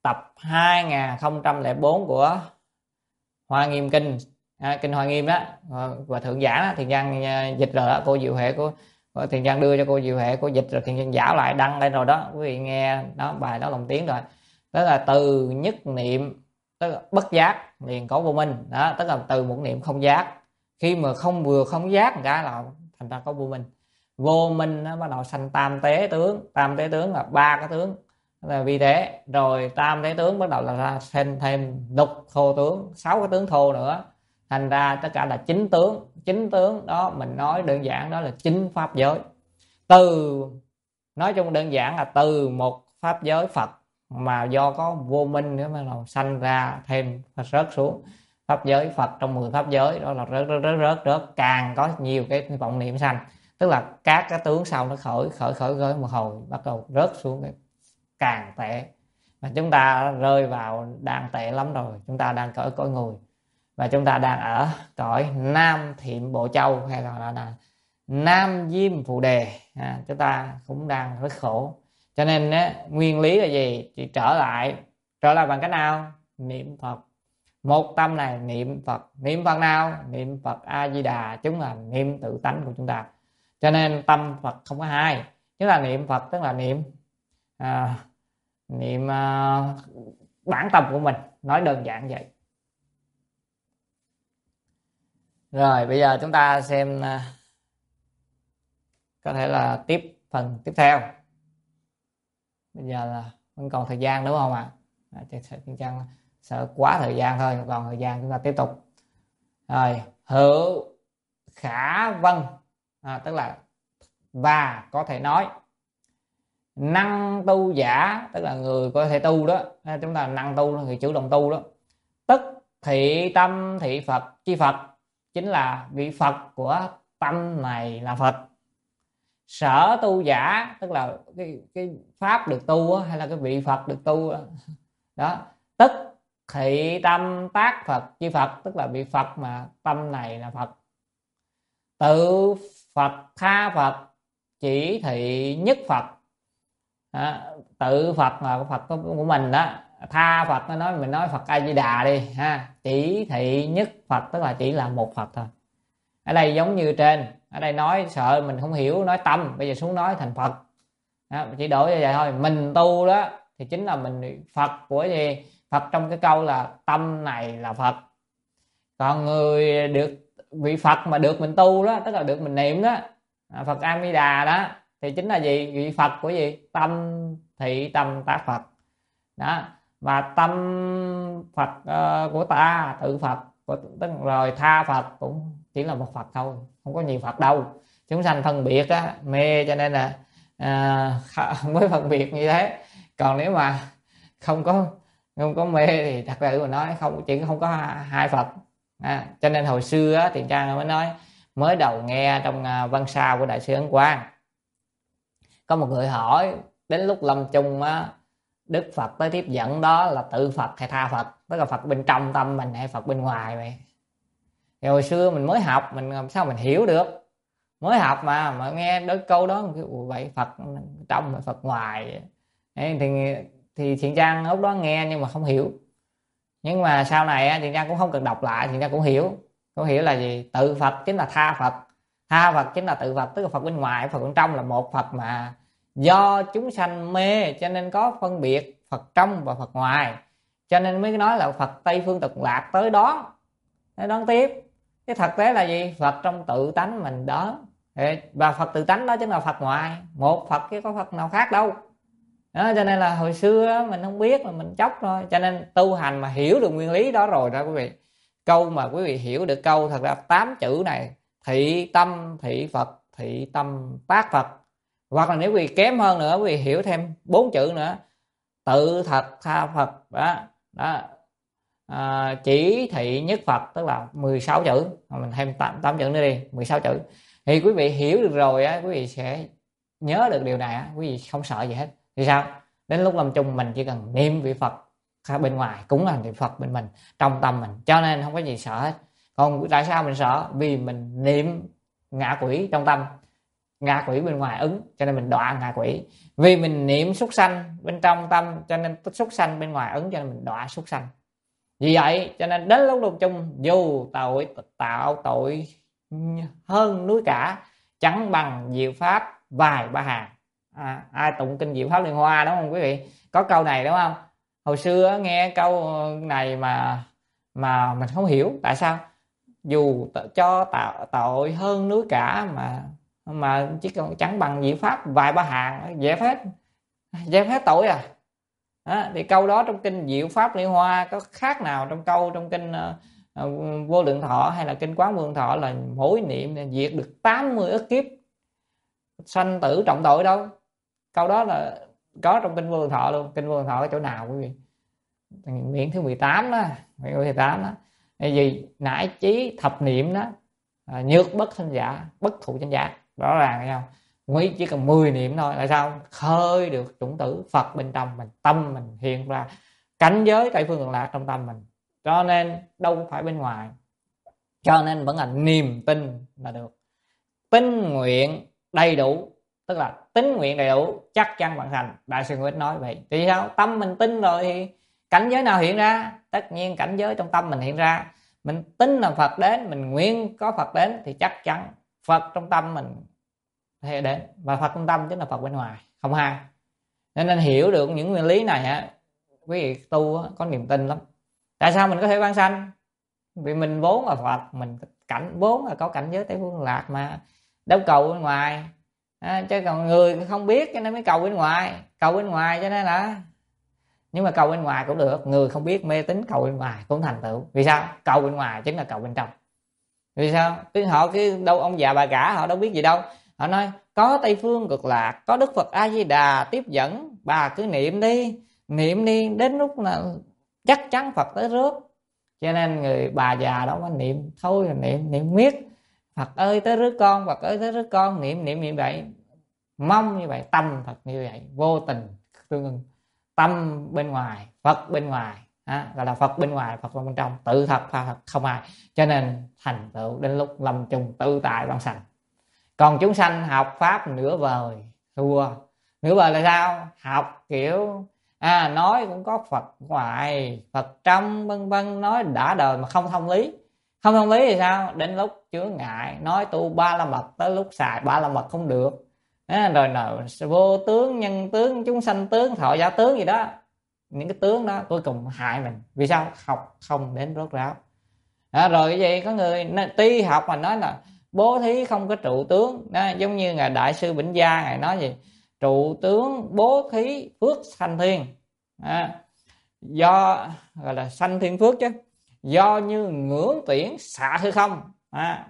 tập hai nghìn không trăm lẻ bốn của Hoa Nghiêm Kinh, à, Kinh Hoa Nghiêm đó, và Thượng Giảng đó, Thiện Giang dịch rồi đó, cô Diệu Huệ của, của Thiện Giang đưa cho cô Diệu Huệ, cô dịch rồi Thiện Giang giáo lại đăng lên rồi đó, quý vị nghe đó, bài đó lồng tiếng rồi. Tức là từ nhất niệm, tức là bất giác liền có vô minh đó, tức là từ một niệm không giác, khi mà không vừa không giác cái là thành ra có vô minh. Vô minh nó bắt đầu sanh tam tế tướng, tam tế tướng là ba cái tướng là vi tế, rồi tam tế tướng bắt đầu là ra thêm thêm lục thô tướng, sáu cái tướng thô nữa, thành ra tất cả là chín tướng. Chín tướng đó mình nói đơn giản đó là chín pháp giới. Từ nói chung đơn giản là từ một pháp giới Phật mà do có vô minh nữa mà sanh ra thêm rớt xuống pháp giới Phật trong mười pháp giới, đó là rớt rớt rớt rớt, rớt càng có nhiều cái vọng niệm sanh, tức là các cái tướng sau nó khởi khởi khởi khởi một hồi bắt đầu rớt xuống cái càng tệ, mà chúng ta rơi vào đang tệ lắm rồi. Chúng ta đang cõi cõi người và chúng ta đang ở cõi Nam Thiệm Bộ Châu hay là, là, là Nam Diêm Phù Đề, à, chúng ta cũng đang rất khổ. Cho nên á, nguyên lý là gì? Chỉ trở lại trở lại bằng cách nào? Niệm Phật. Một tâm này niệm Phật. Niệm Phật nào? Niệm Phật A Di Đà, chúng là niệm tự tánh của chúng ta. Cho nên tâm Phật không có hai. Chúng ta niệm Phật tức là niệm à, niệm à, bản tâm của mình, nói đơn giản vậy. Rồi bây giờ chúng ta xem à, có thể là tiếp phần tiếp theo. Bây giờ là vẫn còn thời gian đúng không ạ? À, chắc sợ quá thời gian thôi, còn thời gian chúng ta tiếp tục. Rồi hữu khả vân, à, tức là và có thể nói. Năng tu giả, tức là người có thể tu đó, chúng ta năng tu là người chủ động tu đó. Tức thị tâm thị Phật chi Phật, chính là vị Phật của tâm này là Phật. Sở tu giả, tức là cái, cái pháp được tu hay là cái vị Phật được tu đó, đó. Tức thị tâm tác Phật chi Phật, tức là vị Phật mà tâm này là Phật. Tự Phật tha Phật chỉ thị nhất Phật, à, tự Phật là Phật của mình đó, tha Phật nó nói mình nói Phật A Di Đà đi ha, chỉ thị nhất Phật tức là chỉ là một Phật thôi. Ở đây giống như trên, ở đây nói sợ mình không hiểu nói tâm, bây giờ xuống nói thành Phật đó, chỉ đổi như vậy thôi. Mình tu đó thì chính là mình Phật của gì? Phật trong cái câu là tâm này là Phật. Còn người được vị Phật mà được mình tu đó, tức là được mình niệm đó, Phật A Di Đà đó, thì chính là gì? Vị Phật của gì? Tâm thị tâm tác Phật đó. Và tâm Phật uh, của ta, tự Phật của, tức rồi tha Phật cũng chỉ là một Phật thôi, không có nhiều Phật đâu. Chúng sanh phân biệt á, mê cho nên là uh, mới phân biệt như thế. Còn nếu mà không có không có mê thì thật ra mà nói không, chỉ không có hai Phật. À, cho nên hồi xưa á, thì Trang mới nói mới đầu nghe trong uh, văn sao của Đại sư Ấn Quang, có một người hỏi đến lúc lâm chung á, Đức Phật tới tiếp dẫn đó là tự Phật hay tha Phật, tức là Phật bên trong tâm mình hay Phật bên ngoài vậy. Thì hồi xưa mình mới học, mình làm sao mình hiểu được, mới học mà mà nghe đến câu đó mình kêu vậy Phật trong hay Phật ngoài. Đấy, thì thì Thiện Trang lúc đó nghe nhưng mà không hiểu. Nhưng mà sau này Thiện Trang cũng không cần đọc lại, Thiện Trang cũng hiểu. Cũng hiểu là gì? Tự Phật chính là tha Phật, tha Phật chính là tự Phật, tức là Phật bên ngoài, Phật bên trong là một Phật, mà do chúng sanh mê cho nên có phân biệt Phật trong và Phật ngoài, cho nên mới nói là Phật Tây Phương Cực Lạc tới đón, tới đón tiếp. Cái thực tế là gì? Phật trong tự tánh mình đó, và Phật tự tánh đó chính là Phật ngoài, một Phật chứ có Phật nào khác đâu đó. Cho nên là hồi xưa mình không biết mà mình chóc thôi. Cho nên tu hành mà hiểu được nguyên lý đó rồi đó quý vị, câu mà quý vị hiểu được câu thật ra tám chữ này, thị tâm thị Phật thị tâm tác Phật, hoặc là nếu quý vị kém hơn nữa quý vị hiểu thêm bốn chữ nữa, tự thật tha Phật đó, đó. À, chỉ thị nhất Phật tức là mười sáu chữ, mình thêm tám chữ nữa đi, mười sáu chữ. Thì quý vị hiểu được rồi á, quý vị sẽ nhớ được điều này á, quý vị không sợ gì hết. Thì sao? Đến lúc lâm chung mình chỉ cần niệm vị Phật bên ngoài cũng là niệm Phật bên mình, trong tâm mình, cho nên không có gì sợ hết. Còn tại sao mình sợ? Vì mình niệm ngạ quỷ trong tâm. ngạ quỷ bên ngoài ứng, cho nên mình đọa ngạ quỷ. Vì mình niệm súc sanh bên trong tâm, cho nên súc sanh bên ngoài ứng, cho nên mình đọa súc sanh. Vì vậy cho nên đến lúc đục chung, dù tội tạo tội hơn núi cả, chẳng bằng diệu pháp vài ba hàng. À, ai tụng kinh Diệu Pháp Liên Hoa đúng không quý vị? Có câu này đúng không? Hồi xưa nghe câu này mà mà mình không hiểu tại sao dù cho tạo tội hơn núi cả mà mà chỉ còn chẳng bằng diệu pháp vài ba hàng, dễ phết dễ phết tội à. Đó, thì câu đó trong kinh Diệu Pháp Liên Hoa có khác nào trong câu trong kinh uh, uh, Vô Lượng Thọ hay là kinh Quán Vô Lượng Thọ là mỗi niệm là diệt được tám mươi ức kiếp sanh tử trọng tội đâu. Câu đó là có trong kinh Vô Lượng Thọ luôn. Kinh Vô Lượng Thọ ở chỗ nào quý vị? Miệng thứ mười tám đó, miệng mười tám đó. Cái gì nãi chí thập niệm đó, à, nhược bất thanh giả, bất thụ chánh giả, rõ ràng thấy không? Quý chỉ cần mười niệm thôi là sao? Khơi được chủng tử Phật bên trong mình, tâm mình hiện ra cảnh giới Tây Phương Cực Lạc trong tâm mình. Cho nên đâu phải bên ngoài. Cho nên vẫn là niềm tin là được. Tín nguyện đầy đủ, tức là tín nguyện đầy đủ chắc chắn bạn thành. Đại sư Nguyễn nói vậy. Thì sao? Tâm mình tin rồi thì cảnh giới nào hiện ra? Tất nhiên cảnh giới trong tâm mình hiện ra. Mình tin là Phật đến, mình nguyện có Phật đến thì chắc chắn Phật trong tâm mình sẽ đến. Và Phật trong tâm chính là Phật bên ngoài, không hai. Nên nên hiểu được những nguyên lý này á, quý vị tu có niềm tin lắm. Tại sao mình có thể vãng sanh? Vì mình vốn là Phật, mình cảnh vốn là có cảnh giới Tây Phương Lạc mà, đâu cầu bên ngoài. À, chứ còn người không biết cho nên mới cầu bên ngoài, cầu bên ngoài cho nên là, nhưng mà cầu bên ngoài cũng được, người không biết mê tín cầu bên ngoài cũng thành tựu. Vì sao? Cầu bên ngoài chính là cầu bên trong. Vì sao? Tức họ cái đâu ông già bà cả họ đâu biết gì đâu. Họ nói có Tây Phương Cực Lạc, có Đức Phật A Di Đà tiếp dẫn, bà cứ niệm đi, niệm đi, đến lúc là chắc chắn Phật tới rước. Cho nên người bà già đó có niệm thôi là niệm niệm miết, Phật ơi tới rước con, Phật ơi tới rước con, niệm niệm như vậy, mong như vậy, tâm thật như vậy, vô tình tương ưng. Tâm bên ngoài, Phật bên ngoài, à, gọi là Phật bên ngoài, Phật bên trong, tự thật pha thật không ai. Cho nên thành tựu đến lúc lâm chung tự tại vãng sanh. Còn chúng sanh học pháp nửa vời thua. Nửa vời là sao? Học kiểu à, nói cũng có Phật ngoài, Phật trong vân vân, nói đã đời mà không thông lý. Không thông lý thì sao? Đến lúc chướng ngại, nói tu ba la mật, tới lúc xài ba la mật không được. À, rồi nào vô tướng, nhân tướng, chúng sanh tướng, thọ giả tướng gì đó, những cái tướng đó cuối cùng hại mình. Vì sao? Học không đến rốt ráo. À, rồi cái gì có người ti học mà nói là bố thí không có trụ tướng đó, giống như ngài Đại sư Bỉnh Gia ngài nói gì trụ tướng bố thí phước sanh thiên, à, do gọi là sanh thiên phước chứ, do như ngưỡng tiễn xạ hư không, à,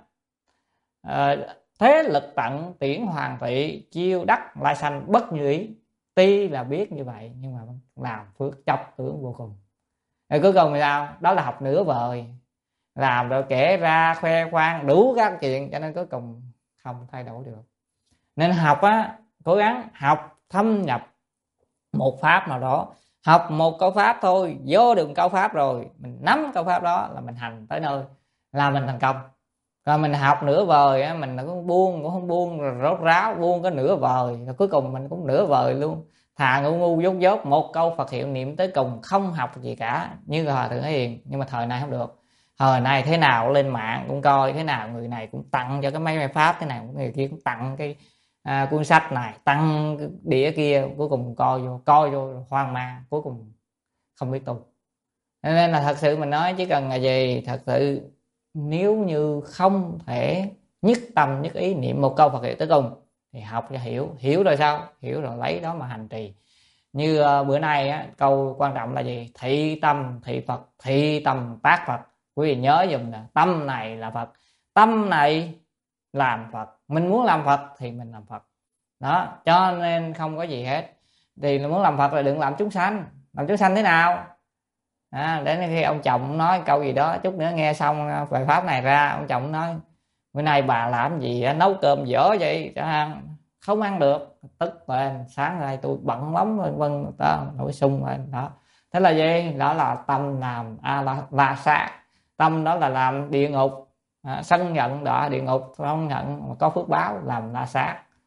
à, thế lực tận tiễn hoàng thị chiêu đắc lai sanh bất như ý. Tuy là biết như vậy nhưng mà làm phước chọc tướng vô cùng. Rồi cuối cùng thì sao? Đó là học nửa vời, làm rồi kể ra khoe khoang đủ các chuyện, cho nên cuối cùng không thay đổi được. Nên học á, cố gắng học thâm nhập một pháp nào đó, học một câu pháp thôi, vô được câu pháp rồi mình nắm câu pháp đó là mình hành tới nơi là mình thành công. Rồi mình học nửa vời á, mình cũng buông cũng không buông, rồi rốt ráo buông có nửa vời, rồi cuối cùng mình cũng nửa vời luôn. Thà ngu ngu dốt dốt một câu Phật hiệu niệm tới cùng, không học gì cả, như Hòa Thượng Thái Hiền. Nhưng mà thời này không được. Thời này thế nào lên mạng cũng coi, thế nào người này cũng tặng cho cái mấy bài pháp, thế nào người kia cũng tặng cái à, cuốn sách này, tặng cái đĩa kia, cuối cùng coi vô coi vô hoang mang, cuối cùng không biết tu. Nên là thật sự mình nói chỉ cần là gì, thật sự nếu như không thể nhất tâm nhất ý niệm một câu Phật hiệu tới cùng thì học cho hiểu. Hiểu rồi sao? Hiểu rồi lấy đó mà hành trì. Như uh, bữa nay á, câu quan trọng là gì? Thị tâm thị Phật, thị tâm tác Phật. Quý vị nhớ dùm là tâm này là Phật, tâm này làm Phật. Mình muốn làm Phật thì mình làm Phật. Đó, cho nên không có gì hết. Thì muốn làm Phật là đừng làm chúng sanh. Làm chúng sanh thế nào? À, đến khi ông chồng nói câu gì đó, chút nữa nghe xong bài pháp này ra, ông chồng nói bữa nay bà làm gì nấu cơm dở vậy cho ăn, không ăn được, tức lên sáng nay tôi bận bóng vân vân, nổi sung lên đó. Thế là gì? Đó là tâm làm a la la sát, tâm đó là làm địa ngục, à, sân nhận đó địa ngục, không nhận mà có phước báo làm la sát.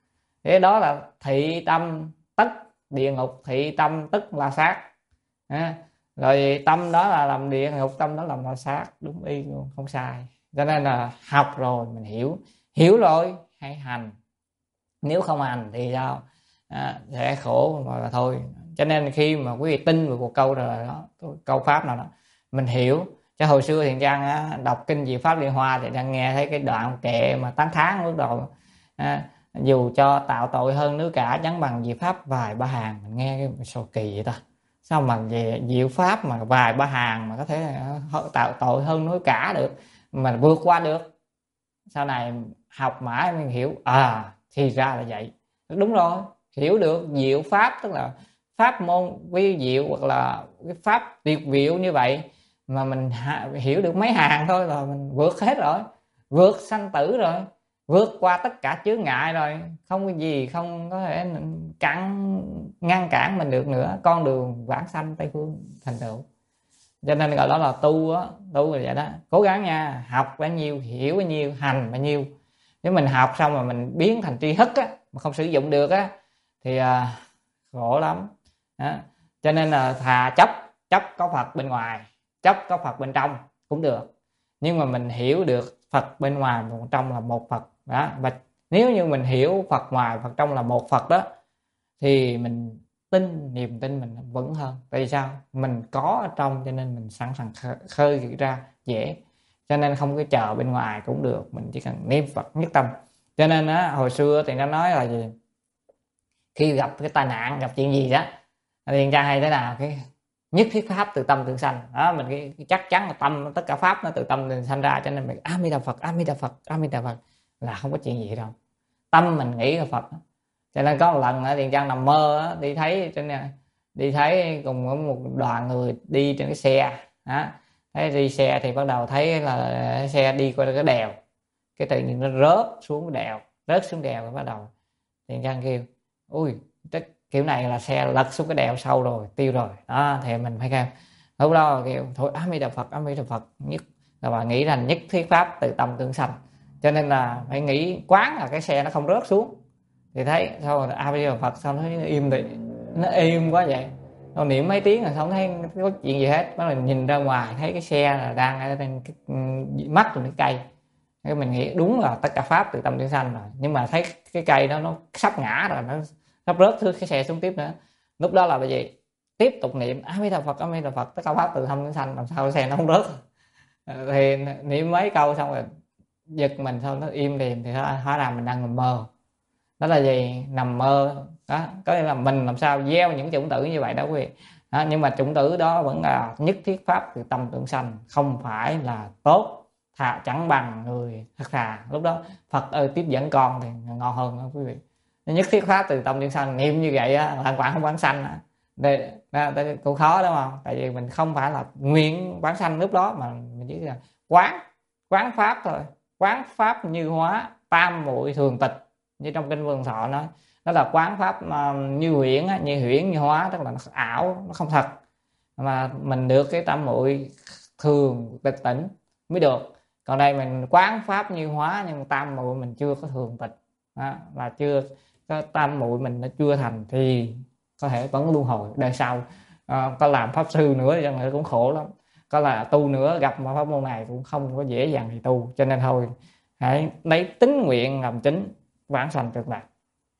thế đó là thị tâm tất địa ngục, thị tâm tức la sát. À, rồi tâm đó là làm địa ngục, tâm đó làm la sát, đúng y luôn, không sai. Cho nên là học rồi mình hiểu, hiểu rồi hãy hành, nếu không hành thì sao? À, sẽ khổ mà thôi. Cho nên khi mà quý vị tin vào một câu rồi đó, câu pháp nào đó mình hiểu. Chứ hồi xưa thì Trang á, đọc kinh Diệu Pháp Liên Hoa thì Trang nghe thấy cái đoạn kệ mà tán thán lúc đầu, à, dù cho tạo tội hơn núi cả chẳng bằng diệu pháp vài ba hàng. Mình nghe cái sao kỳ vậy ta, sao mà về diệu pháp mà vài ba hàng mà có thể tạo tội hơn núi cả được, mà vượt qua được. Sau này học mãi mình hiểu, à thì ra là vậy. Đúng rồi, hiểu được diệu pháp tức là pháp môn vi diệu, hoặc là cái pháp tuyệt diệu như vậy mà mình hiểu được mấy hàng thôi là mình vượt hết rồi, vượt sanh tử rồi, vượt qua tất cả chướng ngại rồi, không có gì không có thể cản ngăn cản mình được nữa, con đường vãng sanh tây phương thành tựu. Cho nên gọi đó là tu á, tu là vậy đó, cố gắng nha, học bao nhiêu hiểu bao nhiêu, hành bao nhiêu. Nếu mình học xong mà mình biến thành tri thức á, mà không sử dụng được á thì à, khổ lắm đó. Cho nên là thà chấp chấp có Phật bên ngoài, chấp có Phật bên trong cũng được, nhưng mà mình hiểu được Phật bên ngoài và bên trong là một Phật đó. Và nếu như mình hiểu Phật ngoài Phật trong là một Phật đó thì mình tin, niềm tin mình vững hơn. Tại vì sao? Mình có ở trong cho nên mình sẵn sàng khơi ra dễ. Cho nên không có chờ bên ngoài cũng được, mình chỉ cần niệm Phật nhất tâm. Cho nên á, hồi xưa thì nó nói là gì, khi gặp cái tai nạn, gặp chuyện gì đó thì cha hay thế nào, cái nhất thiết pháp từ tâm tự sanh đó. Mình cái, cái chắc chắn là tâm, tất cả pháp nó từ tâm tự sanh ra, cho nên mình A Di Đà Phật, A Di Đà Phật, A Di Đà Phật là không có chuyện gì đâu, tâm mình nghĩ là Phật. Cho nên có một lần ở Tiền Giang nằm mơ á, đi thấy trên đi thấy cùng một đoàn người đi trên cái xe đó. Thấy đi xe thì bắt đầu thấy là xe đi qua cái đèo, cái tự nhiên nó rớt xuống cái đèo, rớt xuống đèo và bắt đầu Tiền Giang kêu ui kiểu này là xe lật xuống cái đèo sâu rồi, tiêu rồi đó. Thì mình phải kêu lúc đó kêu thôi A Di Đà Phật, A Di Đà Phật nhất, là bà nghĩ rằng nhất thiết pháp từ tâm tương sanh. Cho nên là phải nghĩ quán là cái xe nó không rớt xuống. Thì thấy sao rồi A Di Đà Phật, sao nó im, thì nó im quá vậy, nó niệm mấy tiếng rồi không thấy có chuyện gì hết. Bắt đầu nhìn ra ngoài thấy cái xe là đang ở trên cái mắt trên cái cây, cái mình nghĩ đúng là tất cả pháp từ tâm tương sanh rồi. Nhưng mà thấy cái cây đó nó sắp ngã rồi, nó sắp rớt thứ cái xe xuống tiếp nữa. Lúc đó là bởi vì tiếp tục niệm A Di Đà Phật, A Di Đà Phật, tất cả pháp từ tâm tương sanh, làm sao cái xe nó không rớt. Thì niệm mấy câu xong rồi giật mình, xong nó im liền, thì hóa ra mình đang nằm mơ. Đó là gì? Nằm mơ đó, có nghĩa là mình làm sao gieo những chủng tử như vậy đó quý vị đó. Nhưng mà chủng tử đó vẫn là nhất thiết pháp từ tâm tưởng sanh, không phải là tốt, thà chẳng bằng người thật thà. Lúc đó Phật ơi tiếp dẫn con thì ngon hơn đó quý vị. Nhất thiết pháp từ tâm tưởng sanh, niệm như vậy á, hoàn toàn không vãng sanh á. Đây, đây cũng khó đúng không? Tại vì mình không phải là nguyện vãng sanh lúc đó, mà mình chỉ là quán quán pháp thôi, quán pháp như hóa, tam muội thường tịch. Như trong kinh Vườn Thọ nói, đó là quán pháp uh, như huyễn á, như huyễn như hóa, tức là nó ảo, nó không thật, mà mình được cái tam muội thường tịch tỉnh mới được. Còn đây mình quán pháp như hóa nhưng tam muội mình chưa có thường tịch đó, là chưa có tam muội mình nó chưa thành thì có thể vẫn luân hồi đời sau. À, có làm pháp sư nữa cho người cũng khổ lắm, có là tu nữa gặp mà pháp môn này cũng không có dễ dàng thì tu. Cho nên thôi hãy lấy tín nguyện làm chính, vãng sanh cực lạc.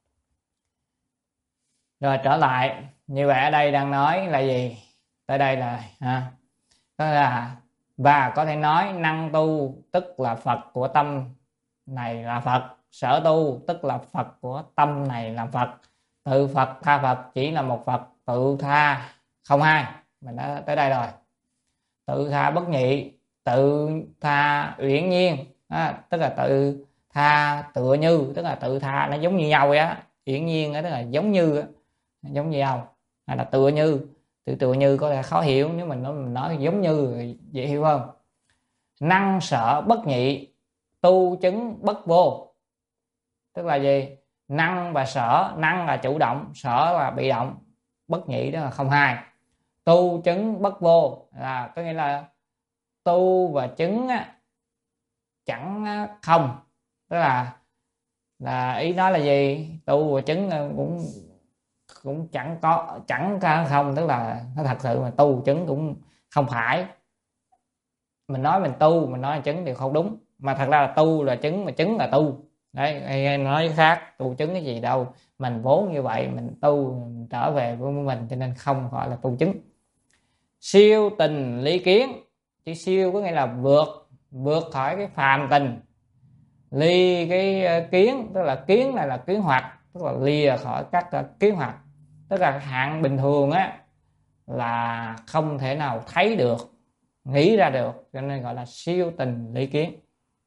Rồi trở lại, như vậy ở đây đang nói là gì? Tới đây là ha, đó là và có thể nói năng tu tức là Phật của tâm này là Phật, sở tu tức là Phật của tâm này là Phật, tự Phật tha Phật chỉ là một Phật, tự tha không hai. Mình đã tới đây rồi. Tự tha bất nhị, tự tha uyển nhiên, à, tức là tự tha tựa như, tức là tự tha nó giống như nhau vậy á, uyển nhiên đó tức là giống như giống như nhau, hay là tựa như. Tự tựa như có thể khó hiểu, nếu mình nói, mình nói giống như dễ hiểu hơn. Năng sở bất nhị, tu chứng bất vô, tức là gì? Năng và sở, năng là chủ động, sở là bị động, bất nhị đó là không hai. Tu chứng bất vô là có nghĩa là tu và chứng chẳng không, tức là là ý nói là gì? tu và chứng cũng cũng chẳng có chẳng không, tức là nó thật sự mà tu chứng cũng không phải. Mình nói mình tu, mình nói chứng thì không đúng, mà thật ra là tu là chứng, mà chứng là tu. Đấy, hay nói khác, tu chứng cái gì đâu, mình vốn như vậy, mình tu mình trở về với mình, cho nên không gọi là tu chứng. Siêu tình ly kiến, chứ siêu có nghĩa là vượt vượt khỏi cái phàm tình, ly cái kiến tức là kiến này là kiến hoạt, tức là lìa khỏi các kiến hoạt, tức là hạng bình thường á là không thể nào thấy được, nghĩ ra được, cho nên gọi là siêu tình ly kiến.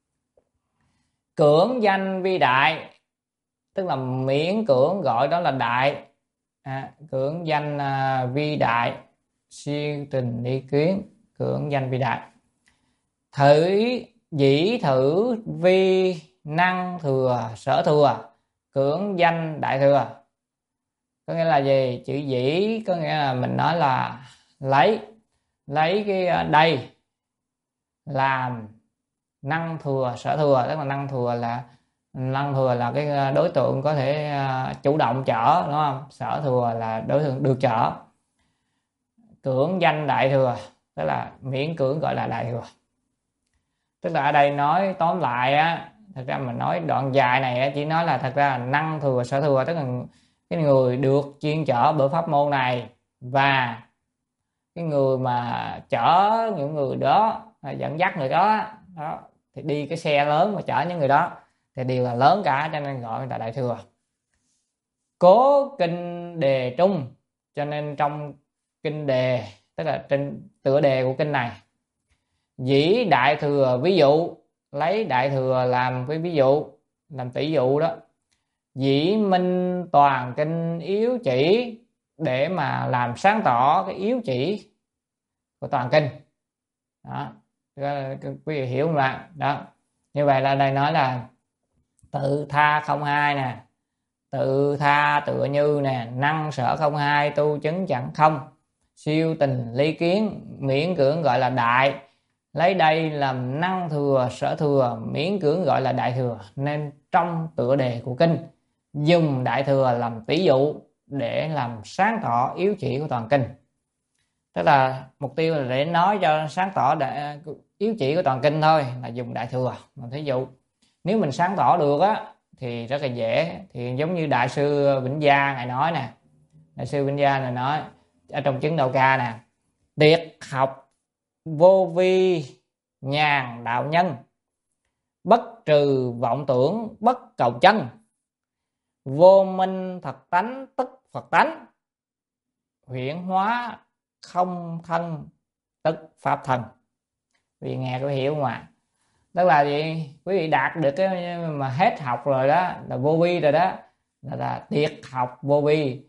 Cưỡng danh vi đại, tức là miễn cưỡng gọi đó là đại, à, cưỡng danh à, vi đại, siêu tình ly kiến, cưỡng danh vi đại. Thử dĩ thử vi năng thừa sở thừa, cưỡng danh đại thừa. Có nghĩa là gì? Chữ dĩ có nghĩa là mình nói là lấy lấy cái đây làm năng thừa sở thừa, tức là năng thừa là năng thừa là cái đối tượng có thể chủ động chở, đúng không? Sở thừa là đối tượng được chở. Cưỡng danh đại thừa tức là miễn cưỡng gọi là đại thừa. Tức là ở đây nói tóm lại á, thật ra mình nói đoạn dài này á, chỉ nói là thật ra là năng thừa sở thừa, tức là cái người được chuyên chở bởi pháp môn này và cái người mà chở những người đó, dẫn dắt người đó, đó thì đi cái xe lớn mà chở những người đó thì đều là lớn cả, cho nên gọi là đại thừa. Cố kinh đề trung, cho nên trong kinh đề tức là trên tựa đề của kinh này, dĩ đại thừa ví dụ, lấy đại thừa làm cái ví dụ, làm tỷ dụ đó. Dĩ minh toàn kinh yếu chỉ, để mà làm sáng tỏ cái yếu chỉ của toàn kinh đó, quý vị hiểu không ạ? Đó, như vậy là đây nói là tự tha không hai nè, tự tha tựa như nè, năng sở không hai, tu chứng chẳng không, siêu tình ly kiến, miễn cưỡng gọi là đại, lấy đây làm năng thừa sở thừa, miễn cưỡng gọi là đại thừa. Nên trong tựa đề của kinh dùng đại thừa làm tỷ dụ để làm sáng tỏ yếu chỉ của toàn kinh. Tức là mục tiêu là để nói cho sáng tỏ đại, yếu chỉ của toàn kinh thôi, là dùng đại thừa làm thí dụ. Nếu mình sáng tỏ được á thì rất là dễ, thì giống như đại sư Vĩnh Gia ngài nói nè, đại sư Vĩnh Gia này nói ở trong chứng Đạo Ca nè: Tiệt học vô vi nhàn đạo nhân, bất trừ vọng tưởng bất cầu chân, vô minh thật tánh tức Phật tánh, huyễn hóa không thân tức pháp thân. Quý vị nghe có hiểu không ạ? Tức là gì? Quý vị đạt được cái mà hết học rồi đó, là vô vi rồi đó, là, là tiệt học vô vi.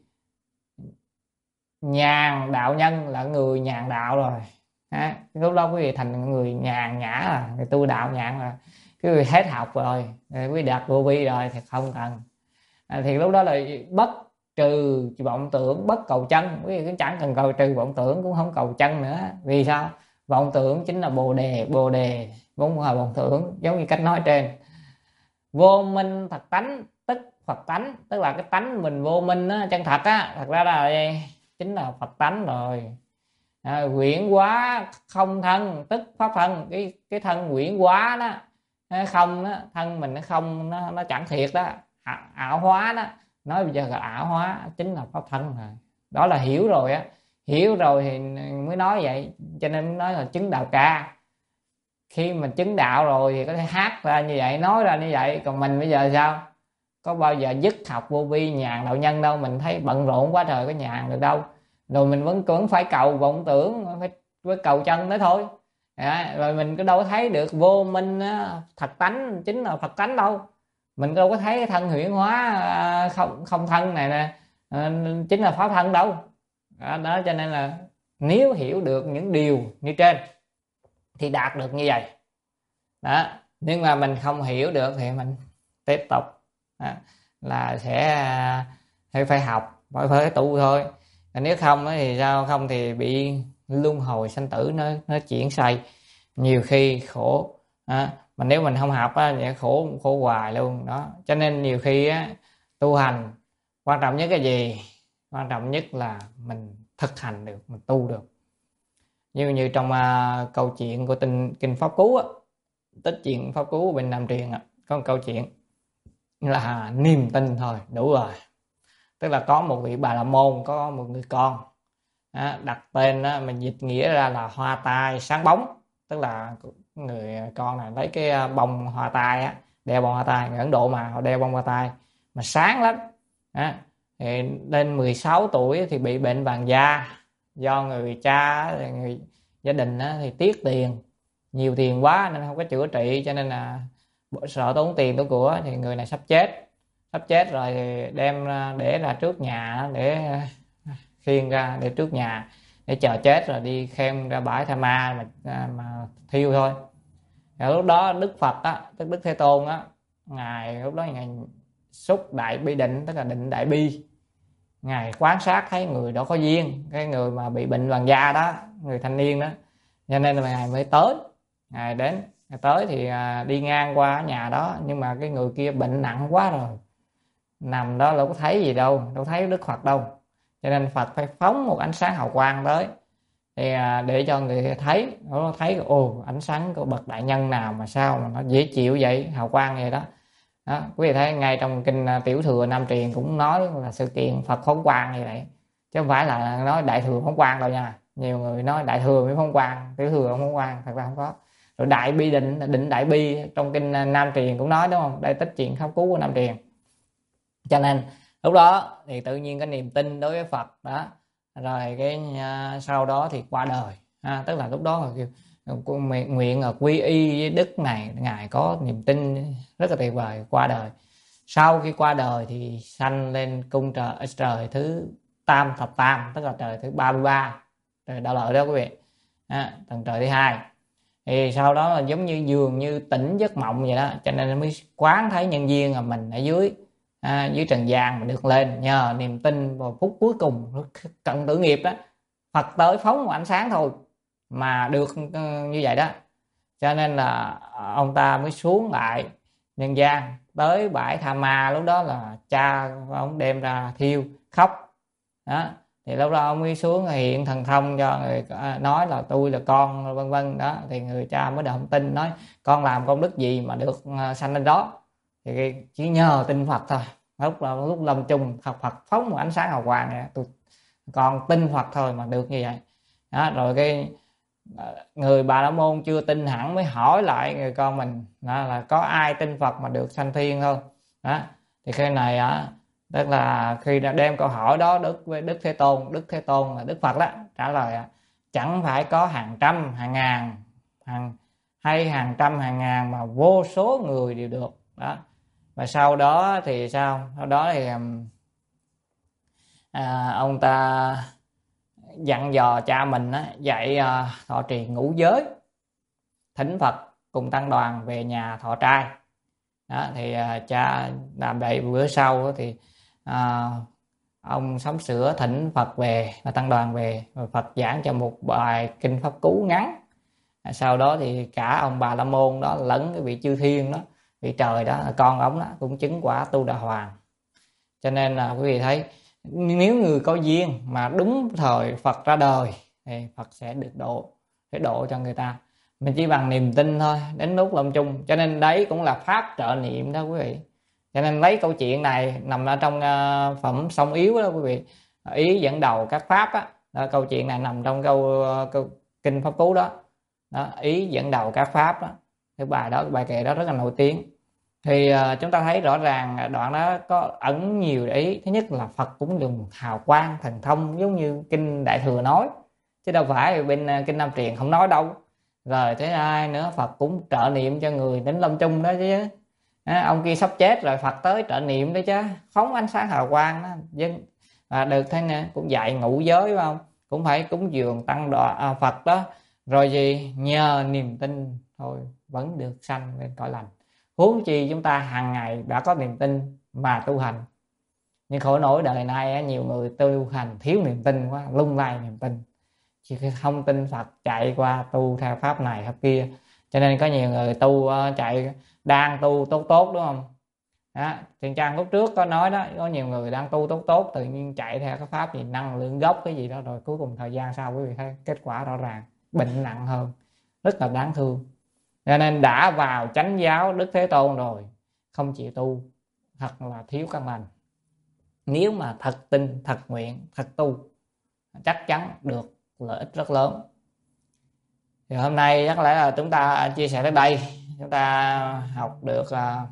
Nhàn đạo nhân là người nhàn đạo rồi. À, lúc đó quý vị thành người nhàn nhã là người tu đạo nhàn là quý vị hết học rồi, quý vị đạt vô vi rồi thì không cần. À, thì lúc đó là bất trừ vọng tưởng bất cầu chân, quý vị cũng chẳng cần cầu trừ vọng tưởng, cũng không cầu chân nữa. Vì sao? Vọng tưởng chính là bồ đề, bồ đề vốn là vọng tưởng, giống như cách nói trên. Vô minh thật tánh tức Phật tánh, tức là cái tánh mình vô minh á, chân thật á, thật ra là đây chính là Phật tánh rồi. À, quyển hóa không thân tức pháp thân, cái cái thân quyển hóa đó, không đó, thân mình nó không, nó nó chẳng thiệt đó, ảo hóa đó, nói bây giờ là ảo hóa chính là pháp thân rồi. Đó là hiểu rồi á, hiểu rồi thì mới nói vậy, cho nên nói là chứng Đạo Ca. Khi mình chứng đạo rồi thì có thể hát ra như vậy, nói ra như vậy. Còn mình bây giờ sao? Có bao giờ dứt học vô vi nhàn đạo nhân đâu, mình thấy bận rộn quá trời, có nhàn được đâu. Rồi mình vẫn vẫn phải cầu vọng tưởng, phải, phải cầu chân đó thôi. À, rồi mình có đâu có thấy được vô minh thật tánh chính là Phật tánh đâu. Mình đâu có thấy cái thân huyễn hóa không không thân này nè chính là pháp thân đâu. Đó, đó cho nên là nếu hiểu được những điều như trên thì đạt được như vậy đó. Nhưng mà mình không hiểu được thì mình tiếp tục đó, là sẽ phải phải học, phải phải tu thôi. Nếu không thì sao? Không thì bị luân hồi sanh tử, nó nó chuyển xoay, nhiều khi khổ đó. Mà nếu mình không học á thì khổ khổ hoài luôn đó. Cho nên nhiều khi á tu hành quan trọng nhất cái gì? Quan trọng nhất là mình thực hành được, mình tu được. Như như trong uh, câu chuyện của tinh kinh Pháp Cú á, tích chuyện Pháp Cú bên Nam Truyền á, có một câu chuyện là niềm tin thôi đủ rồi. Tức là có một vị Bà La Môn có một người con, đó, đặt tên đó, mình dịch nghĩa ra là hoa tai sáng bóng. Tức là người con này lấy cái bông hoa tai á, đeo bông hoa tai, người Ấn Độ mà họ đeo bông hoa tai mà sáng lắm. Đó. Thì lên mười sáu tuổi thì bị bệnh vàng da, do người cha người gia đình á, thì tiếc tiền, nhiều tiền quá nên không có chữa trị, cho nên là sợ tốn tiền tốn của, thì người này sắp chết sắp chết rồi thì đem để ra trước nhà, để khiêng ra để trước nhà để chờ chết rồi đi khem ra bãi Tha Ma mà, mà thiêu thôi. Rồi lúc đó Đức Phật á, tức Đức Thế Tôn á, ngài lúc đó ngài xúc đại bi định, tức là định đại bi. Ngài quan sát thấy người đó có duyên, cái người mà bị bệnh vàng da đó, người thanh niên đó, cho nên là ngài mới tới. Ngài đến, ngài tới thì đi ngang qua nhà đó, nhưng mà cái người kia bệnh nặng quá rồi, nằm đó đâu có thấy gì đâu, đâu thấy Đức Phật đâu, cho nên Phật phải phóng một ánh sáng hào quang tới thì để cho người thấy. Nó thấy ồ, ánh sáng của bậc đại nhân nào mà sao mà nó dễ chịu vậy, hào quang vậy đó. Đó, quý vị thấy ngay trong kinh Tiểu Thừa Nam Truyền cũng nói là sự kiện Phật phóng quang như vậy, chứ không phải là nói Đại Thừa phóng quang đâu nha. Nhiều người nói Đại Thừa mới phóng quang, Tiểu Thừa không phóng quang, thật ra không có. Rồi đại bi định, định đại bi trong kinh Nam Truyền cũng nói, đúng không? Đây tích chuyện Pháp Cú của Nam Truyền. Cho nên lúc đó thì tự nhiên cái niềm tin đối với Phật đó, rồi cái uh, sau đó thì qua đời, à, tức là lúc đó là nguyện, nguyện là quy y với đức này, ngài có niềm tin rất là tuyệt vời, qua đời. Sau khi qua đời thì sanh lên cung trời, trời thứ tam thập tam, tức là trời thứ ba mươi ba, trời Đạo Lợi đó quý vị, à, tầng trời thứ hai. Thì sau đó là giống như dường như tỉnh giấc mộng vậy đó, cho nên mới quán thấy nhân duyên là mình ở dưới à, dưới trần gian mà được lên nhờ niềm tin vào phút cuối cùng cận tử nghiệp đó, Phật tới phóng một ánh sáng thôi mà được như vậy đó. Cho nên là ông ta mới xuống lại nhân gian, tới bãi Tha Ma. Lúc đó là cha ông đem ra thiêu khóc đó, thì lúc đó ông mới xuống hiện thần thông cho người, nói là tôi là con vân vân đó. Thì người cha mới đồng tin, nói con làm công đức gì mà được sanh lên đó, thì chỉ nhờ tin Phật thôi. Lúc là lúc lâm chung Phật Phật phóng một ánh sáng hào quang này, tôi còn tin Phật thôi mà được như vậy đó. Rồi cái người Bà La Môn chưa tin hẳn mới hỏi lại người con mình đó, là có ai tin Phật mà được sanh thiên không đó. Thì cái này á, tức là khi đã đem câu hỏi đó Đức với Đức Thế Tôn, Đức Thế Tôn là Đức Phật đó, trả lời chẳng phải có hàng trăm hàng ngàn hàng hay hàng trăm hàng ngàn mà vô số người đều được đó. Và sau đó thì sao? Sau đó thì à, ông ta dặn dò cha mình á, dạy à, thọ trì ngũ giới, thỉnh Phật cùng tăng đoàn về nhà thọ trai đó. Thì à, cha làm vậy. Bữa sau thì à, ông sắm sửa thỉnh Phật về và tăng đoàn về, và Phật giảng cho một bài kinh Pháp Cú ngắn. À, sau đó thì cả ông Bà La Môn đó lẫn cái vị chư thiên đó, vị trời đó, con ông đó cũng chứng quả Tu Đà Hoàng. Cho nên là quý vị thấy, nếu người có duyên mà đúng thời Phật ra đời thì Phật sẽ được độ, sẽ độ cho người ta. Mình chỉ bằng niềm tin thôi, đến lúc lâm chung. Cho nên đấy cũng là pháp trợ niệm đó quý vị. Cho nên lấy câu chuyện này nằm ở trong uh, phẩm Song Yếu đó quý vị. Ý dẫn đầu các pháp á, đó, câu chuyện này nằm trong câu, câu kinh Pháp Cú đó. Đó, ý dẫn đầu các pháp đó. Cái bài đó, bài kệ đó rất là nổi tiếng. Thì uh, chúng ta thấy rõ ràng đoạn đó có ẩn nhiều ý. Thứ nhất là Phật cũng dùng hào quang thần thông giống như kinh Đại Thừa nói, chứ đâu phải bên uh, kinh Nam Truyền không nói đâu. Rồi thứ hai nữa, Phật cũng trợ niệm cho người đến lâm chung đó chứ. À, ông kia sắp chết rồi Phật tới trợ niệm đó chứ, phóng ánh sáng hào quang đó. Và được thế nè, cũng dạy ngũ giới phải không, cũng phải cúng dường tăng đọa à, Phật đó. Rồi gì, nhờ niềm tin thôi vẫn được sanh lên cõi lành. Huống chi chúng ta hàng ngày đã có niềm tin mà tu hành. Nhưng khổ nổi đời nay nhiều người tu hành thiếu niềm tin quá, lung lay niềm tin, chỉ không tin Phật chạy qua tu theo pháp này pháp kia. Cho nên có nhiều người tu chạy đang tu tốt tốt đúng không, Đó, Thiện Trang lúc trước có nói đó, có nhiều người đang tu tốt tốt tự nhiên chạy theo cái pháp gì năng lượng gốc cái gì đó, rồi cuối cùng thời gian sau quý vị thấy kết quả rõ ràng, bệnh nặng hơn, rất là đáng thương. Cho nên đã vào chánh giáo Đức Thế Tôn rồi không chịu tu thật là thiếu căn lành. Nếu mà thật tin, thật nguyện, thật tu chắc chắn được lợi ích rất lớn. Thì hôm nay chắc lẽ là chúng ta chia sẻ đến đây. Chúng ta học được uh,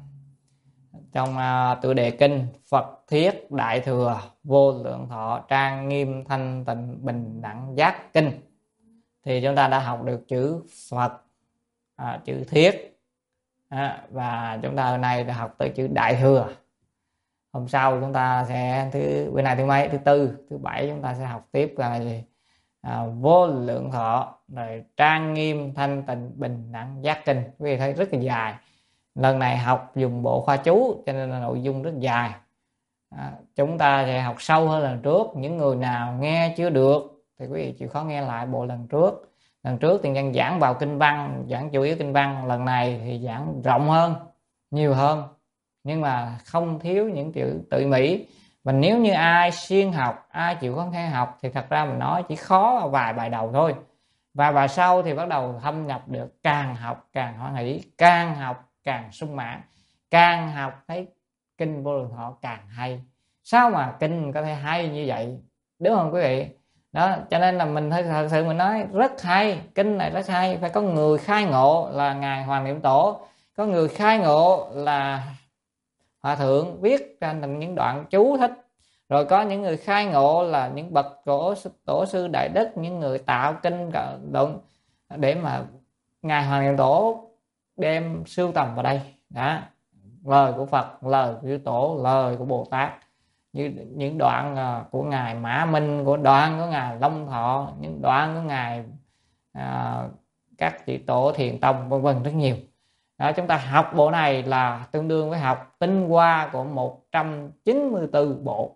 trong uh, tựa đề kinh Phật Thiết Đại Thừa Vô Lượng Thọ Trang Nghiêm Thanh Tịnh Bình Đẳng Giác Kinh. Thì chúng ta đã học được chữ Phật, uh, chữ Thiết, uh, và chúng ta hôm nay đã học tới chữ Đại Thừa. Hôm sau chúng ta sẽ thứ bữa nay thứ mấy, thứ tư, thứ bảy chúng ta sẽ học tiếp là gì? À, Vô Lượng Thọ, rồi Trang Nghiêm Thanh Tịnh Bình Đẳng Giác Kinh. Quý vị thấy rất là dài. Lần này học dùng bộ khoa chú cho nên là nội dung rất dài. À, chúng ta sẽ học sâu hơn lần trước. Những người nào nghe chưa được thì quý vị chịu khó nghe lại bộ lần trước. Lần trước thì nhân giảng vào kinh văn, giảng chủ yếu kinh văn. Lần này thì giảng rộng hơn, nhiều hơn, nhưng mà không thiếu những chữ tự mỹ. Và nếu như ai siêng học, ai chịu khó theo học thì thật ra mình nói chỉ khó vài bài đầu thôi, và bài sau thì bắt đầu thâm nhập được. Càng học càng hoan hỷ, càng học càng sung mãn, càng học thấy kinh Vô Lượng Thọ càng hay. Sao mà kinh có thể hay như vậy, đúng không quý vị? Đó, cho nên là mình thấy thật sự mình nói rất hay, kinh này rất hay. Phải có người khai ngộ là ngài Hoàng Niệm Tổ, có người khai ngộ là Hòa Thượng viết ra thành những đoạn chú thích, rồi có những người khai ngộ là những bậc cổ tổ sư đại đức, những người tạo kinh động để mà ngài Hoàng Niệm Tổ đem sưu tầm vào đây. Đó, lời của Phật, lời của Chư Tổ, lời của Bồ Tát, như những đoạn của ngài Mã Minh, của đoạn của ngài Long Thọ, những đoạn của ngài à, các vị tổ Thiền Tông, vân vân, rất nhiều. Đó, chúng ta học bộ này là tương đương với học tinh hoa của một trăm chín mươi tư bộ,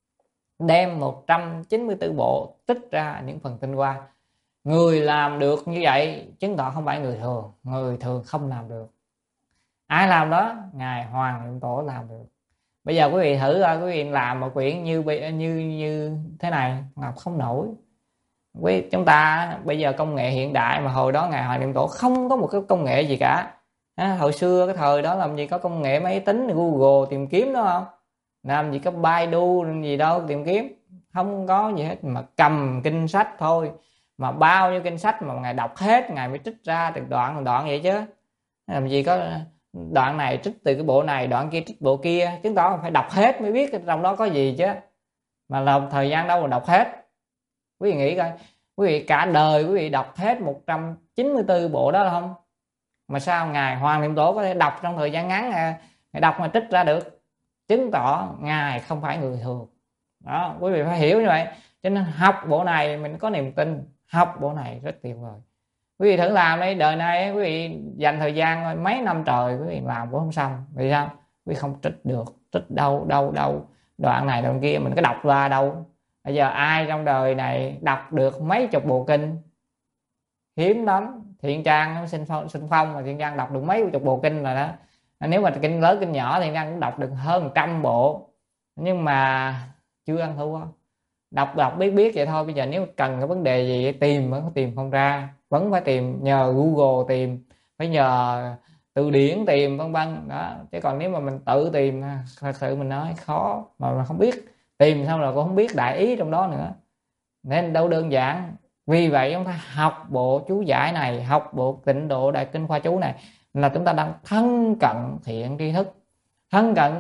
đem một trăm chín mươi tư bộ tích ra những phần tinh hoa. Người làm được như vậy chứng tỏ không phải người thường, người thường không làm được. Ai làm đó? Ngài Hoàng Niệm Tổ làm được. Bây giờ quý vị thử quý vị làm một quyển như như như thế này, làm không nổi. Quý chúng ta bây giờ công nghệ hiện đại, mà hồi đó ngài Hoàng Niệm Tổ không có một cái công nghệ gì cả. À, hồi xưa cái thời đó làm gì có công nghệ máy tính, Google tìm kiếm đó không, làm gì có Baidu gì đâu tìm kiếm, không có gì hết, mà cầm kinh sách thôi. Mà bao nhiêu kinh sách mà ngài đọc hết, ngài mới trích ra từng đoạn đoạn vậy chứ. Làm gì có đoạn này trích từ cái bộ này, đoạn kia trích bộ kia, chứng tỏ phải đọc hết mới biết trong đó có gì chứ. Mà làm thời gian đâu mà đọc hết. Quý vị nghĩ coi, quý vị cả đời quý vị đọc hết một trăm chín mươi tư bộ đó là không? Mà sao ngài Hoàng Niệm Tổ có thể đọc trong thời gian ngắn, ngài đọc mà trích ra được, chứng tỏ ngài không phải người thường. Đó, quý vị phải hiểu như vậy. Cho nên học bộ này mình có niềm tin, học bộ này rất tuyệt vời. Quý vị thử làm đi, đời này quý vị dành thời gian mấy năm trời quý vị làm cũng không xong. Vì sao? Quý vị không trích được, trích đâu đâu đâu đoạn này đoạn kia mình có đọc ra đâu. Bây giờ ai trong đời này đọc được mấy chục bộ kinh? Hiếm lắm. Thiện Trang nó sinh phong, sinh phong mà Thiện Trang đọc được mấy chục bộ kinh rồi đó. Nếu mà kinh lớn kinh nhỏ thì Thiện Trang cũng đọc được hơn trăm bộ, nhưng mà chưa ăn thua. Đọc đọc biết biết vậy thôi. Bây giờ nếu cần cái vấn đề gì tìm vẫn tìm không ra, vẫn phải tìm nhờ Google tìm, phải nhờ từ điển tìm, vân vân đó. Chứ còn nếu mà mình tự tìm thật sự mình nói khó, mà mình không biết tìm xong rồi cũng không biết đại ý trong đó nữa, nên đâu đơn giản. Vì vậy chúng ta học bộ chú giải này, học bộ Tịnh Độ Đại Kinh Khoa Chú này là chúng ta đang thân cận thiện tri thức, thân cận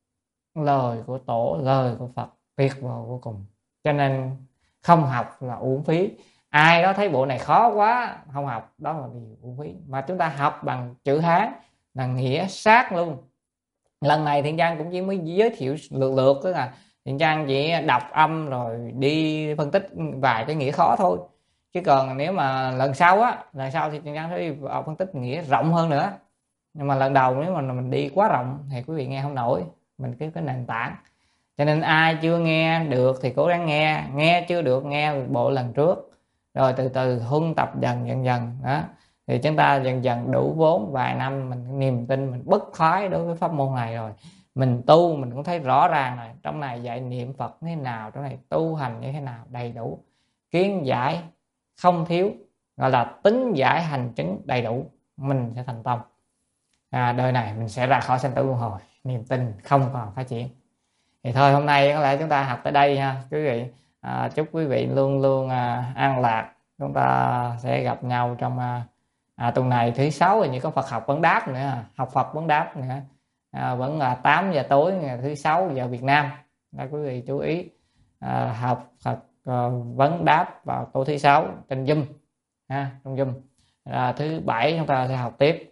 lời của Tổ, lời của Phật tuyệt vời vô cùng. Cho nên không học là uổng phí. Ai đó thấy bộ này khó quá không học, đó là điều uổng phí. Mà chúng ta học bằng chữ Hán là nghĩa sát luôn. Lần này Thiện Trang cũng chỉ mới giới thiệu lược lược, tức là Thiện Trang chỉ đọc âm rồi đi phân tích vài cái nghĩa khó thôi. Chứ còn nếu mà lần sau á, lần sau thì Thiện Trang sẽ đi phân tích nghĩa rộng hơn nữa. Nhưng mà lần đầu nếu mà mình đi quá rộng thì quý vị nghe không nổi. Mình cái cái nền tảng. Cho nên ai chưa nghe được thì cố gắng nghe, nghe chưa được nghe bộ lần trước, rồi từ từ huân tập dần dần dần đó. Thì chúng ta dần dần đủ vốn vài năm mình niềm tin, mình bất khoái đối với pháp môn này rồi Mình tu mình cũng thấy rõ ràng rồi, trong này dạy niệm Phật như thế nào, trong này tu hành như thế nào, đầy đủ kiến giải không thiếu, gọi là tính giải hành chứng đầy đủ, mình sẽ thành tâm. À, đời này mình sẽ ra khỏi sanh tử luân hồi, niềm tin không còn phát triển. Thì thôi hôm nay có lẽ chúng ta học tới đây ha quý vị. À, chúc quý vị luôn luôn à, an lạc. Chúng ta sẽ gặp nhau trong à, à, tuần này thứ sáu thì như có Phật học vấn đáp nữa, học Phật vấn đáp nữa. À, vẫn là tám giờ tối ngày thứ sáu giờ Việt Nam. Đó, quý vị chú ý à, học Phật à, vấn đáp vào tối thứ sáu trên Zoom ha, trong Zoom. À, thứ bảy chúng ta sẽ học tiếp.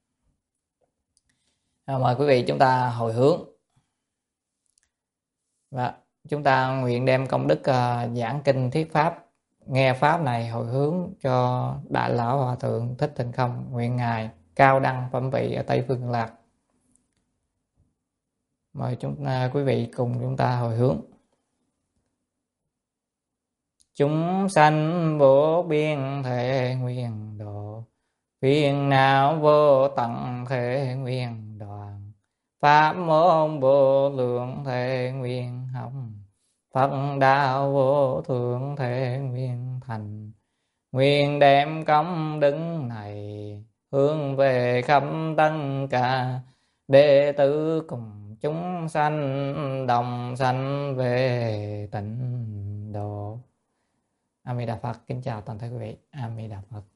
À, mời quý vị chúng ta hồi hướng. Và chúng ta nguyện đem công đức uh, giảng kinh thuyết pháp, nghe pháp này hồi hướng cho Đại Lão Hòa Thượng Thích Thanh Không, nguyện Ngài cao đăng phẩm vị ở Tây Phương Cực Lạc. Mời chúng ta, quý vị cùng chúng ta hồi hướng. Chúng sanh vô biên thể nguyện độ, phiền não vô tận thể nguyện đoàn, pháp môn vô lượng thể nguyện học, Phật đạo vô thượng thể nguyện thành. Nguyện đem công đức này hướng về khắp tất cả đệ tử cùng chúng sanh đồng sanh về tịnh độ. A Di Đà Phật. Kính chào toàn thể quý vị. A Di Đà Phật.